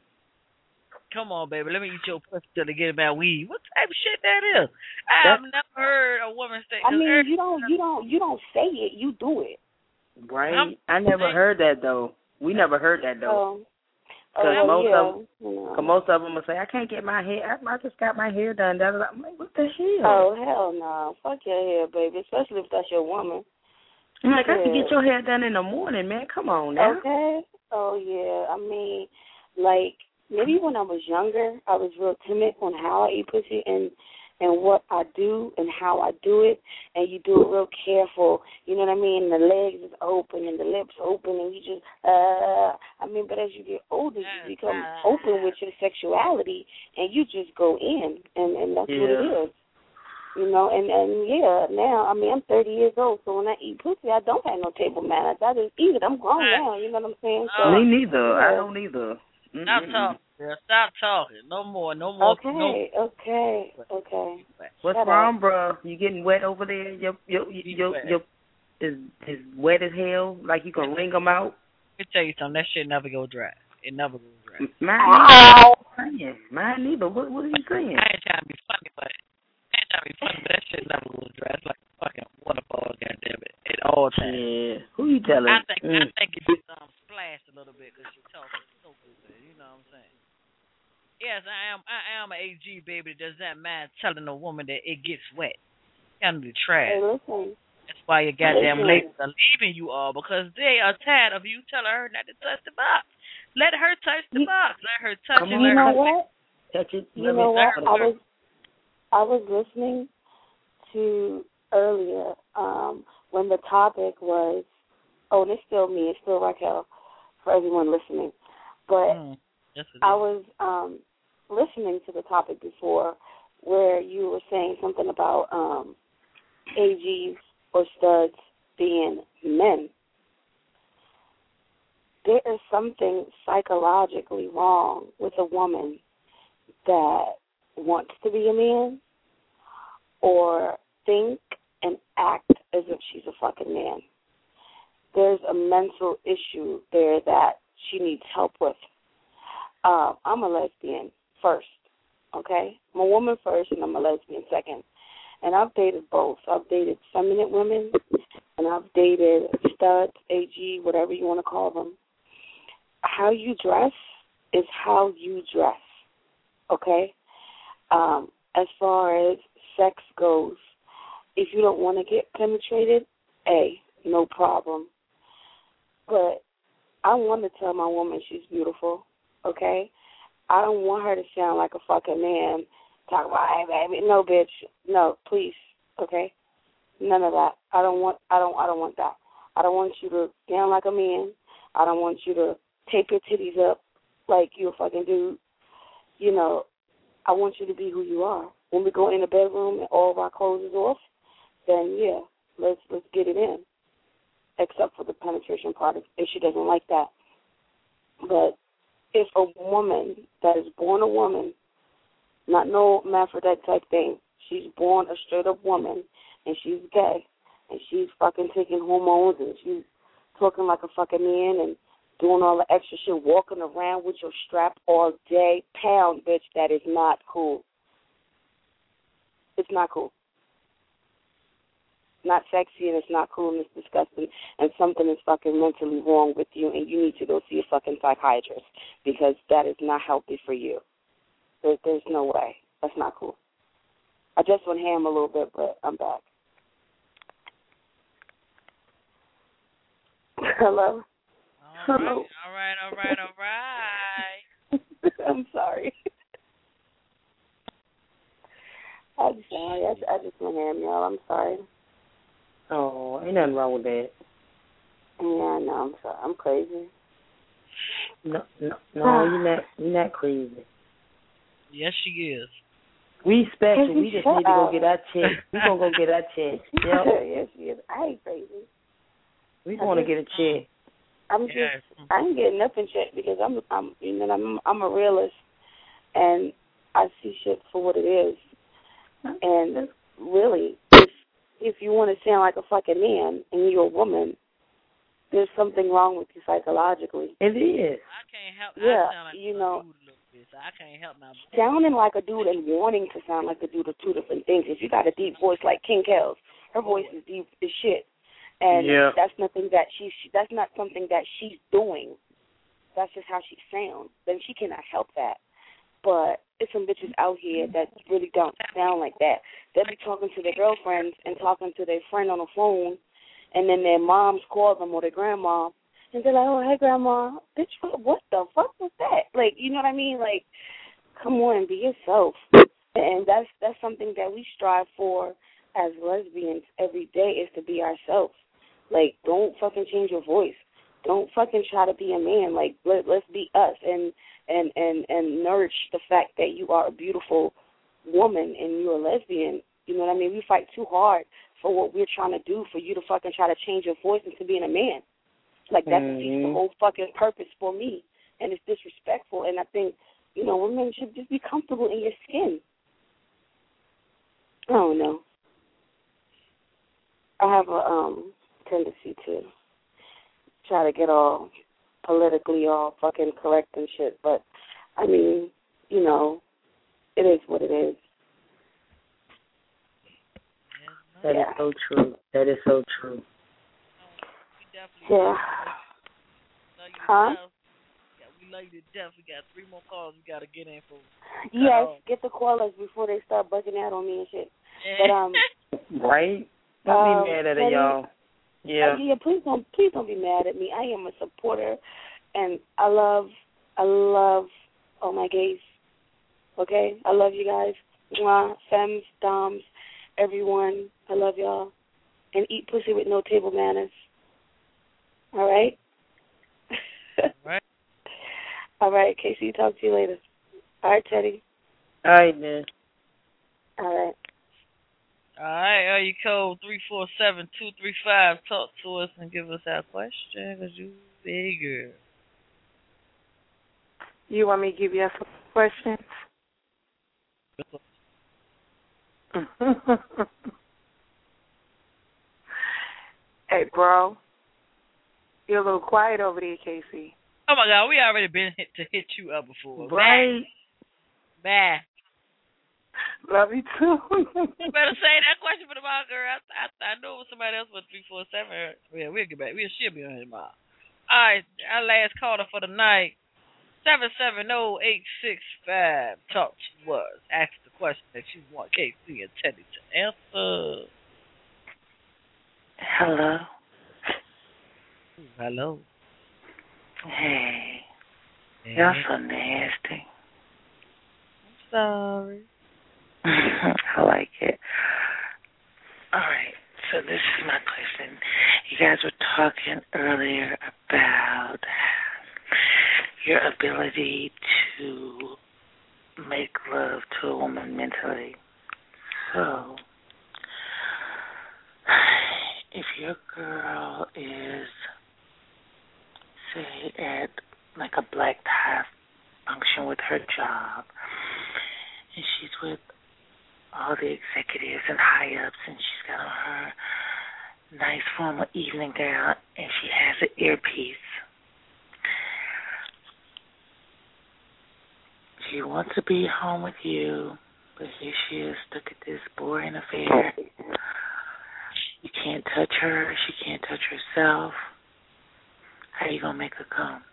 come on, baby, let me eat your pussy till they get about weave? What type of shit that is? I've never heard a woman say. I mean, you don't, you don't, you don't say it. You do it. Right? I'm- I never heard that though. We never heard that though. Um, Because oh, most yeah, of them, you know. cause most of them will say, "I can't get my hair. I, I just got my hair done." Da, da, da. I'm like, what the hell? Oh hell no! Fuck your hair, baby. Especially if that's your woman. I'm like, I can Yeah. get your hair done in the morning, man. Come on now. Okay. Oh yeah. I mean, like maybe when I was younger, I was real timid on how I eat pussy and and what I do and how I do it, and you do it real careful. You know what I mean? The legs is open and the lips open, and you just uh. I mean, but as you get older, you become open with your sexuality, and you just go in, and and that's what it Yeah. is. You know, and, and yeah, now, I mean, I'm thirty years old, so when I eat pussy, I don't have no table manners. I just eat it. I'm grown now, you know what I'm saying? So, Me neither. I yeah. don't either. Stop Mm-mm. talking, girl. Stop talking. No more. No more. Okay, No. okay, okay. What's Shut wrong, up. bro? You getting wet over there? Your your your your, your is is wet as hell. Like you can wring them out. Let me tell you something. That shit never go dry. It never goes dry. Mine neither. Mine neither. What what are you saying? I ain't trying to be funny, but I ain't trying to be funny, but that shit never goes dry. It's like a fucking waterfall, goddamn it, at all about that. Yeah. Who you telling? I think mm. I think it just um splashed a little bit because she talking so good. You know what I'm saying? Yes, I am. I am an A G baby. Does that mind telling a woman that it gets wet? Kind of the trash. Hey, listen. That's why your goddamn listen. ladies are leaving you all because they are tired of you telling her not to touch the box. Let her touch the you, box. Let her touch Come it. On, you know what? Touch it. You know what? I was I was listening to earlier um, when the topic was. Oh, and it's still me. It's still Raquel for everyone listening. But mm, yes, I was um, listening to the topic before where you were saying something about um, A Gs or studs being men. There is something psychologically wrong with a woman that wants to be a man or think and act as if she's a fucking man. There's a mental issue there that she needs help with. Uh, I'm a lesbian first, okay? I'm a woman first and I'm a lesbian second. And I've dated both. I've dated feminine women and I've dated studs, A G, whatever you want to call them. How you dress is how you dress, okay? Um, as far as sex goes, if you don't want to get penetrated, A, no problem. But I want to tell my woman she's beautiful, okay? I don't want her to sound like a fucking man, talk about, hey, baby, no, bitch, no, please, okay? None of that. I don't want, I don't, I don't want that. I don't want you to sound like a man. I don't want you to tape your titties up like you're a fucking dude. You know, I want you to be who you are. When we go in the bedroom and all of our clothes is off, then yeah, let's let's get it in. Except for the penetration part, if she doesn't like that. But if a woman that is born a woman, not no hermaphrodite type thing, she's born a straight up woman and she's gay and she's fucking taking hormones and she's talking like a fucking man and doing all the extra shit, walking around with your strap all day, pound, bitch, that is not cool. It's not cool. Not sexy and it's not cool and it's disgusting and something is fucking mentally wrong with you and you need to go see a fucking psychiatrist because that is not healthy for you. There, there's no way. That's not cool. I just went ham a little bit, but I'm back. Hello? All Hello. right, all right, all right, all right. I'm sorry. I'm sorry. I, I just went ham, y'all. I'm sorry. Oh, ain't nothing wrong with that. Yeah, no, I'm sorry. I'm crazy. No, no, no, you're not. You're not crazy. Yes, she is. We special. We just need to go get our check. We gonna go get our check. Yep. Yes, she is. I ain't crazy. We want to get a check. I'm just. I ain't getting nothing checked because I'm. I'm. You know, I'm. I'm a realist, and I see shit for what it is. And really, if if you want to sound like a fucking man and you're a woman, there's something wrong with you psychologically. It is. I can't help. Yeah, I sound like you know. So I can't help my sounding like a dude and wanting to sound like a dude are two different things. If you got a deep voice like King Kells, her voice is deep as shit, and yeah. that's nothing that she. That's not something that she's doing. That's just how she sounds. Then she cannot help that. But there's some bitches out here that really don't sound like that. They'll be talking to their girlfriends and talking to their friend on the phone, and then their moms call them or their grandma. And they're like, oh, hey, Grandma. Bitch, what the fuck was that? Like, you know what I mean? Like, come on, be yourself. And that's that's something that we strive for as lesbians every day is to be ourselves. Like, don't fucking change your voice. Don't fucking try to be a man. Like, let, let's be us and, and, and, and nourish the fact that you are a beautiful woman and you're a lesbian. You know what I mean? We fight too hard for what we're trying to do for you to fucking try to change your voice into being a man. Like, that mm-hmm. defeats the whole fucking purpose for me. And it's disrespectful. And I think, you know, women should just be comfortable in your skin. I don't know. I have a um, tendency to try to get all politically all fucking correct and shit. But, I mean, you know, it is what it is. That yeah. is so true. That is so true. definitely. Yeah. Love you to Huh? death. Yeah, we love you to death. We got three more calls we got to get in for. Yes, get the callers before they start bugging out on me and shit. But um, right? Don't um, be mad at it, Teddy, y'all. Yeah. Uh, yeah, please don't, please don't be mad at me. I am a supporter, and I love, I love all my gays. Okay, I love you guys. Mwah, femmes, doms, everyone. I love y'all. And eat pussy with no table manners. All right. Right. All right, Casey. Talk to you later. All right, Teddy. All right, man. All right. All right, area code three four seven two three five. Talk to us and give us our question, because you bigger. You want me to give you some questions? Hey, bro. You're a little quiet over there, Casey. Oh, my God, we already been hit to hit you up before. Right. Bye. Love you, too. You better say that question for the mom, girl. I, I, I know it was somebody else with three four seven. Yeah, we'll get back. We'll, she'll be on here tomorrow. All right, our last caller for the night, seven seven zero eight six five. Talk to us. Ask the question that you want K C and Teddy to answer. Hello. Ooh, hello. Hey. Hey. Y'all so nasty. I'm sorry. I like it. All right. So this is my question. You guys were talking earlier about your ability to make love to a woman mentally. So, if your girl is, say, at like a black tie function with her job, and she's with all the executives and high-ups, and she's got on her nice formal evening gown, and she has an earpiece. She wants to be home with you, but here she is stuck at this boring affair. You can't touch her. She can't touch herself. How you going to make her come?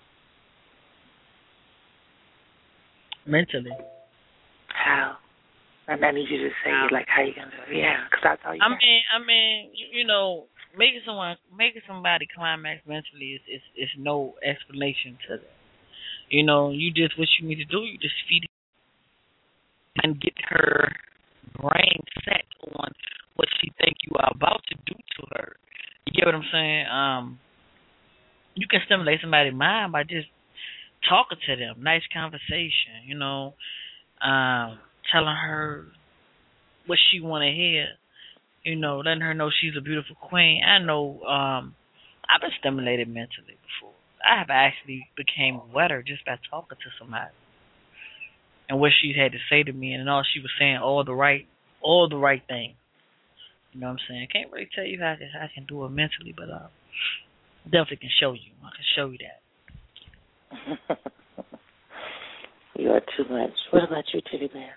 Mentally. How? And I need you to say, like, how you going to do it. Yeah, because I thought you I mean, I mean, you, you know, making someone, making somebody climax mentally is, is, is no explanation to that. You know, you just, what you need to do, you just feed it and get her brain set on what she think you are about to do to her. You get what I'm saying? Um, you can stimulate somebody's mind by just talking to them, nice conversation, you know, um, telling her what she want to hear, you know, letting her know she's a beautiful queen. I know um, I've been stimulated mentally before. I have actually became wetter just by talking to somebody and what she had to say to me, and all she was saying, all the right, all the right things. You know what I'm saying? I can't really tell you how I can, how I can do it mentally, but uh, definitely can show you. I can show you that. You are too much. What about you, Teddy Bear?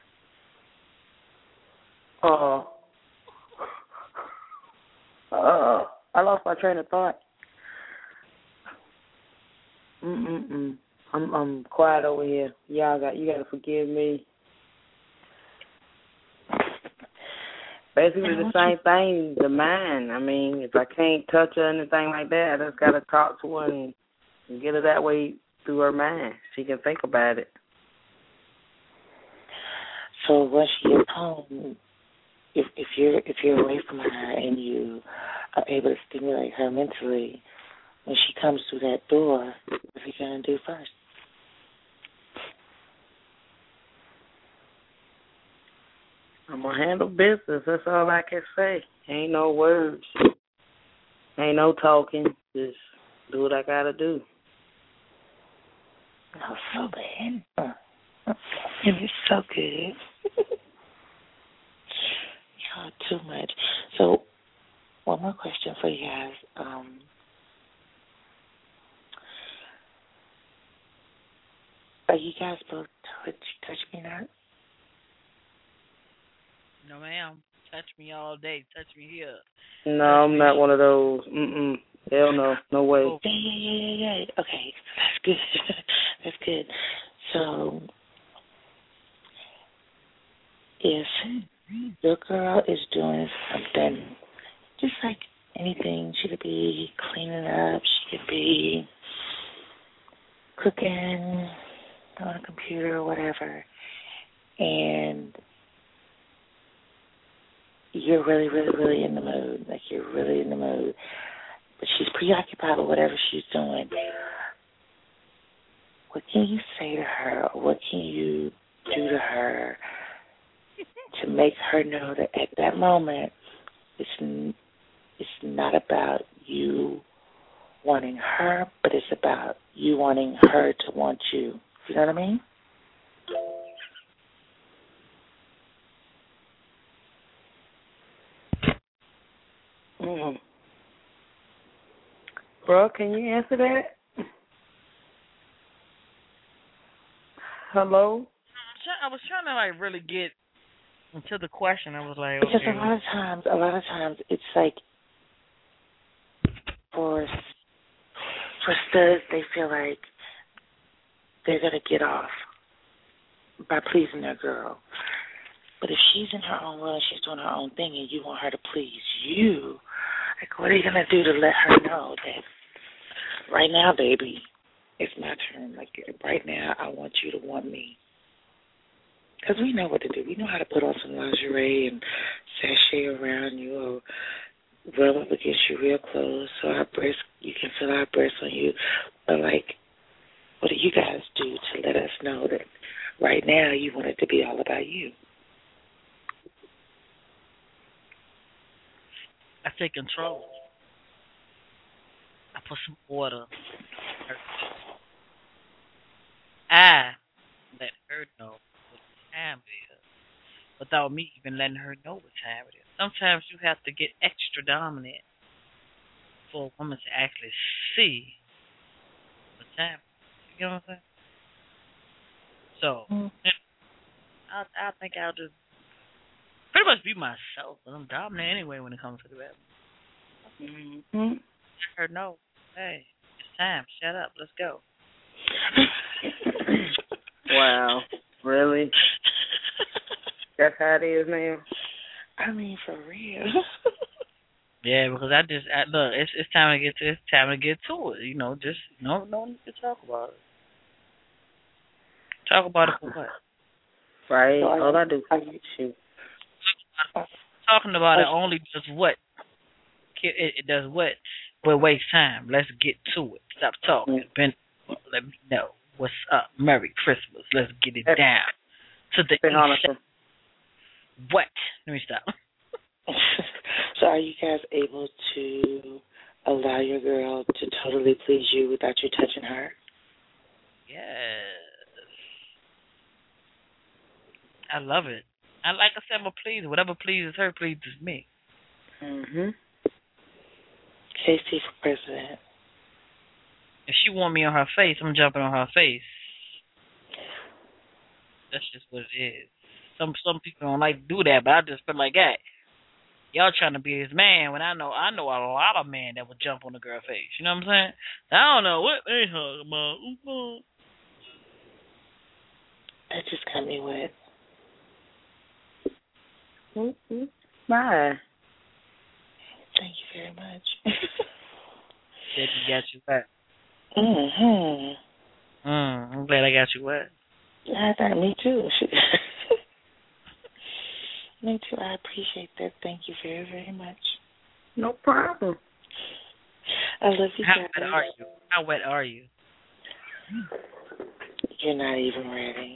Uh, uh, I lost my train of thought. Mm-mm-mm. I'm I'm quiet over here. Y'all got you got to forgive me. Basically the same thing. The mind. I mean, if I can't touch her or anything like that, I just got to talk to her and, and get her that way through her mind. She can think about it. So once she gets home, if if you're if you're away from her and you are able to stimulate her mentally, when she comes through that door, what are you gonna do first? I'm gonna handle business. That's all I can say. Ain't no words. Ain't no talking. Just do what I gotta do. Oh, so bad. And it's so good. Y'all too much. So, one more question for you guys. Um, are you guys both touch, touch me now? No, ma'am. Touch me all day. Touch me here. No, I'm not one of those. Mm-mm. Hell no, no way. Yeah, yeah, yeah, yeah, yeah. Okay, that's good. That's good. So, if your girl is doing something, just like anything, she could be cleaning up, she could be cooking on a computer or whatever, and you're really, really, really in the mood, like you're really in the mood, but she's preoccupied with whatever she's doing. What can you say to her, or what can you do to her to make her know that at that moment it's, it's not about you wanting her, but it's about you wanting her to want you. You know what I mean? Mm. Bro, can you answer that? Hello? I was trying to like really get into the question. I was like, because okay. a lot of times, a lot of times, it's like for for studs, they feel like they're gonna get off by pleasing their girl. But if she's in her own world, she's doing her own thing, and you want her to please you, like, what are you gonna do to let her know that right now, baby, it's my turn. Like, right now, I want you to want me. Because we know what to do. We know how to put on some lingerie and sashay around you or rub up against you real close so our breasts, you can feel our breasts on you. But, like, what do you guys do to let us know that right now you want it to be all about you? I take control. I put some order. I let her know what time it is without me even letting her know what time it is. Sometimes you have to get extra dominant for a woman to actually see what time it is. You know what I'm saying? So, mm-hmm. I, I think I'll just pretty much be myself, but I'm dominant anyway when it comes to the rap. Mm-hmm. Let her know, hey, it's time. Shut up. Let's go. Wow. Really? That's how it is now? I mean, for real. Yeah, because I just I, look. It's it's time to get to it's time to get to it. You know, just no no need to talk about it. Talk about it for what? Right. So all I do is shoot. Talking about it only does what? It, it does what? But waste time. Let's get to it. Stop talking. Ben, let me know what's up. Merry Christmas. Let's get it down to the east. What? Let me stop. So are you guys able to allow your girl to totally please you without you touching her? Yes. I love it. I like I said, I'm a pleaser. Whatever pleases her pleases me. Mm-hmm. K C for president. If she want me on her face, I'm jumping on her face. That's just what it is. Some some people don't like to do that, but I just feel like, hey, y'all trying to be his man when I know I know a lot of men that would jump on the girl's face. You know what I'm saying? I don't know what they talking about. That just got me wet. Mm-hmm. Bye. Thank you very much. Said you got you wet. Mm-hmm. Mm, I'm glad I got you wet. I thought me too. Me too. I appreciate that. Thank you very, very much. No problem. I love you How guys. wet are you? How wet are you? You're not even ready.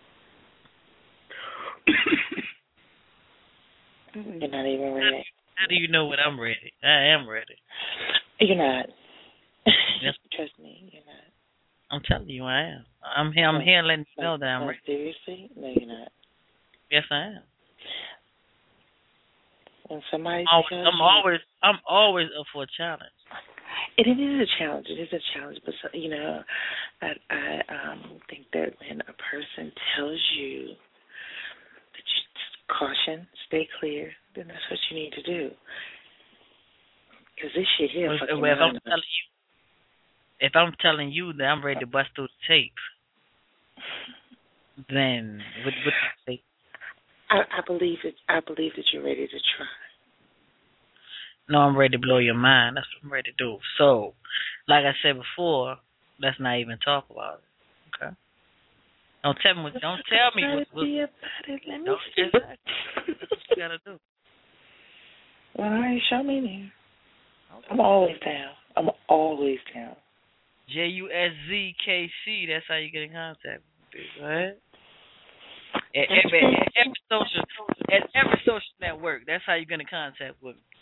You're not even ready. How do you know when I'm ready? I am ready. You're not. Yes. Trust me, you're not. I'm telling you, I am. I'm here. I'm no, here letting you no, know that I'm no, ready. Seriously? No, you're not. Yes, I am. When somebody always, tells I'm you, always, I'm always up for a challenge. It, it is a challenge. It is a challenge, but so, you know, I, I um, think that when a person tells you that you just caution, stay clear, then that's what you need to do. Because this shit here If, fucking if I'm mind. telling you, if I'm telling you that I'm ready to bust through the tape, then what what do you say? I, I believe it. I believe that you're ready to try. No, I'm ready to blow your mind. That's what I'm ready to do. So, like I said before, let's not even talk about it. Okay. Don't tell me. What, don't tell me what. what Be about it. Let me don't see. exactly. That's what you gotta do. All right, show me then. I'm always down. I'm always down. J U S Z K C. That's how you get in contact with me. Go ahead. At every, at every social, at every social network. That's how you get in contact with me.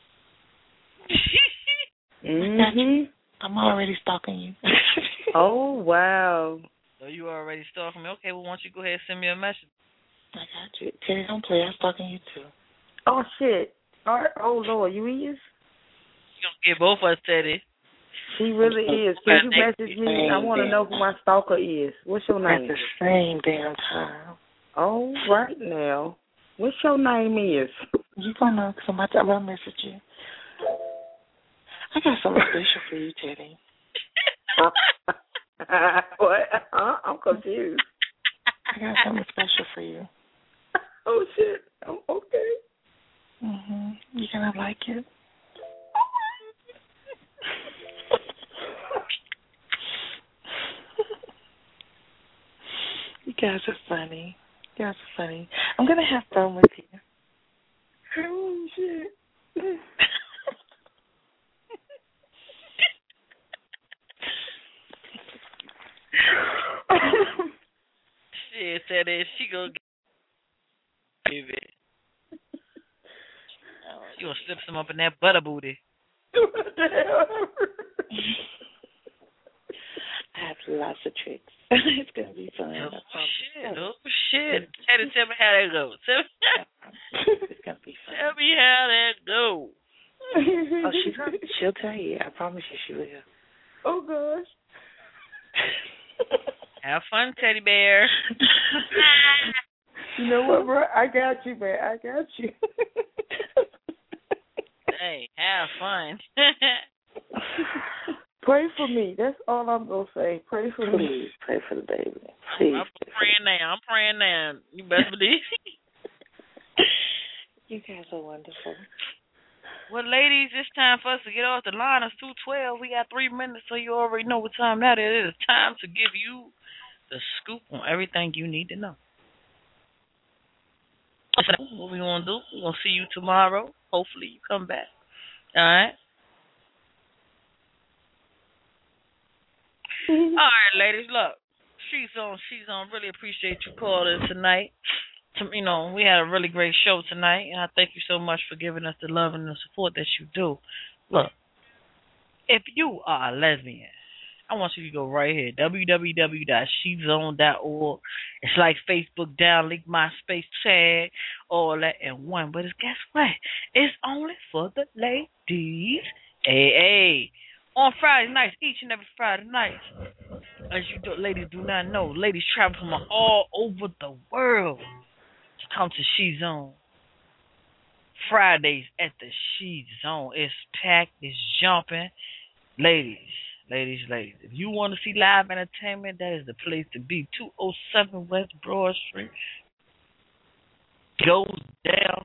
Mhm. I'm already stalking you. Oh wow. So you already stalking me. Okay, well, why don't you go ahead and send me a message? I got you. Teddy, don't play. I'm stalking you too. Oh shit. All right. Oh Lord, you is? You gonna get both of us, Teddy. She really is. Can you message me? I want to know who my stalker is. What's your At name? the same damn time. Oh, right now. What's your name is? You gonna know because I'm about to, I'm gonna message you. I got something special for you, Teddy. What? Huh? I'm confused. I got something special for you. Oh shit. I'm okay. Mhm. You gonna like it? You guys are funny. You guys are funny. I'm gonna have fun with you. Oh shit. Shit, Teddy, she gonna get baby. You gonna slip some up in that butter booty. What the hell? I have lots of tricks. It's gonna be fun. Oh shit! Oh shit! Teddy, tell me how that goes. Tell me, it's gonna be fun. tell me how that goes. Oh, she's gonna, she'll tell you. I promise you, she will. Oh gosh. Have fun, teddy bear. You know what, bro? I got you, man. I got you. Hey, have fun. Pray for me. That's all I'm gonna say. Pray for Please, me. pray for the baby. Please. I'm praying now. I'm praying now. You best believe. You guys are wonderful. Well, ladies, it's time for us to get off the line. It's two twelve. We got three minutes, so you already know what time that is. It's time to give you the scoop on everything you need to know. So what we gonna do? We're gonna see you tomorrow. Hopefully you come back. All right? All right, ladies, look. She's on, she's on. Really appreciate you calling tonight. You know, we had a really great show tonight, and I thank you so much for giving us the love and the support that you do. Look, if you are a lesbian, I want you to go right here, w w w dot she zone dot org. It's like Facebook, downlink, MySpace, tag, all that in one. But it's, guess what? It's only for the ladies. Hey, hey. On Friday nights, each and every Friday night, as you do, ladies do not know, ladies travel from all over the world to come to She Zone. Fridays at the She Zone. It's packed, it's jumping. Ladies, ladies, ladies, if you want to see live entertainment, that is the place to be. two oh seven West Broad Street. Goes down.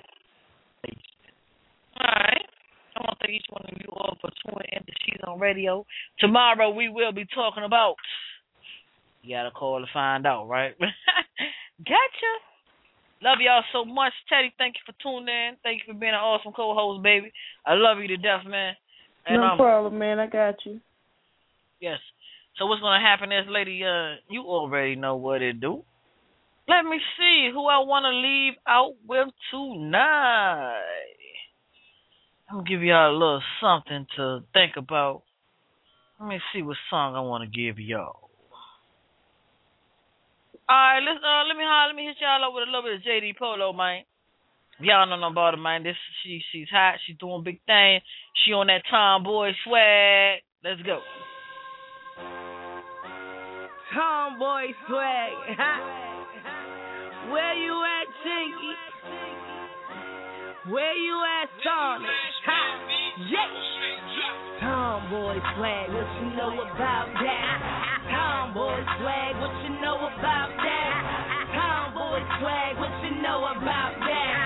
All right. I want to thank each one of you all for tuning in to She's on Radio. Tomorrow we will be talking about. You got to call to find out, right? Gotcha. Love y'all so much. Teddy, thank you for tuning in. Thank you for being an awesome co-host, baby. I love you to death, man. And, no um, problem, man. I got you. Yes. So what's going to happen is, lady, uh, you already know what it do. Let me see who I want to leave out with tonight. I'm going to give y'all a little something to think about. Let me see what song I want to give y'all. All right, let's, uh, let me uh, let me hit y'all up with a little bit of J D Polo, man. Y'all know nothing about her, man. This she she's hot. She's doing big thing. She on that tomboy swag. Let's go. Tomboy swag. Where you at, Chinky? Where you at, Sonic? Ha! Yeah. Tomboy swag, what you know about that? Tomboy swag, what you know about that? Tomboy swag, what you know about that?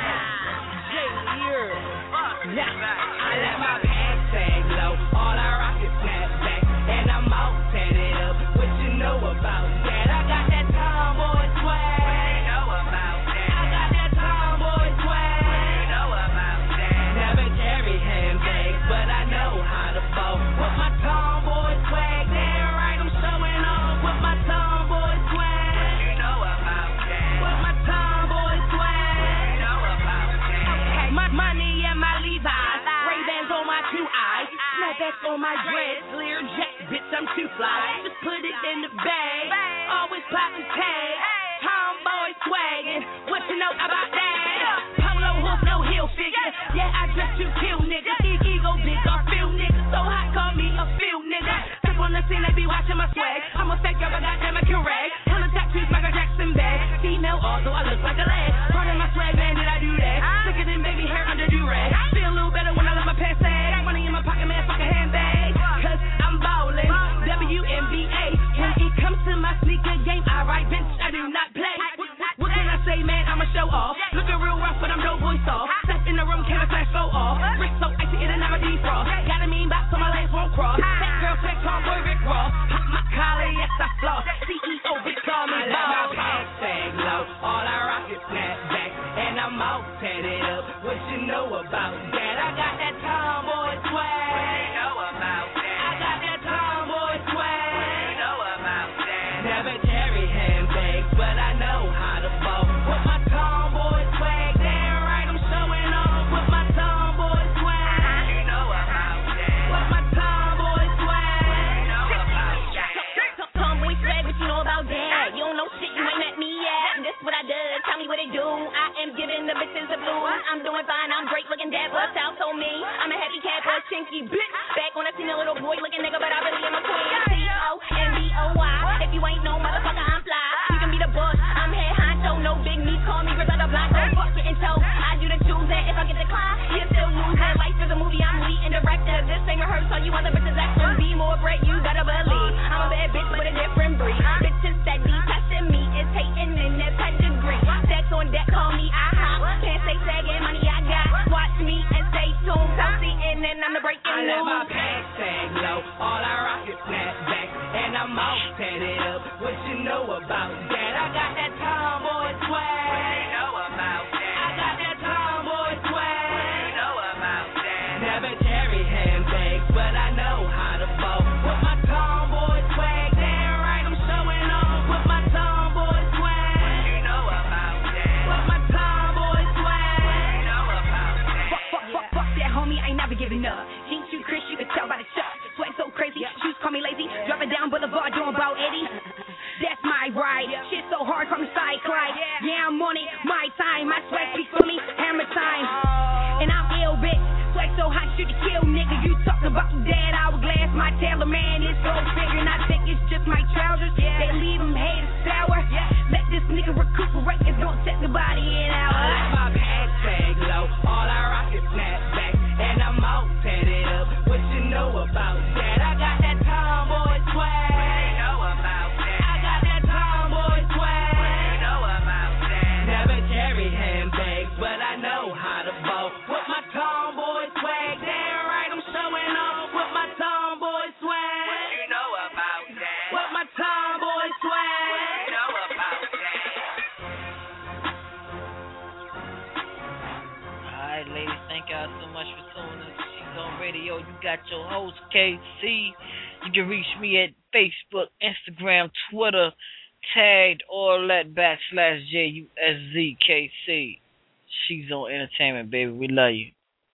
Yeah, I let my pants sag low, all I rock is snapback, and I'm all tatted up. What you know about that? I got that tomboy swag. What you know about that? I got that tomboy swag. What you know about that? Never carry handbags, but I know how to fall. With my tomboy swag, damn right I'm showing off. With my tomboy swag. What you know about that? With my tomboy swag. What you know about that? Okay, my money and my Levi's, Ray-Bans on my two eyes, snapbacks on my dreads, Lear Jack, bitch I'm too fly. Just put it in the bag, always poppin' tags, tomboy swaggin'. What you know about that? Polo hook, no heel figure. Yeah, I dress to kill nigga. E- ego big, I feel nigga. So hot, call me a feel nigga. Step on the scene, they be watching my swag. I'm a fake girl, but goddamn I can rag. Hella tattoos, Michael Jackson bag. Female, although I look like a lad. Part of my swag, man, did I do that? Sicker than baby hair under do-rag. Feel a little better when I let my pants sag. Money in my pocket, man, fuck a handbag. Cause I'm ballin', W N B A. When it comes to my sneaker game, I ride bench, I do not play. What, what, what can I say, man? I'ma show off. Looking real rough, but I'm no voice off. Step in the room, camera flash go off. Wrist so icy, it'll never defrost. Got a mean box, so my legs won't cross. Fat girl, flex, tomboy, Rick Ross. Pop my collar, yes, I floss. C E O, bitch, call me boss. I let my pants sag low, all I rock is snapback, and I'm all tatted up. What you know about that? I got that tomboy swag. What you know about that? I got that tomboy swag. What you know about that? Never carry handbags, but I know how to ball. With my tomboy swag, damn right I'm showing off. With my tomboy swag. What you know about that? With my tomboy swag. What you know about that? Tomboy swag, what you know about that? You don't know shit, you ain't met me yet. This what I do, tell me what it do. I am giving the bitches the blues. I'm doing fine, I'm great looking dapper. South told me I'm a happy capper, chinky bitch. Back when I seen a little boy looking nigga, but I really am a queen. C O M B O Y. If you ain't no motherfucker, I'm fly. You can be the boss, I'm head honcho. No big me, call me Griselda Blanco. Fuck it and toe, I do the choosing. If I get declined, you still losing. Life is a movie, I'm leading director. This ain't rehearsed, all you other bitches acting. Be more bread, you better believe. I'm a bad bitch with a different breed. Bitches that be testing me is hating in their pedigree. Sex on deck, call me I hop. Can't say sagging, money I got. Watch me and stay tuned. Come see and then I'm the breaking I news. let my pants sag low, all I rock is snapback, and I'm all tatted up. What you know about that? I got that tomboy swag. What you know about that? I got that tomboy swag. What you know about that? Never carry handbags, but I know how to ball. With my tomboy swag, damn right I'm showing off. With my tomboy swag. What you know about that? With my tomboy swag. What you know about that? Fuck, fuck, fuck, fuck that homie, I ain't never giving up. Jeans shoot Chris, you can tell by the shot. Swag so crazy, shoes call me lazy. Dropping down Boulevard, doing about eighty. That's my ride. Shit so hard, call me Side Clyde. Yeah, I'm on it, my time. My swag speaks for me, hammer time. And I'm ill, bitch. Swag so hot, shoot to kill, nigga. You talking about that hourglass? My tailor man is so figuring. I think it's just my trousers. They leave him haters sour. Let this nigga recuperate. It's gonna set the body in our I let my pants sag low, all I rock is snapback, and I'm all tatted up. What you know about that? I got that tomboy swag. What you know about that? I got that tomboy swag. What you know about that? Never carry handbags, but I know how to ball. With my tomboy swag, damn right I'm showing off. With my tomboy swag. What you know about that? With my tomboy swag. What you know about that? Alright, ladies, thank y'all so much for tuning in to She's on Radio. You got your host, K C. You can reach me at Facebook, Instagram, Twitter, tagged all that backslash J U S Z K C. She's on Entertainment, baby. We love you.